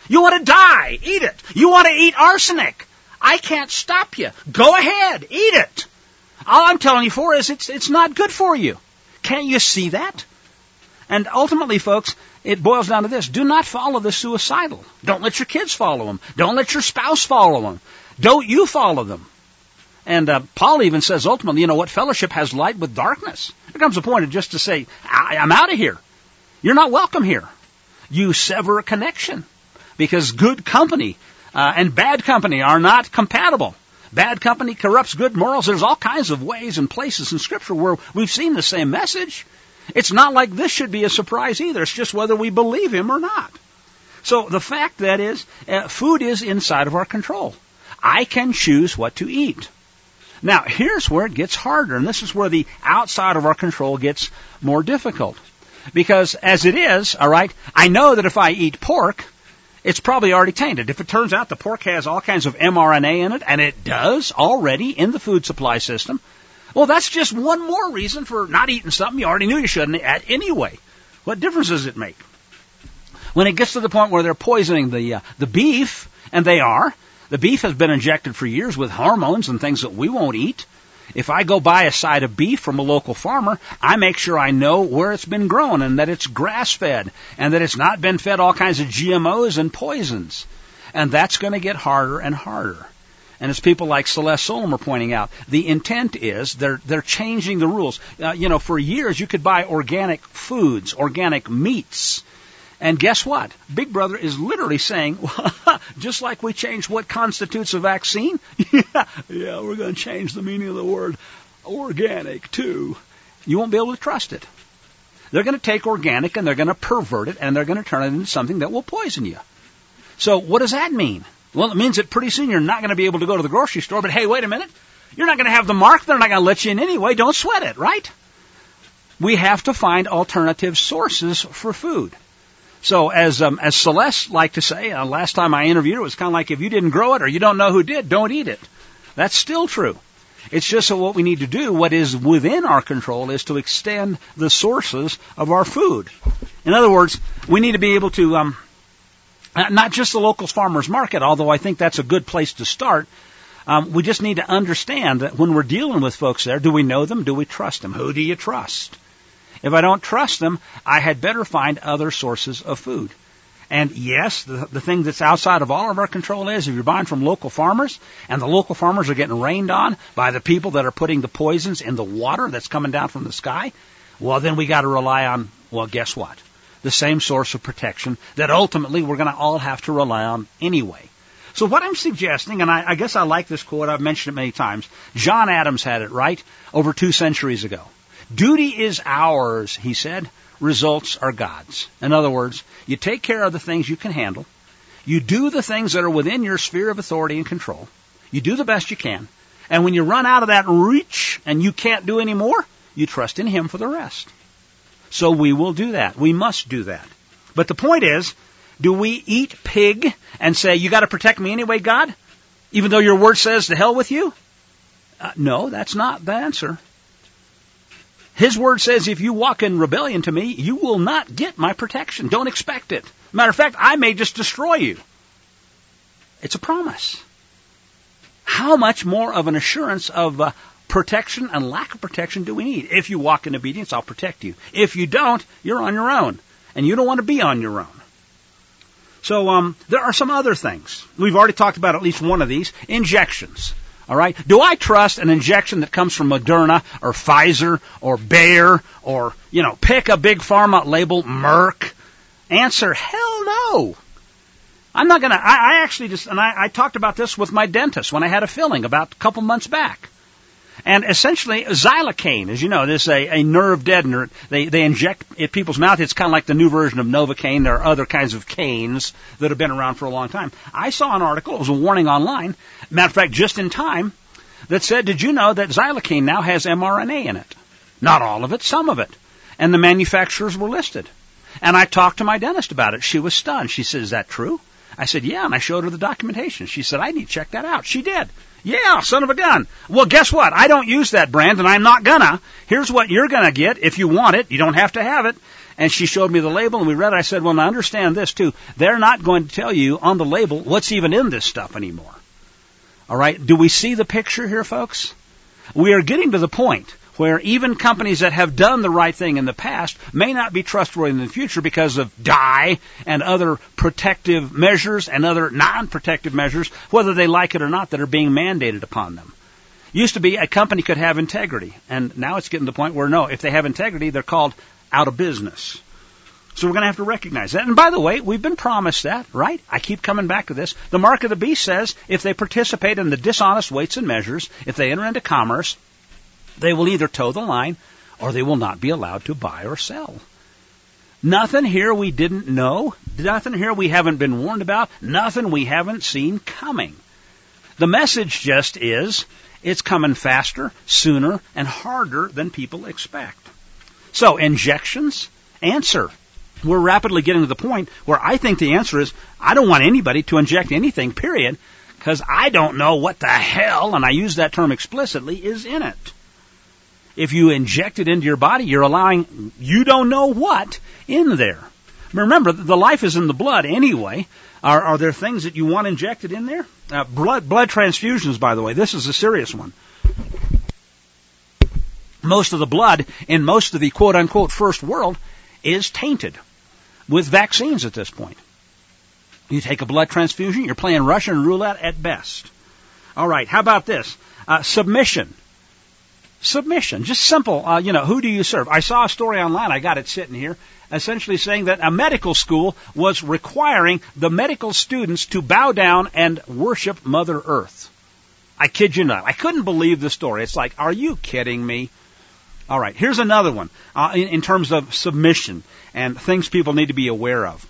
You want to die? Eat it. You want to eat arsenic? I can't stop you. Go ahead. Eat it. All I'm telling you for is it's, it's not good for you. Can't you see that? And ultimately, folks, it boils down to this. Do not follow the suicidal. Don't let your kids follow them. Don't let your spouse follow them. Don't you follow them. And uh, Paul even says ultimately, you know what, fellowship has light with darkness. There comes a point of just to say, I- I'm out of here. You're not welcome here. You sever a connection because good company uh, and bad company are not compatible. Bad company corrupts good morals. There's all kinds of ways and places in Scripture where we've seen the same message. It's not like this should be a surprise either. It's just whether we believe him or not. So the fact that is, uh, food is inside of our control. I can choose what to eat. Now, here's where it gets harder, and this is where the outside of our control gets more difficult. Because as it is, all right, I know that if I eat pork, it's probably already tainted. If it turns out the pork has all kinds of mRNA in it, and it does already in the food supply system, well, that's just one more reason for not eating something you already knew you shouldn't eat anyway. What difference does it make? When it gets to the point where they're poisoning the uh, the beef, and they are, the beef has been injected for years with hormones and things that we won't eat. If I go buy a side of beef from a local farmer, I make sure I know where it's been grown and that it's grass-fed and that it's not been fed all kinds of G M Os and poisons. And that's going to get harder and harder. And as people like Celeste Solom are pointing out, the intent is they're they're changing the rules. Uh, you know, for years you could buy organic foods, organic meats. And guess what? Big Brother is literally saying, just like we changed what constitutes a vaccine, yeah, yeah, we're going to change the meaning of the word organic too. You won't be able to trust it. They're going to take organic and they're going to pervert it and they're going to turn it into something that will poison you. So what does that mean? Well, it means that pretty soon you're not going to be able to go to the grocery store, but hey, wait a minute. You're not going to have the mark. They're not going to let you in anyway. Don't sweat it, right? We have to find alternative sources for food. So as um, as Celeste liked to say, uh, last time I interviewed her, it was kind of like if you didn't grow it or you don't know who did, don't eat it. That's still true. It's just that what we need to do, what is within our control, is to extend the sources of our food. In other words, we need to be able to, um, not just the local farmer's market, although I think that's a good place to start. Um, we just need to understand that when we're dealing with folks there, do we know them? Do we trust them? Who do you trust? If I don't trust them, I had better find other sources of food. And yes, the, the thing that's outside of all of our control is if you're buying from local farmers, and the local farmers are getting rained on by the people that are putting the poisons in the water that's coming down from the sky, well, then we got to rely on, well, guess what? The same source of protection that ultimately we're going to all have to rely on anyway. So what I'm suggesting, and I, I guess I like this quote, I've mentioned it many times, John Adams had it right over two centuries ago. Duty is ours, he said. Results are God's. In other words, you take care of the things you can handle. You do the things that are within your sphere of authority and control. You do the best you can. And when you run out of that reach and you can't do any more, you trust in him for the rest. So we will do that. We must do that. But the point is, do we eat pig and say, you got to protect me anyway, God? Even though your word says to hell with you? Uh, no, that's not the answer. His word says if you walk in rebellion to me, you will not get my protection. Don't expect it. Matter of fact, I may just destroy you. It's a promise. How much more of an assurance of uh, protection and lack of protection do we need? If you walk in obedience, I'll protect you. If you don't, you're on your own. And you don't want to be on your own. So um, there are some other things. We've already talked about at least one of these. Injections. All right. Do I trust an injection that comes from Moderna or Pfizer or Bayer or, you know, pick a big pharma label, Merck? Answer, hell no. I'm not going to, I, I actually just, and I, I talked about this with my dentist when I had a filling about a couple months back. And essentially, xylocaine, as you know, this is a, a nerve deadener. They, they inject in people's mouth. It's kind of like the new version of Novocaine. There are other kinds of canes that have been around for a long time. I saw an article, it was a warning online, matter of fact, just in time, that said, did you know that xylocaine now has mRNA in it? Not all of it, some of it. And the manufacturers were listed. And I talked to my dentist about it. She was stunned. She said, is that true? I said, yeah, and I showed her the documentation. She said, I need to check that out. She did. Yeah, son of a gun. Well, guess what? I don't use that brand, and I'm not gonna. Here's what you're gonna get if you want it. You don't have to have it. And she showed me the label, and we read it. I said, well, now understand this, too. They're not going to tell you on the label what's even in this stuff anymore. All right? Do we see the picture here, folks? We are getting to the point where even companies that have done the right thing in the past may not be trustworthy in the future because of dye and other protective measures and other non-protective measures, whether they like it or not, that are being mandated upon them. Used to be a company could have integrity, and now it's getting to the point where, no, if they have integrity, they're called out of business. So we're going to have to recognize that. And by the way, we've been promised that, right? I keep coming back to this. The mark of the beast says if they participate in the dishonest weights and measures, if they enter into commerce, they will either toe the line or they will not be allowed to buy or sell. Nothing here we didn't know. Nothing here we haven't been warned about. Nothing we haven't seen coming. The message just is it's coming faster, sooner, and harder than people expect. So, injections? Answer. We're rapidly getting to the point where I think the answer is I don't want anybody to inject anything, period, because I don't know what the hell, and I use that term explicitly, is in it. If you inject it into your body, you're allowing you don't know what in there. Remember, the life is in the blood anyway. Are, are there things that you want injected in there? Uh, blood, blood transfusions, by the way. This is a serious one. Most of the blood in most of the quote-unquote first world is tainted with vaccines at this point. You take a blood transfusion, you're playing Russian roulette at best. All right, how about this? Uh, submission. Submission. Just simple, uh, you know, who do you serve? I saw a story online, I got it sitting here, essentially saying that a medical school was requiring the medical students to bow down and worship Mother Earth. I kid you not. I couldn't believe the story. It's like, are you kidding me? All right, here's another one uh, in, in terms of submission and things people need to be aware of.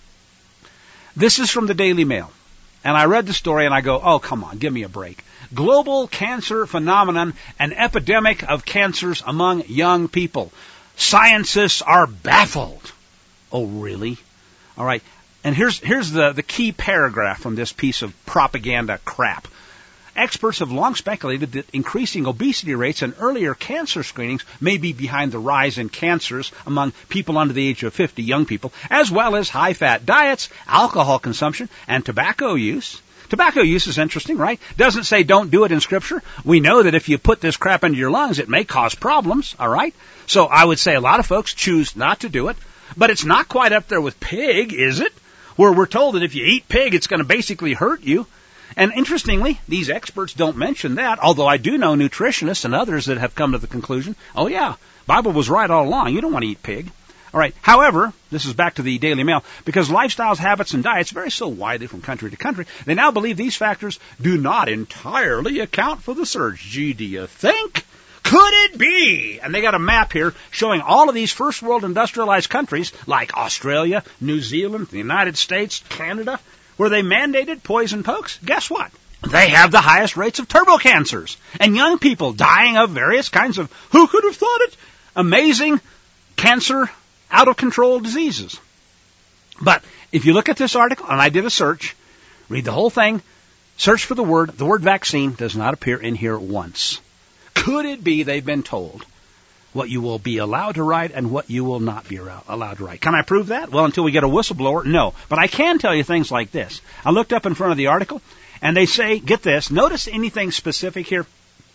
This is from the Daily Mail. And I read the story and I go, oh, come on, give me a break. Global cancer phenomenon, an epidemic of cancers among young people. Scientists are baffled. Oh, really? All right. And here's here's the, the key paragraph from this piece of propaganda crap. Experts have long speculated that increasing obesity rates and earlier cancer screenings may be behind the rise in cancers among people under the age of fifty, young people, as well as high-fat diets, alcohol consumption, and tobacco use. Tobacco use is interesting, right? Doesn't say don't do it in Scripture. We know that if you put this crap into your lungs, it may cause problems, all right? So I would say a lot of folks choose not to do it, but it's not quite up there with pig, is it? Where we're told that if you eat pig, it's going to basically hurt you. And interestingly, these experts don't mention that, although I do know nutritionists and others that have come to the conclusion, oh yeah, Bible was right all along. You don't want to eat pig. All right. However, this is back to the Daily Mail, because lifestyles, habits, and diets vary so widely from country to country, they now believe these factors do not entirely account for the surge. Gee, do you think? Could it be? And they got a map here showing all of these first world industrialized countries like Australia, New Zealand, the United States, Canada, where they mandated poison pokes. Guess what? They have the highest rates of turbo cancers and young people dying of various kinds of, who could have thought it, amazing cancer, out-of-control diseases. But if you look at this article, and I did a search, read the whole thing, search for the word, the word vaccine does not appear in here once. Could it be they've been told what you will be allowed to write and what you will not be allowed to write? Can I prove that? Well, until we get a whistleblower, no. But I can tell you things like this. I looked up in front of the article, and they say, get this, notice anything specific here?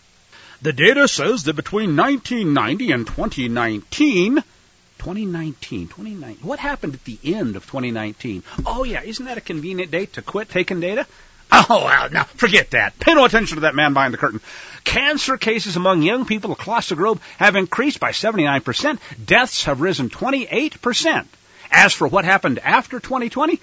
The data says that between nineteen ninety and twenty nineteen, twenty nineteen, twenty nineteen, what happened at the end of twenty nineteen? Oh, yeah, isn't that a convenient date to quit taking data? Oh, well, now, forget that. Pay no attention to that man behind the curtain. Cancer cases among young people across the globe have increased by seventy-nine percent. Deaths have risen twenty-eight percent. As for what happened after twenty twenty,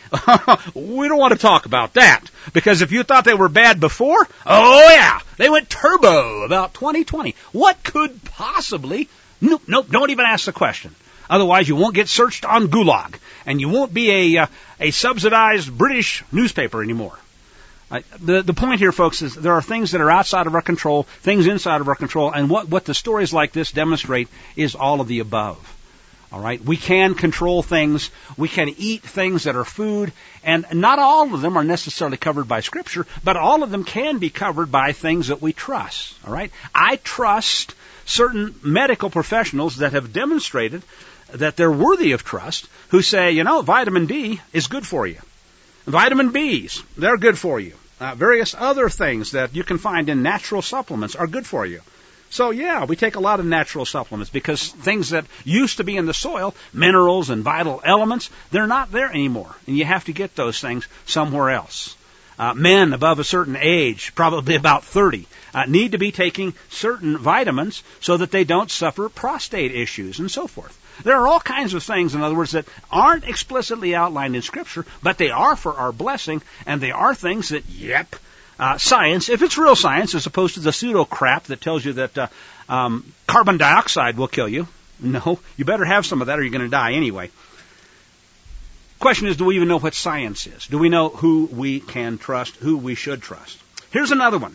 we don't want to talk about that. Because if you thought they were bad before, oh, yeah, they went turbo about twenty twenty. What could possibly... Nope, nope, don't even ask the question. Otherwise, you won't get searched on Gulag, and you won't be a, uh, a subsidized British newspaper anymore. Uh, the, the point here, folks, is there are things that are outside of our control, things inside of our control, and what, what the stories like this demonstrate is all of the above. All right? We can control things. We can eat things that are food, and not all of them are necessarily covered by Scripture, but all of them can be covered by things that we trust. All right? I trust certain medical professionals that have demonstrated that they're worthy of trust, who say, you know, vitamin D is good for you. Vitamin B's, they're good for you. Uh, various other things that you can find in natural supplements are good for you. So, yeah, we take a lot of natural supplements because things that used to be in the soil, minerals and vital elements, they're not there anymore. And you have to get those things somewhere else. Uh, men above a certain age, probably about thirty, uh, need to be taking certain vitamins so that they don't suffer prostate issues and so forth. There are all kinds of things, in other words, that aren't explicitly outlined in Scripture, but they are for our blessing, and they are things that, yep, uh, science, if it's real science, as opposed to the pseudo crap that tells you that uh, um, carbon dioxide will kill you. No, you better have some of that or you're going to die anyway. Question is, do we even know what science is? Do we know who we can trust, who we should trust? Here's another one.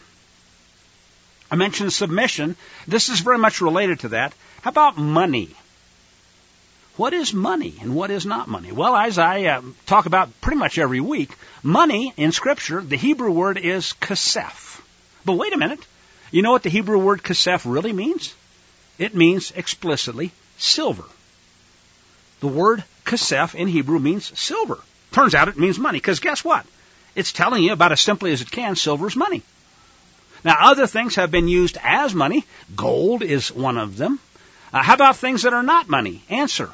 I mentioned submission. This is very much related to that. How about money? What is money and what is not money? Well, as I uh, talk about pretty much every week, money in Scripture, the Hebrew word is kasef. But wait a minute. You know what the Hebrew word kasef really means? It means explicitly silver. The word kasef in Hebrew means silver. Turns out it means money, because guess what? It's telling you about as simply as it can, silver's money. Now, other things have been used as money. Gold is one of them. Uh, how about things that are not money? Answer.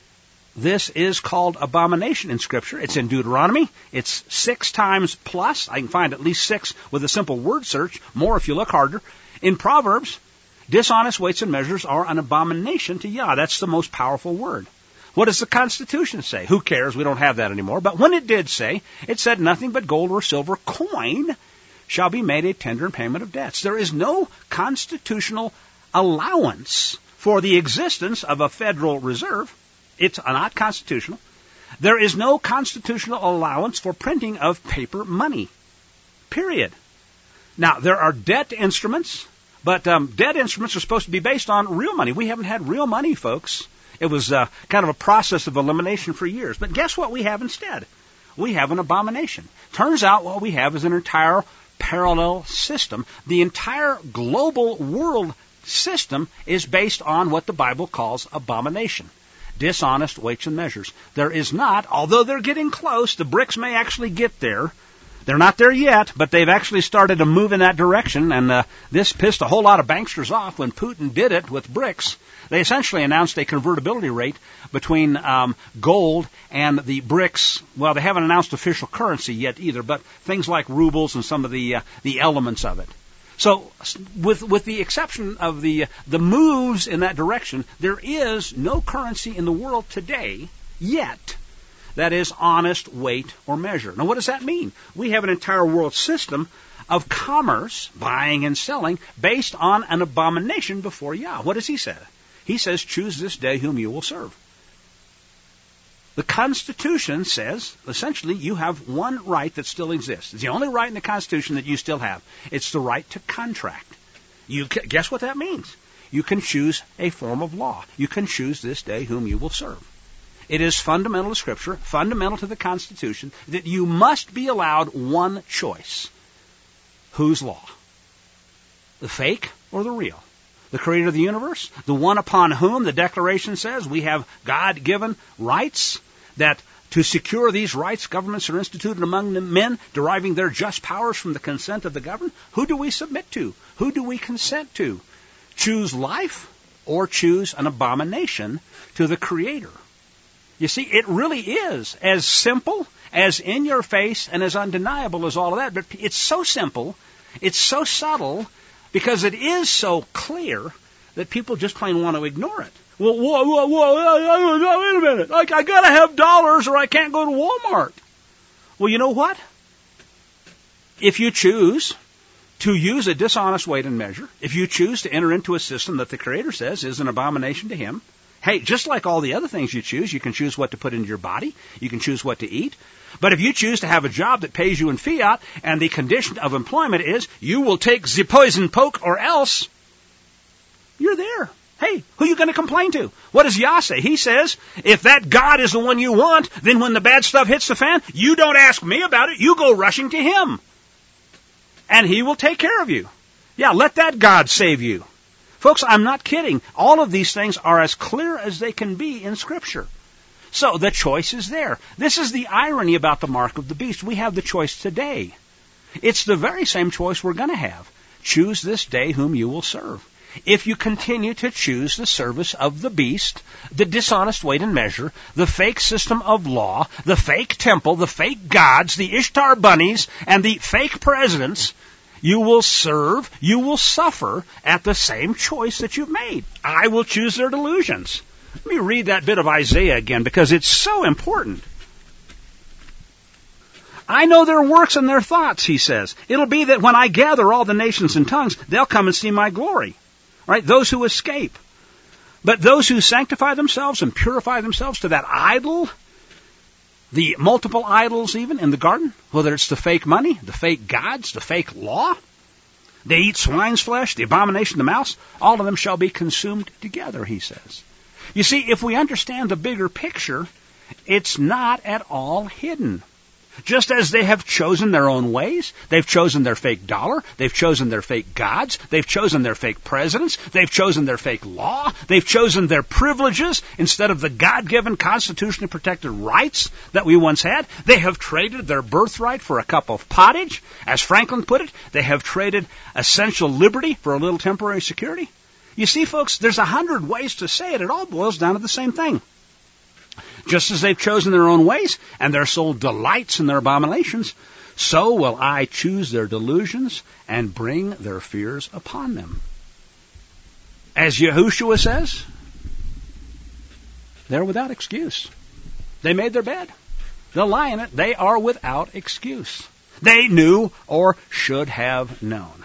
This is called abomination in Scripture. It's in Deuteronomy. It's six times plus. I can find at least six with a simple word search. More if you look harder. In Proverbs, dishonest weights and measures are an abomination to Yah. That's the most powerful word. What does the Constitution say? Who cares? We don't have that anymore. But when it did say, it said nothing but gold or silver coin shall be made a tender in payment of debts. There is no constitutional allowance for the existence of a Federal Reserve. It's not constitutional. There is no constitutional allowance for printing of paper money. Period. Now, there are debt instruments, but um, debt instruments are supposed to be based on real money. We haven't had real money, folks. It was uh, kind of a process of elimination for years. But guess what we have instead? We have an abomination. Turns out what we have is an entire parallel system. The entire global world system is based on what the Bible calls abomination. Dishonest weights and measures. There is not, although they're getting close, the BRICS may actually get there. They're not there yet, but they've actually started to move in that direction, and uh, this pissed a whole lot of banksters off when Putin did it with BRICS. They essentially announced a convertibility rate between um, gold and the BRICS. Well, they haven't announced official currency yet either, but things like rubles and some of the uh, the elements of it. So, with with the exception of the the moves in that direction, there is no currency in the world today yet that is honest weight or measure. Now, what does that mean? We have an entire world system of commerce, buying and selling, based on an abomination before Yah. What does he say? He says, choose this day whom you will serve. The Constitution says, essentially, you have one right that still exists. It's the only right in the Constitution that you still have. It's the right to contract. You guess what that means? You can choose a form of law. You can choose this day whom you will serve. It is fundamental to Scripture, fundamental to the Constitution, that you must be allowed one choice. Whose law? The fake or the real? The creator of the universe? The one upon whom the Declaration says we have God-given rights, that to secure these rights, governments are instituted among the men, deriving their just powers from the consent of the governed? Who do we submit to? Who do we consent to? Choose life or choose an abomination to the Creator? You see, it really is as simple, as in your face, and as undeniable as all of that. But it's so simple, it's so subtle, because it is so clear that people just plain want to ignore it. Well, whoa, whoa, whoa, wait a minute. I, I got to have dollars or I can't go to Walmart. Well, you know what? If you choose to use a dishonest weight and measure, if you choose to enter into a system that the Creator says is an abomination to Him, hey, just like all the other things you choose, you can choose what to put into your body, you can choose what to eat. But if you choose to have a job that pays you in fiat, and the condition of employment is you will take the poison poke or else, you're there. Hey, who are you going to complain to? What does Yah say? He says, if that God is the one you want, then when the bad stuff hits the fan, you don't ask me about it, you go rushing to Him. And He will take care of you. Yeah, let that God save you. Folks, I'm not kidding. All of these things are as clear as they can be in Scripture. So the choice is there. This is the irony about the mark of the beast. We have the choice today. It's the very same choice we're going to have. Choose this day whom you will serve. If you continue to choose the service of the beast, the dishonest weight and measure, the fake system of law, the fake temple, the fake gods, the Ishtar bunnies, and the fake presidents, you will serve, you will suffer at the same choice that you've made. I will choose their delusions. Let me read that bit of Isaiah again because it's so important. I know their works and their thoughts, he says. It'll be that when I gather all the nations and tongues, they'll come and see my glory. Right? Those who escape. But those who sanctify themselves and purify themselves to that idol, the multiple idols even in the garden, whether it's the fake money, the fake gods, the fake law, they eat swine's flesh, the abomination, the mouse, all of them shall be consumed together, he says. You see, if we understand the bigger picture, it's not at all hidden. Just as they have chosen their own ways, they've chosen their fake dollar, they've chosen their fake gods, they've chosen their fake presidents, they've chosen their fake law, they've chosen their privileges instead of the God-given constitutionally protected rights that we once had. They have traded their birthright for a cup of pottage. As Franklin put it, they have traded essential liberty for a little temporary security. You see, folks, there's a hundred ways to say it. It all boils down to the same thing. Just as they've chosen their own ways, and their soul delights in their abominations, so will I choose their delusions and bring their fears upon them. As Yahushua says, they're without excuse. They made their bed. They'll lie in it. They are without excuse. They knew or should have known.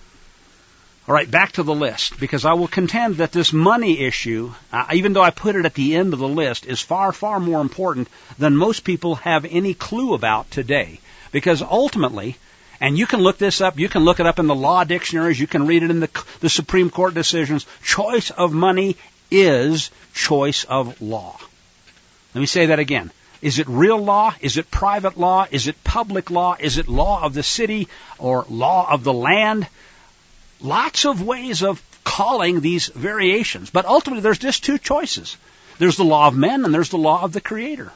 All right, back to the list, because I will contend that this money issue, uh, even though I put it at the end of the list, is far, far more important than most people have any clue about today. Because ultimately, and you can look this up, you can look it up in the law dictionaries, you can read it in the, the Supreme Court decisions, choice of money is choice of law. Let me say that again. Is it real law? Is it private law? Is it public law? Is it law of the city or law of the land? Lots of ways of calling these variations. But ultimately, there's just two choices. There's the law of men and there's the law of the Creator.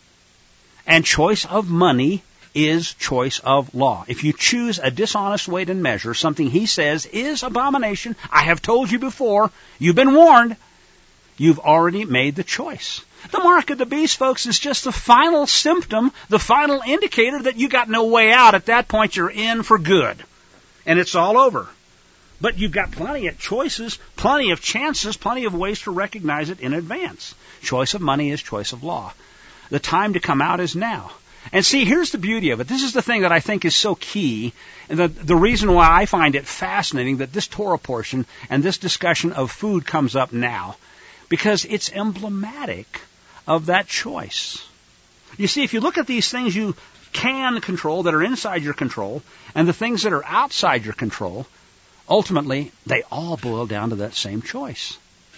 And choice of money is choice of law. If you choose a dishonest weight and measure, something he says is abomination, I have told you before, you've been warned, you've already made the choice. The mark of the beast, folks, is just the final symptom, the final indicator that you got no way out. At that point, you're in for good. And it's all over. But you've got plenty of choices, plenty of chances, plenty of ways to recognize it in advance. Choice of money is choice of law. The time to come out is now. And see, here's the beauty of it. This is the thing that I think is so key, and the, the reason why I find it fascinating that this Torah portion and this discussion of food comes up now, because it's emblematic of that choice. You see, if you look at these things you can control that are inside your control, and the things that are outside your control, ultimately, they all boil down to that same choice.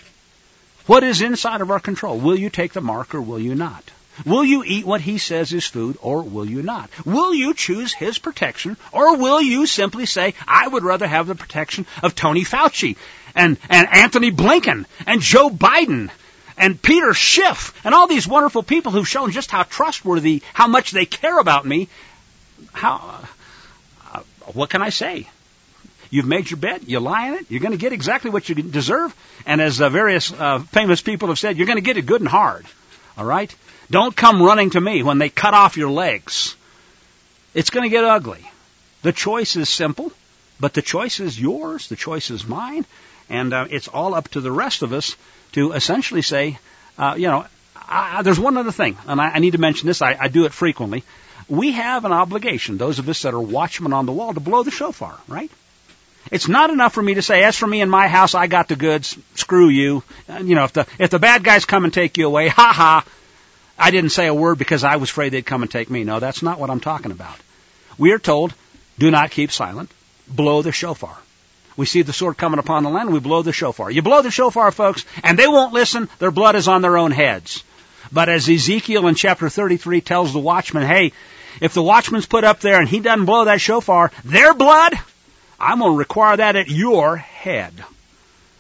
What is inside of our control? Will you take the mark or will you not? Will you eat what he says is food or will you not? Will you choose his protection or will you simply say, I would rather have the protection of Tony Fauci and, and Anthony Blinken and Joe Biden and Peter Schiff and all these wonderful people who've shown just how trustworthy, how much they care about me. How? Uh, what can I say? You've made your bed. You lie in it. You're going to get exactly what you deserve. And as uh, various uh, famous people have said, you're going to get it good and hard. All right? Don't come running to me when they cut off your legs. It's going to get ugly. The choice is simple, but the choice is yours. The choice is mine. And uh, it's all up to the rest of us to essentially say, uh, you know, I, there's one other thing, and I, I need to mention this. I, I do it frequently. We have an obligation, those of us that are watchmen on the wall, to blow the shofar, right? It's not enough for me to say, as for me and my house, I got the goods, screw you. And, you know, if the if the bad guys come and take you away, ha ha, I didn't say a word because I was afraid they'd come and take me. No, that's not what I'm talking about. We are told, do not keep silent, blow the shofar. We see the sword coming upon the land, we blow the shofar. You blow the shofar, folks, and they won't listen, their blood is on their own heads. But as Ezekiel in chapter thirty-three tells the watchman, hey, if the watchman's put up there and he doesn't blow that shofar, their blood, I'm going to require that at your head.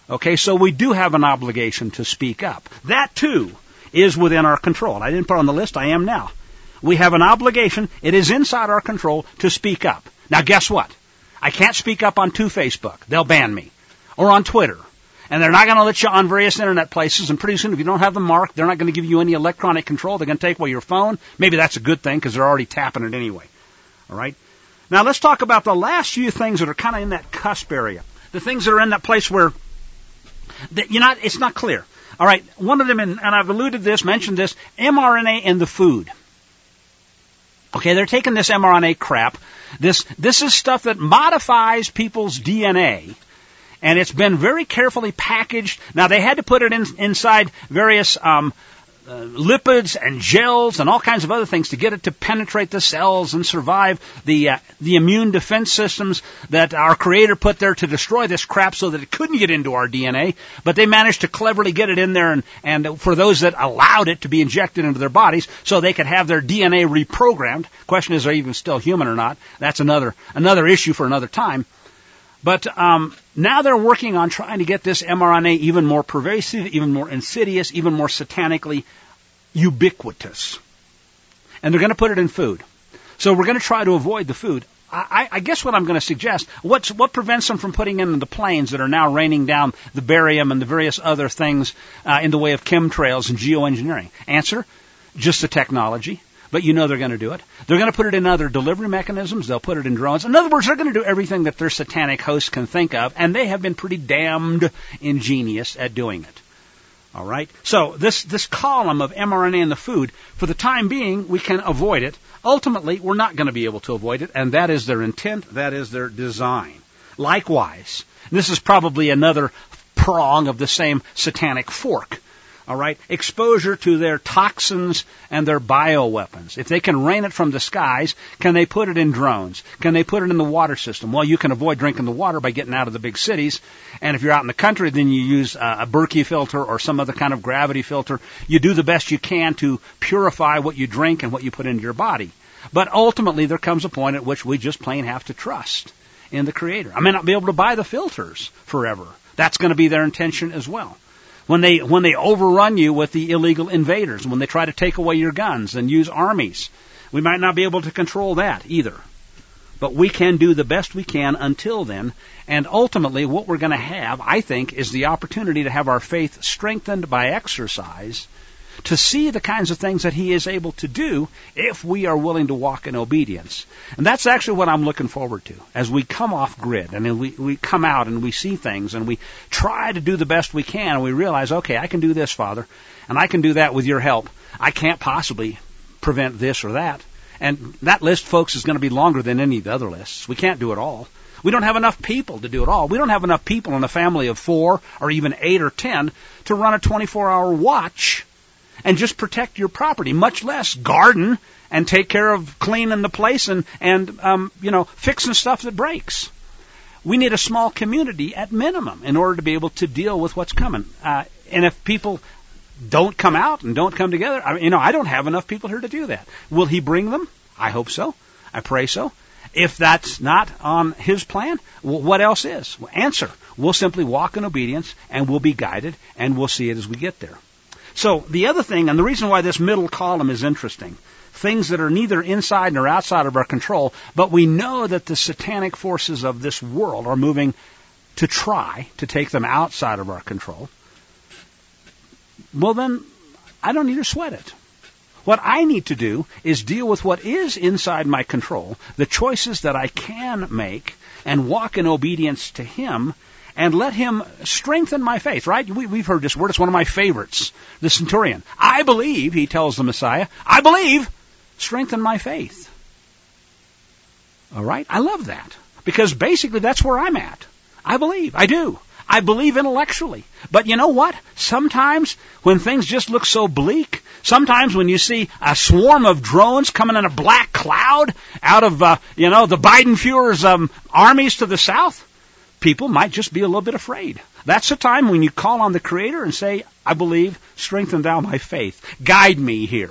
Okay, so we do have an obligation to speak up. That, too, is within our control. I didn't put it on the list. I am now. We have an obligation. It is inside our control to speak up. Now, guess what? I can't speak up on two Facebook. They'll ban me. Or on Twitter. And they're not going to let you on various internet places. And pretty soon, if you don't have them marked, they're not going to give you any electronic control. They're going to take away your phone. Maybe that's a good thing because they're already tapping it anyway. All right? Now, let's talk about the last few things that are kind of in that cusp area. The things that are in that place where that you're not, it's not clear. All right, one of them, and I've alluded to this, mentioned this, mRNA in the food. Okay, they're taking this mRNA crap. This this is stuff that modifies people's D N A, and it's been very carefully packaged. Now, they had to put it in, inside various um, uh, lipids and gels and all kinds of other things to get it to penetrate the cells and survive the uh, the immune defense systems that our Creator put there to destroy this crap so that it couldn't get into our D N A. But they managed to cleverly get it in there, and, and for those that allowed it to be injected into their bodies so they could have their D N A reprogrammed. Question is, are they even still human or not? That's another another issue for another time. But um, now they're working on trying to get this mRNA even more pervasive, even more insidious, even more satanically ubiquitous. And they're going to put it in food. So we're going to try to avoid the food. I, I guess what I'm going to suggest, what's, what prevents them from putting in the planes that are now raining down the barium and the various other things uh, in the way of chemtrails and geoengineering? Answer, just the technology. But you know they're going to do it. They're going to put it in other delivery mechanisms. They'll put it in drones. In other words, they're going to do everything that their satanic hosts can think of, and they have been pretty damned ingenious at doing it. All right? So this, this column of mRNA in the food, for the time being, we can avoid it. Ultimately, we're not going to be able to avoid it, and that is their intent. That is their design. Likewise, this is probably another prong of the same satanic fork. All right, exposure to their toxins and their bioweapons. If they can rain it from the skies, can they put it in drones? Can they put it in the water system? Well, you can avoid drinking the water by getting out of the big cities. And if you're out in the country, then you use uh, a Berkey filter or some other kind of gravity filter. You do the best you can to purify what you drink and what you put into your body. But ultimately, there comes a point at which we just plain have to trust in the Creator. I may not be able to buy the filters forever. That's going to be their intention as well. When they when they overrun you with the illegal invaders, when they try to take away your guns and use armies, we might not be able to control that either. But we can do the best we can until then, and ultimately what we're going to have, I think, is the opportunity to have our faith strengthened by exercise, to see the kinds of things that He is able to do if we are willing to walk in obedience. And that's actually what I'm looking forward to. As we come off grid and we, we come out and we see things and we try to do the best we can and we realize, okay, I can do this, Father, and I can do that with your help. I can't possibly prevent this or that. And that list, folks, is going to be longer than any of the other lists. We can't do it all. We don't have enough people to do it all. We don't have enough people in a family of four or even eight or ten to run a twenty-four hour watch and just protect your property, much less garden and take care of cleaning the place and, and um, you know, fixing stuff that breaks. We need a small community at minimum in order to be able to deal with what's coming. Uh, and if people don't come out and don't come together, I mean, you know, I don't have enough people here to do that. Will He bring them? I hope so. I pray so. If that's not on His plan, well, what else is? Well, answer. We'll simply walk in obedience and we'll be guided and we'll see it as we get there. So the other thing, and the reason why this middle column is interesting, things that are neither inside nor outside of our control, but we know that the satanic forces of this world are moving to try to take them outside of our control. Well, then, I don't need to sweat it. What I need to do is deal with what is inside my control, the choices that I can make, and walk in obedience to Him, and let Him strengthen my faith, right? We, we've heard this word. It's one of my favorites. The centurion. I believe, he tells the Messiah, I believe, strengthen my faith. All right? I love that. Because basically that's where I'm at. I believe. I do. I believe intellectually. But you know what? Sometimes when things just look so bleak, sometimes when you see a swarm of drones coming in a black cloud out of, uh, you know, the Biden-Fuhrer's um, armies to the south, people might just be a little bit afraid. That's the time when you call on the Creator and say, I believe, strengthen thou my faith. Guide me here.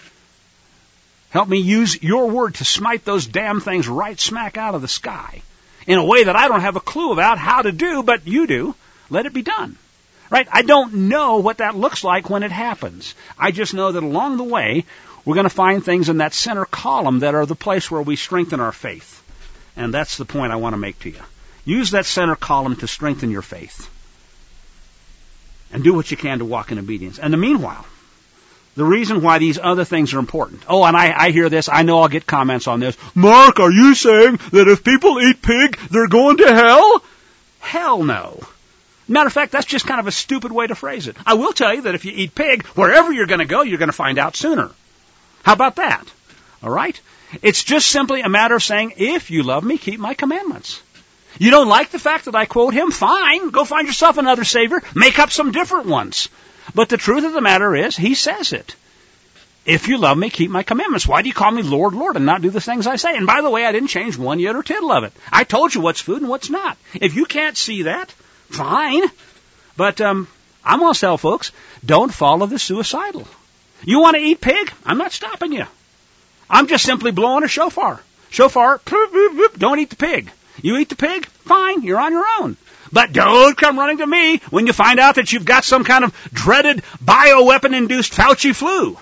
Help me use your word to smite those damn things right smack out of the sky in a way that I don't have a clue about how to do, but you do. let it be done. Right? I don't know what that looks like when it happens. I just know that along the way, we're going to find things in that center column that are the place where we strengthen our faith. And that's the point I want to make to you. Use that center column to strengthen your faith. And do what you can to walk in obedience. And the meanwhile, the reason why these other things are important. Oh, and I, I hear this. I know I'll get comments on this. Mark, are you saying that if people eat pig, they're going to hell? Hell no. Matter of fact, that's just kind of a stupid way to phrase it. I will tell you that if you eat pig, wherever you're going to go, you're going to find out sooner. How about that? All right? It's just simply a matter of saying, if you love me, keep my commandments. You don't like the fact that I quote him? Fine. Go find yourself another Savior. Make up some different ones. But the truth of the matter is, he says it. If you love me, keep my commandments. Why do you call me Lord, Lord, and not do the things I say? And by the way, I didn't change one yet or tittle of it. I told you what's food and what's not. If you can't see that, fine. But um, I'm going to tell folks, don't follow the suicidal. You want to eat pig? I'm not stopping you. I'm just simply blowing a shofar. Shofar, don't eat the pig. You eat the pig? Fine, you're on your own. But don't come running to me when you find out that you've got some kind of dreaded bioweapon-induced Fauci flu.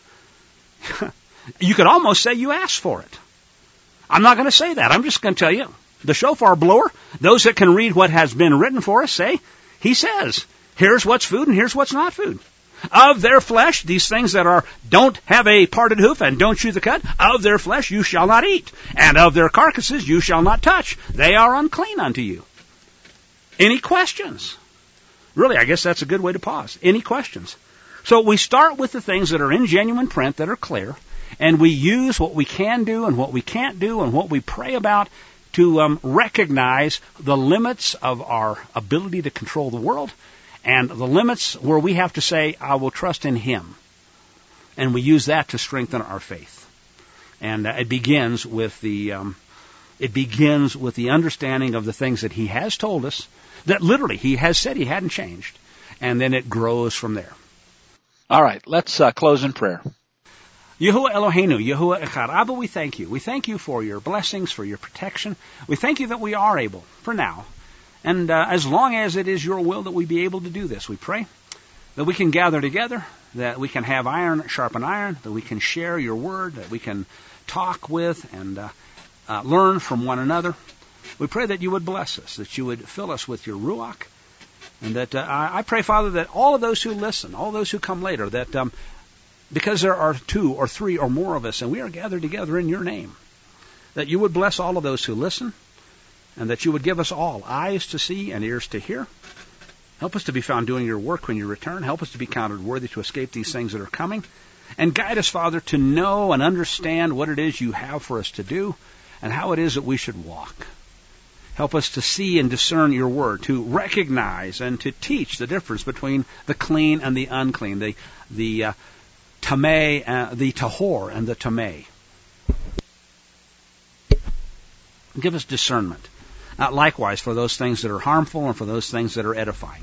You could almost say you asked for it. I'm not going to say that. I'm just going to tell you, the shofar blower, those that can read what has been written for us say, he says, here's what's food and here's what's not food. Of their flesh, these things that are don't have a parted hoof and don't chew the cud, of their flesh you shall not eat, and of their carcasses you shall not touch. They are unclean unto you. Any questions? Really, I guess that's a good way to pause. Any questions? So we start with the things that are in genuine print, that are clear, and we use what we can do and what we can't do and what we pray about to um, recognize the limits of our ability to control the world and the limits where we have to say, I will trust in him. And we use that to strengthen our faith. And uh, it begins with the um, it begins with the understanding of the things that he has told us, that literally he has said he hadn't changed. And then it grows from there. All right, let's uh, close in prayer. Yahuwah Eloheinu, Yahuwah Echad, Abba, we thank you. We thank you for your blessings, for your protection. We thank you that we are able, for now, and uh, as long as it is your will that we be able to do this, we pray that we can gather together, that we can have iron sharpen iron, that we can share your word, that we can talk with and uh, uh, learn from one another. We pray that you would bless us, that you would fill us with your Ruach, and that uh, I pray, Father, that all of those who listen, all those who come later, that um, because there are two or three or more of us, and we are gathered together in your name, that you would bless all of those who listen, and that you would give us all eyes to see and ears to hear. Help us to be found doing your work when you return. Help us to be counted worthy to escape these things that are coming. And guide us, Father, to know and understand what it is you have for us to do and how it is that we should walk. Help us to see and discern your word, to recognize and to teach the difference between the clean and the unclean, the the uh, tameh, uh, the tahor and the tameh. Give us discernment. Uh, likewise, for those things that are harmful and for those things that are edifying.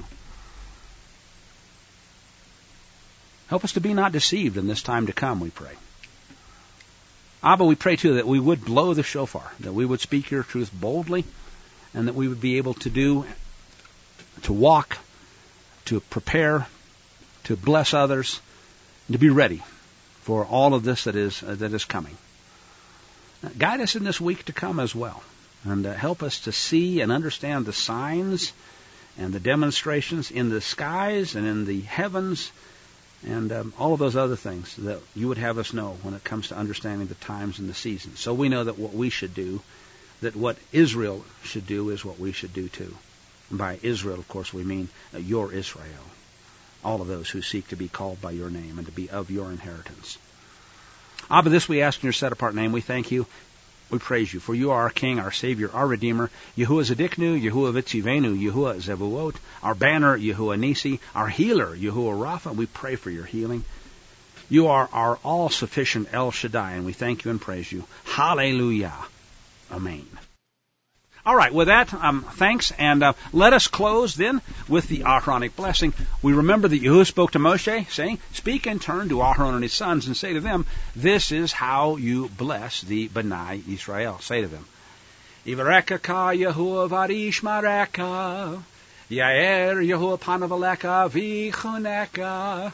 Help us to be not deceived in this time to come, we pray. Abba, we pray, too, that we would blow the shofar, that we would speak your truth boldly, and that we would be able to do, to walk, to prepare, to bless others, and to be ready for all of this that is uh, that is coming. Uh, guide us in this week to come as well. And uh, help us to see and understand the signs and the demonstrations in the skies and in the heavens and um, all of those other things that you would have us know when it comes to understanding the times and the seasons. So we know that what we should do, that what Israel should do is what we should do too. And by Israel, of course, we mean uh, your Israel. All of those who seek to be called by your name and to be of your inheritance. Abba, this we ask in your set-apart name. We thank you. We praise you, for you are our King, our Savior, our Redeemer, Yahuwah Zedeknu, Yahuwah Vitzivenu, Yahuwah Zevuot, our banner, Yahuwah Nisi, our healer, Yahuwah Rapha. We pray for your healing. You are our all-sufficient El Shaddai, and we thank you and praise you. Hallelujah. Amen. All right, with that, um, thanks, and uh, let us close then with the Aharonic blessing. We remember that Yahuwah spoke to Moshe, saying, "Speak and turn to Aharon and his sons, and say to them, this is how you bless the B'nai Israel." Say to them, "Ivareka ka Yahuwah varishmareka, Yair Yehu Panavaleka Vichoneka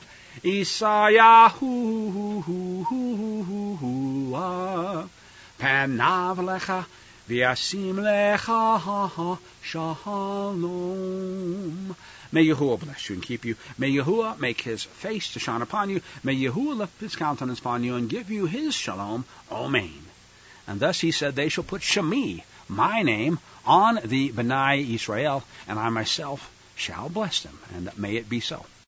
Isayahu Panavalecha V'yasim Lecha Shalom. May Yahuwah bless you and keep you. May Yahuwah make his face to shine upon you. May Yahuwah lift his countenance upon you and give you his shalom. Amen. And thus he said, they shall put Shemi, my name, on the B'nai Israel, and I myself shall bless them. And may it be so.